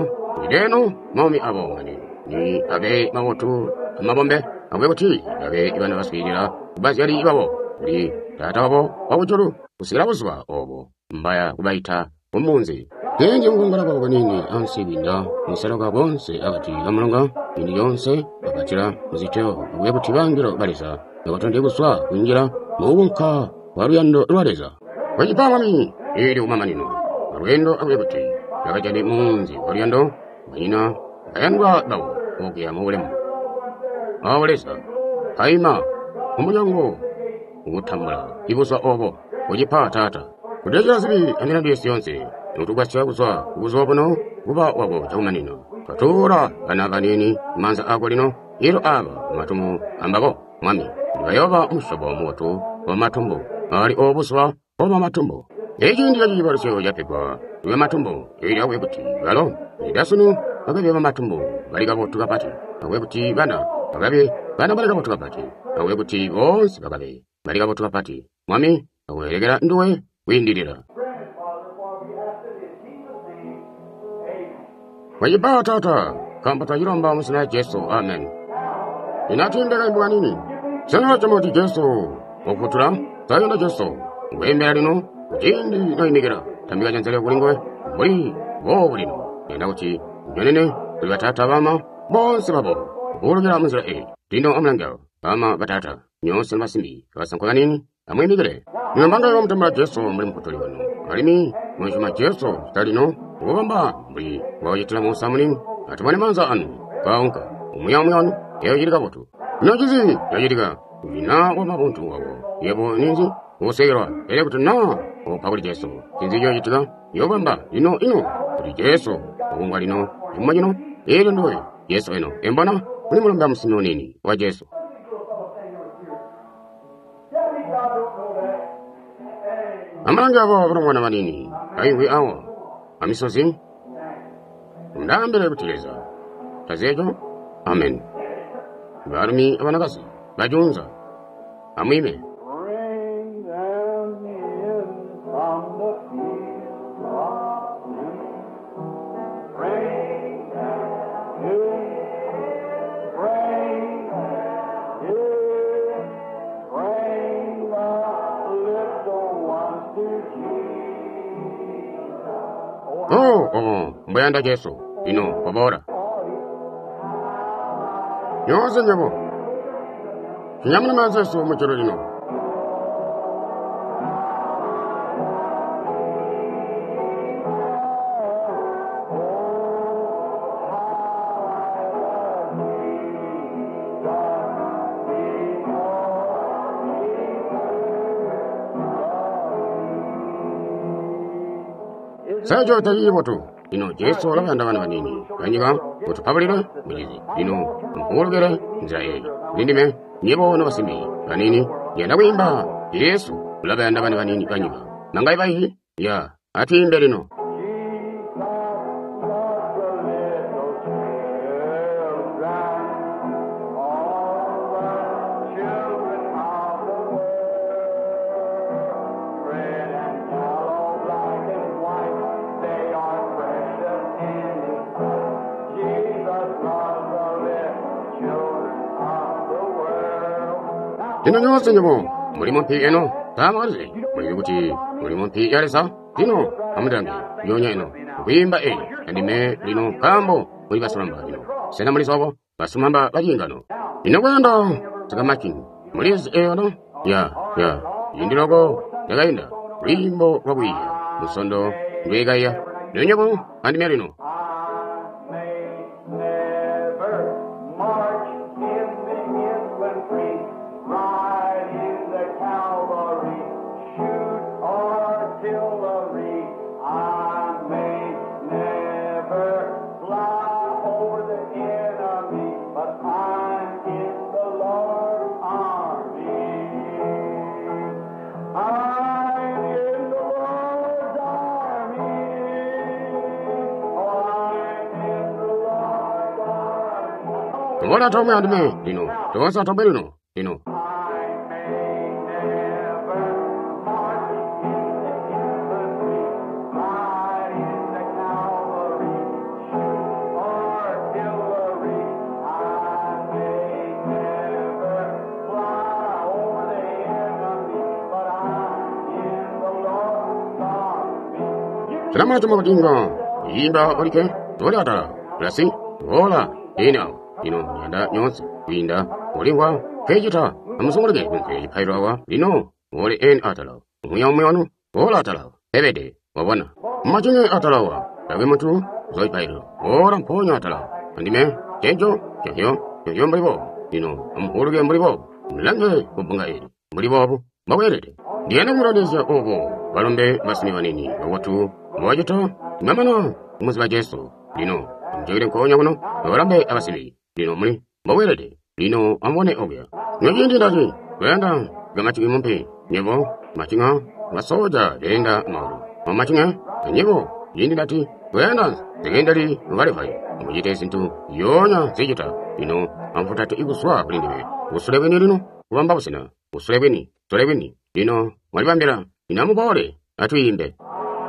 Ideno, Mommy Abomani, Ni Abe Mamotu, Mabombe, Aweboti, Abe Ivana Spidira, Bazari Babo, Ni Tatabo, Awuturu, Usirabuswa, Obo, Mbaya, Ubaita, Umunzi. Kenji Mungara Babanini, Ansibinda, Musaraga Bonse, Abati, Amronga, Indionse, Abatira, Ziteo, Aweboti Bangiro, Barisa, Nawatonde Buswa, Wingira, Mowunka, Wariando, Rareza. Wajipamami, Edu Mamanino, Arwendo Aweboti, Nagajani Munzi, Wariando, Manina, Ayangwa Dao, Okia Molem. Awalesa, Haima, Umuyango, Utamura, Ibusa Obo, Wajipa Tata, Kudejasri, Amina Sionse, Nutubasha Uzobono, Uba Wabo, Jomanino, Katura, Anaganini, Manza Agolino, Iro Aba, Matumu, Ambago, Mami, Ayova Mushabo Moto, or Matumbo, Ari Obuswa, Oma Matumbo. Agent Yajivarsio Yapipa, Matumbo, Area Webuti, Galo, Idasunu, Agabe Matumbo, Varigabo to a party, a Webuti Vana, Agabe, Vana Varigabo to a party, a Webuti Vons, Agabe, Varigabo to a party, Mami, a Weregara Ndue, Windira. Wajiba Tata, Kampata Yuramba Musna Jeso, Amen. Inatin de Buanini, Sanachamoti Jeso, Okutura, Sayana Jeso, Wemberino, Jindi Noimigara, Tamiga Jansele Wingo, Buri, Wobrino, Yanauchi, Yanene, Batata Vama, Bonsababo, Burga Musra, Dino Omlanga, Bama Batata, Nyon Masimi, Vasankolanini, Amwimigre, Namanga Romtama Jeso, Mrimputoriano, Arimi, Mojima Jeso, Stadino, Wamba, Bri, Wajitamo Summoning, at Manimanza An, Kaunka, Umuyan, Yajirigabotu. Najizi, Yajiriga, Vina, Wabuntu, Yabo Ninzi, Osera, Electrona, or Power Jeso, Kinzi Yajita, Yobamba, Ino, Jeso, Umbarino, Imagino, Edenoi, yes, I know, Embana, Primum Sinonini, Wajeso. Amanga from one manini, I we are. Amisosi, Ndambele Butileza, Tazejo, Amen. Barmi Avanagasi, Bajunza, Amime. Bring them in from the field of sin. Bring them in, bring them in, bring the little ones to Jesus. Bayanda Jeso, Babora. Yours and Yabo. Yamanazo, Maturino. Sajo Tayibotu, Jeso and Vanini, Kaniga, Put Pabrina, Milizi, Burger, Zay, Lindime, Nibo Novasimi, Vanini, Yanawimba, Yesu, Lavanda Vanini Kaniga, Nangai, Ya, Atim Berino. Dino Senor, Morimonti Eno, Tamazi, Moributi, Morimonti Yaresa, Dino, Amadani, Yoniano, Wimba A, and the me, Dino, Cambo, Wivasramba, Senamarisovo, Basumamba, Bagingano. In a window, Sagamakin, Moris Eono, Ya, Indirogo, Yagaina, Rimbo, Rabi, Musondo, Vegaya, Nunovo, and Merino. What I told me on me, to us at Belino, Lama tu mabutinga. Imba olike. Tola ta. Lasi. Ola. Ina. Ino yanda nyons. Winda. Olingwa. Kejita. Amusongolege. Kunke pairawa. Lino. Oli en atala. Muyanu. Ola atala. Ebede. Wabana. Machinge atalawa. Lagi mutu. Zoi pairo. Orang ponya atala. Andime. Kenjo. Kenjo mbaribo. Lino. Amhuluge mbaribo. Lange. Kubungai. Mbaribo. Mawelede. Diana muradesya ogo. Walombe basini wanini. Watu. Mwajito. Mamano. Umuziba jesu. Lino. Amjegire konya kuno. Walambe abasili. Lino muli. Mawelede. Lino amwane ogya. Nyojindi dati. Wenda. Gamachiki mumpi. Nyebo. Machinga. Wasoja. Denda mauru. Machinga. Nyebo. Yindi dati. Wenda. Segendari. Walifai. Mujite sintu. Yonya. Sejita. Lino. Amfutatu iguswa. Kulindiwe. Usulebeni lino. Wamba usina. Usulebeni. Solebeni. Lino. Walibambira. Inamubole. Atuimbe.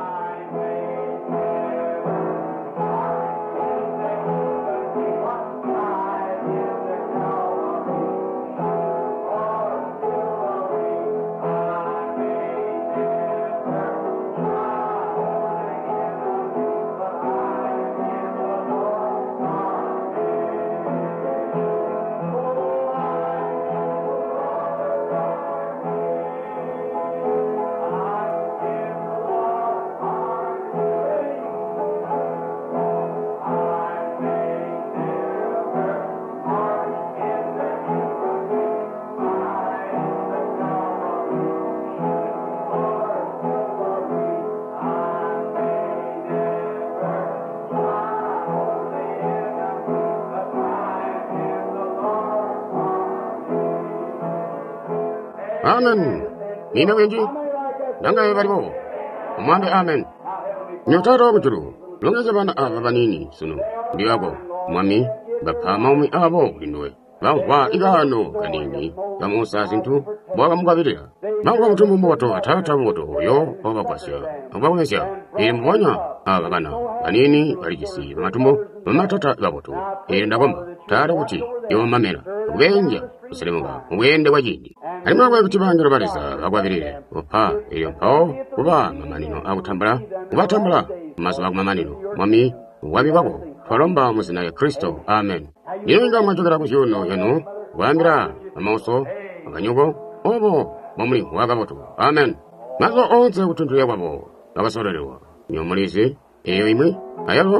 Amen. Nina wenji. Nanga baribo. Umande amen. Nyotaro buturu. Longa zabana abanini sunu. Ndiago. Mami. Bapa maumi abo linoe. Wa igano kanini. Gamusa sintu. Bwaga mugabirira. Bangwa mutumbu mwoto atata mwoto yo oba kwasya. Abawesya. Mwonya abana. Kanini baligisi. Matumbo. Matata baboto. Ndagomba. Tara kuti. Yo mamera. Ugenja. Uselemuga. Ugende wajindi. Harimo kutibangira barisa bagwabirire. Opa. Iyo pao. Kuba mamanino. Agutambala. Kubatambala. Maso mamanino. Mami. Wabibako. Faromba muzina ya Kristo. Amen. Yenga mwajogera kusyono yanu. Wambira. Amoso. Akanyugo. Obo. Mwamuli wagaboto. Amen. Mazo onse utuntu ya wabo. Agasorerewa. Nyomulisi. Eyo imwe. Ayalo.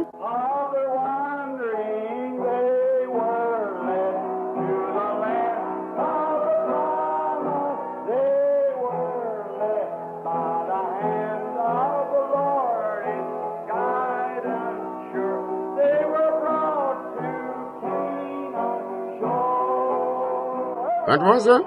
What was it?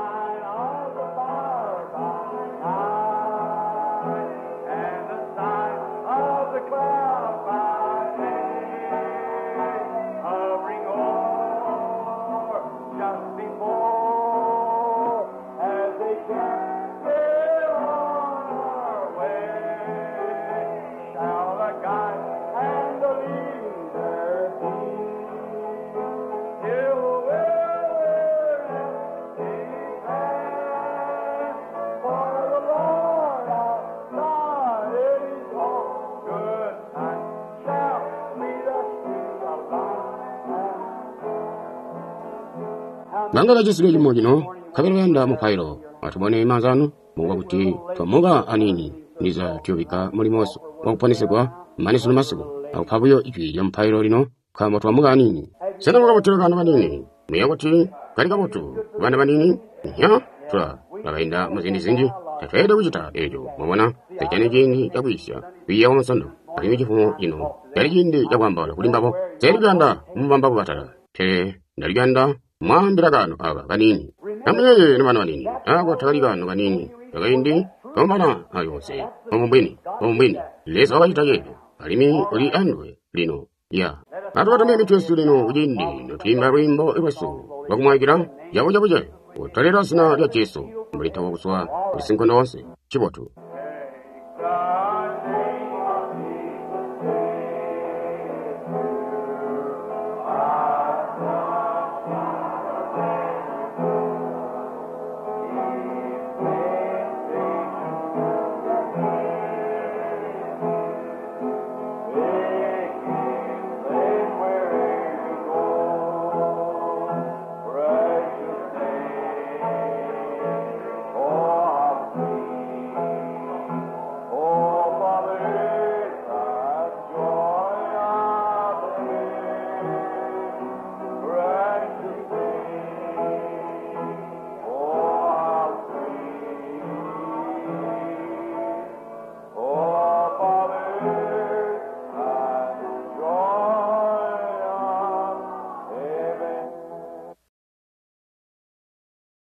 Mangala jisule jimojino, kabirwenda mupairo, atubone imazanu, munga kuti, twamuga anini, niza tyobika mulimoso, wakupanisegwa, manisulu masigo, akupabuyo ipi ya mupairo lino, kama twamuga anini. Sena munga kuti wakanda manini, muya kuti, kalika mutu, wakanda manini, ya, tula, lagainda muzindi zinji, tatwede ujita ejo, mwabona, tajane jini ya kuisha, kuiya wamasando, alimi jifumo ino, yali jindi ya kwambala kulimbabo, seriganda, mbambabu batala, tere, naliganda, mwambiragano aba kanini namye ni bana nini ago taligano kanini tagaindi tombana ayose omumbini leso abayitaye alimi oli andwe lino ya atwata mimi twesu lino ujindi no timba rimbo ewesu bakumwagira yabuja otalera sina ya Yesu mulita woswa usinkono wose chibotu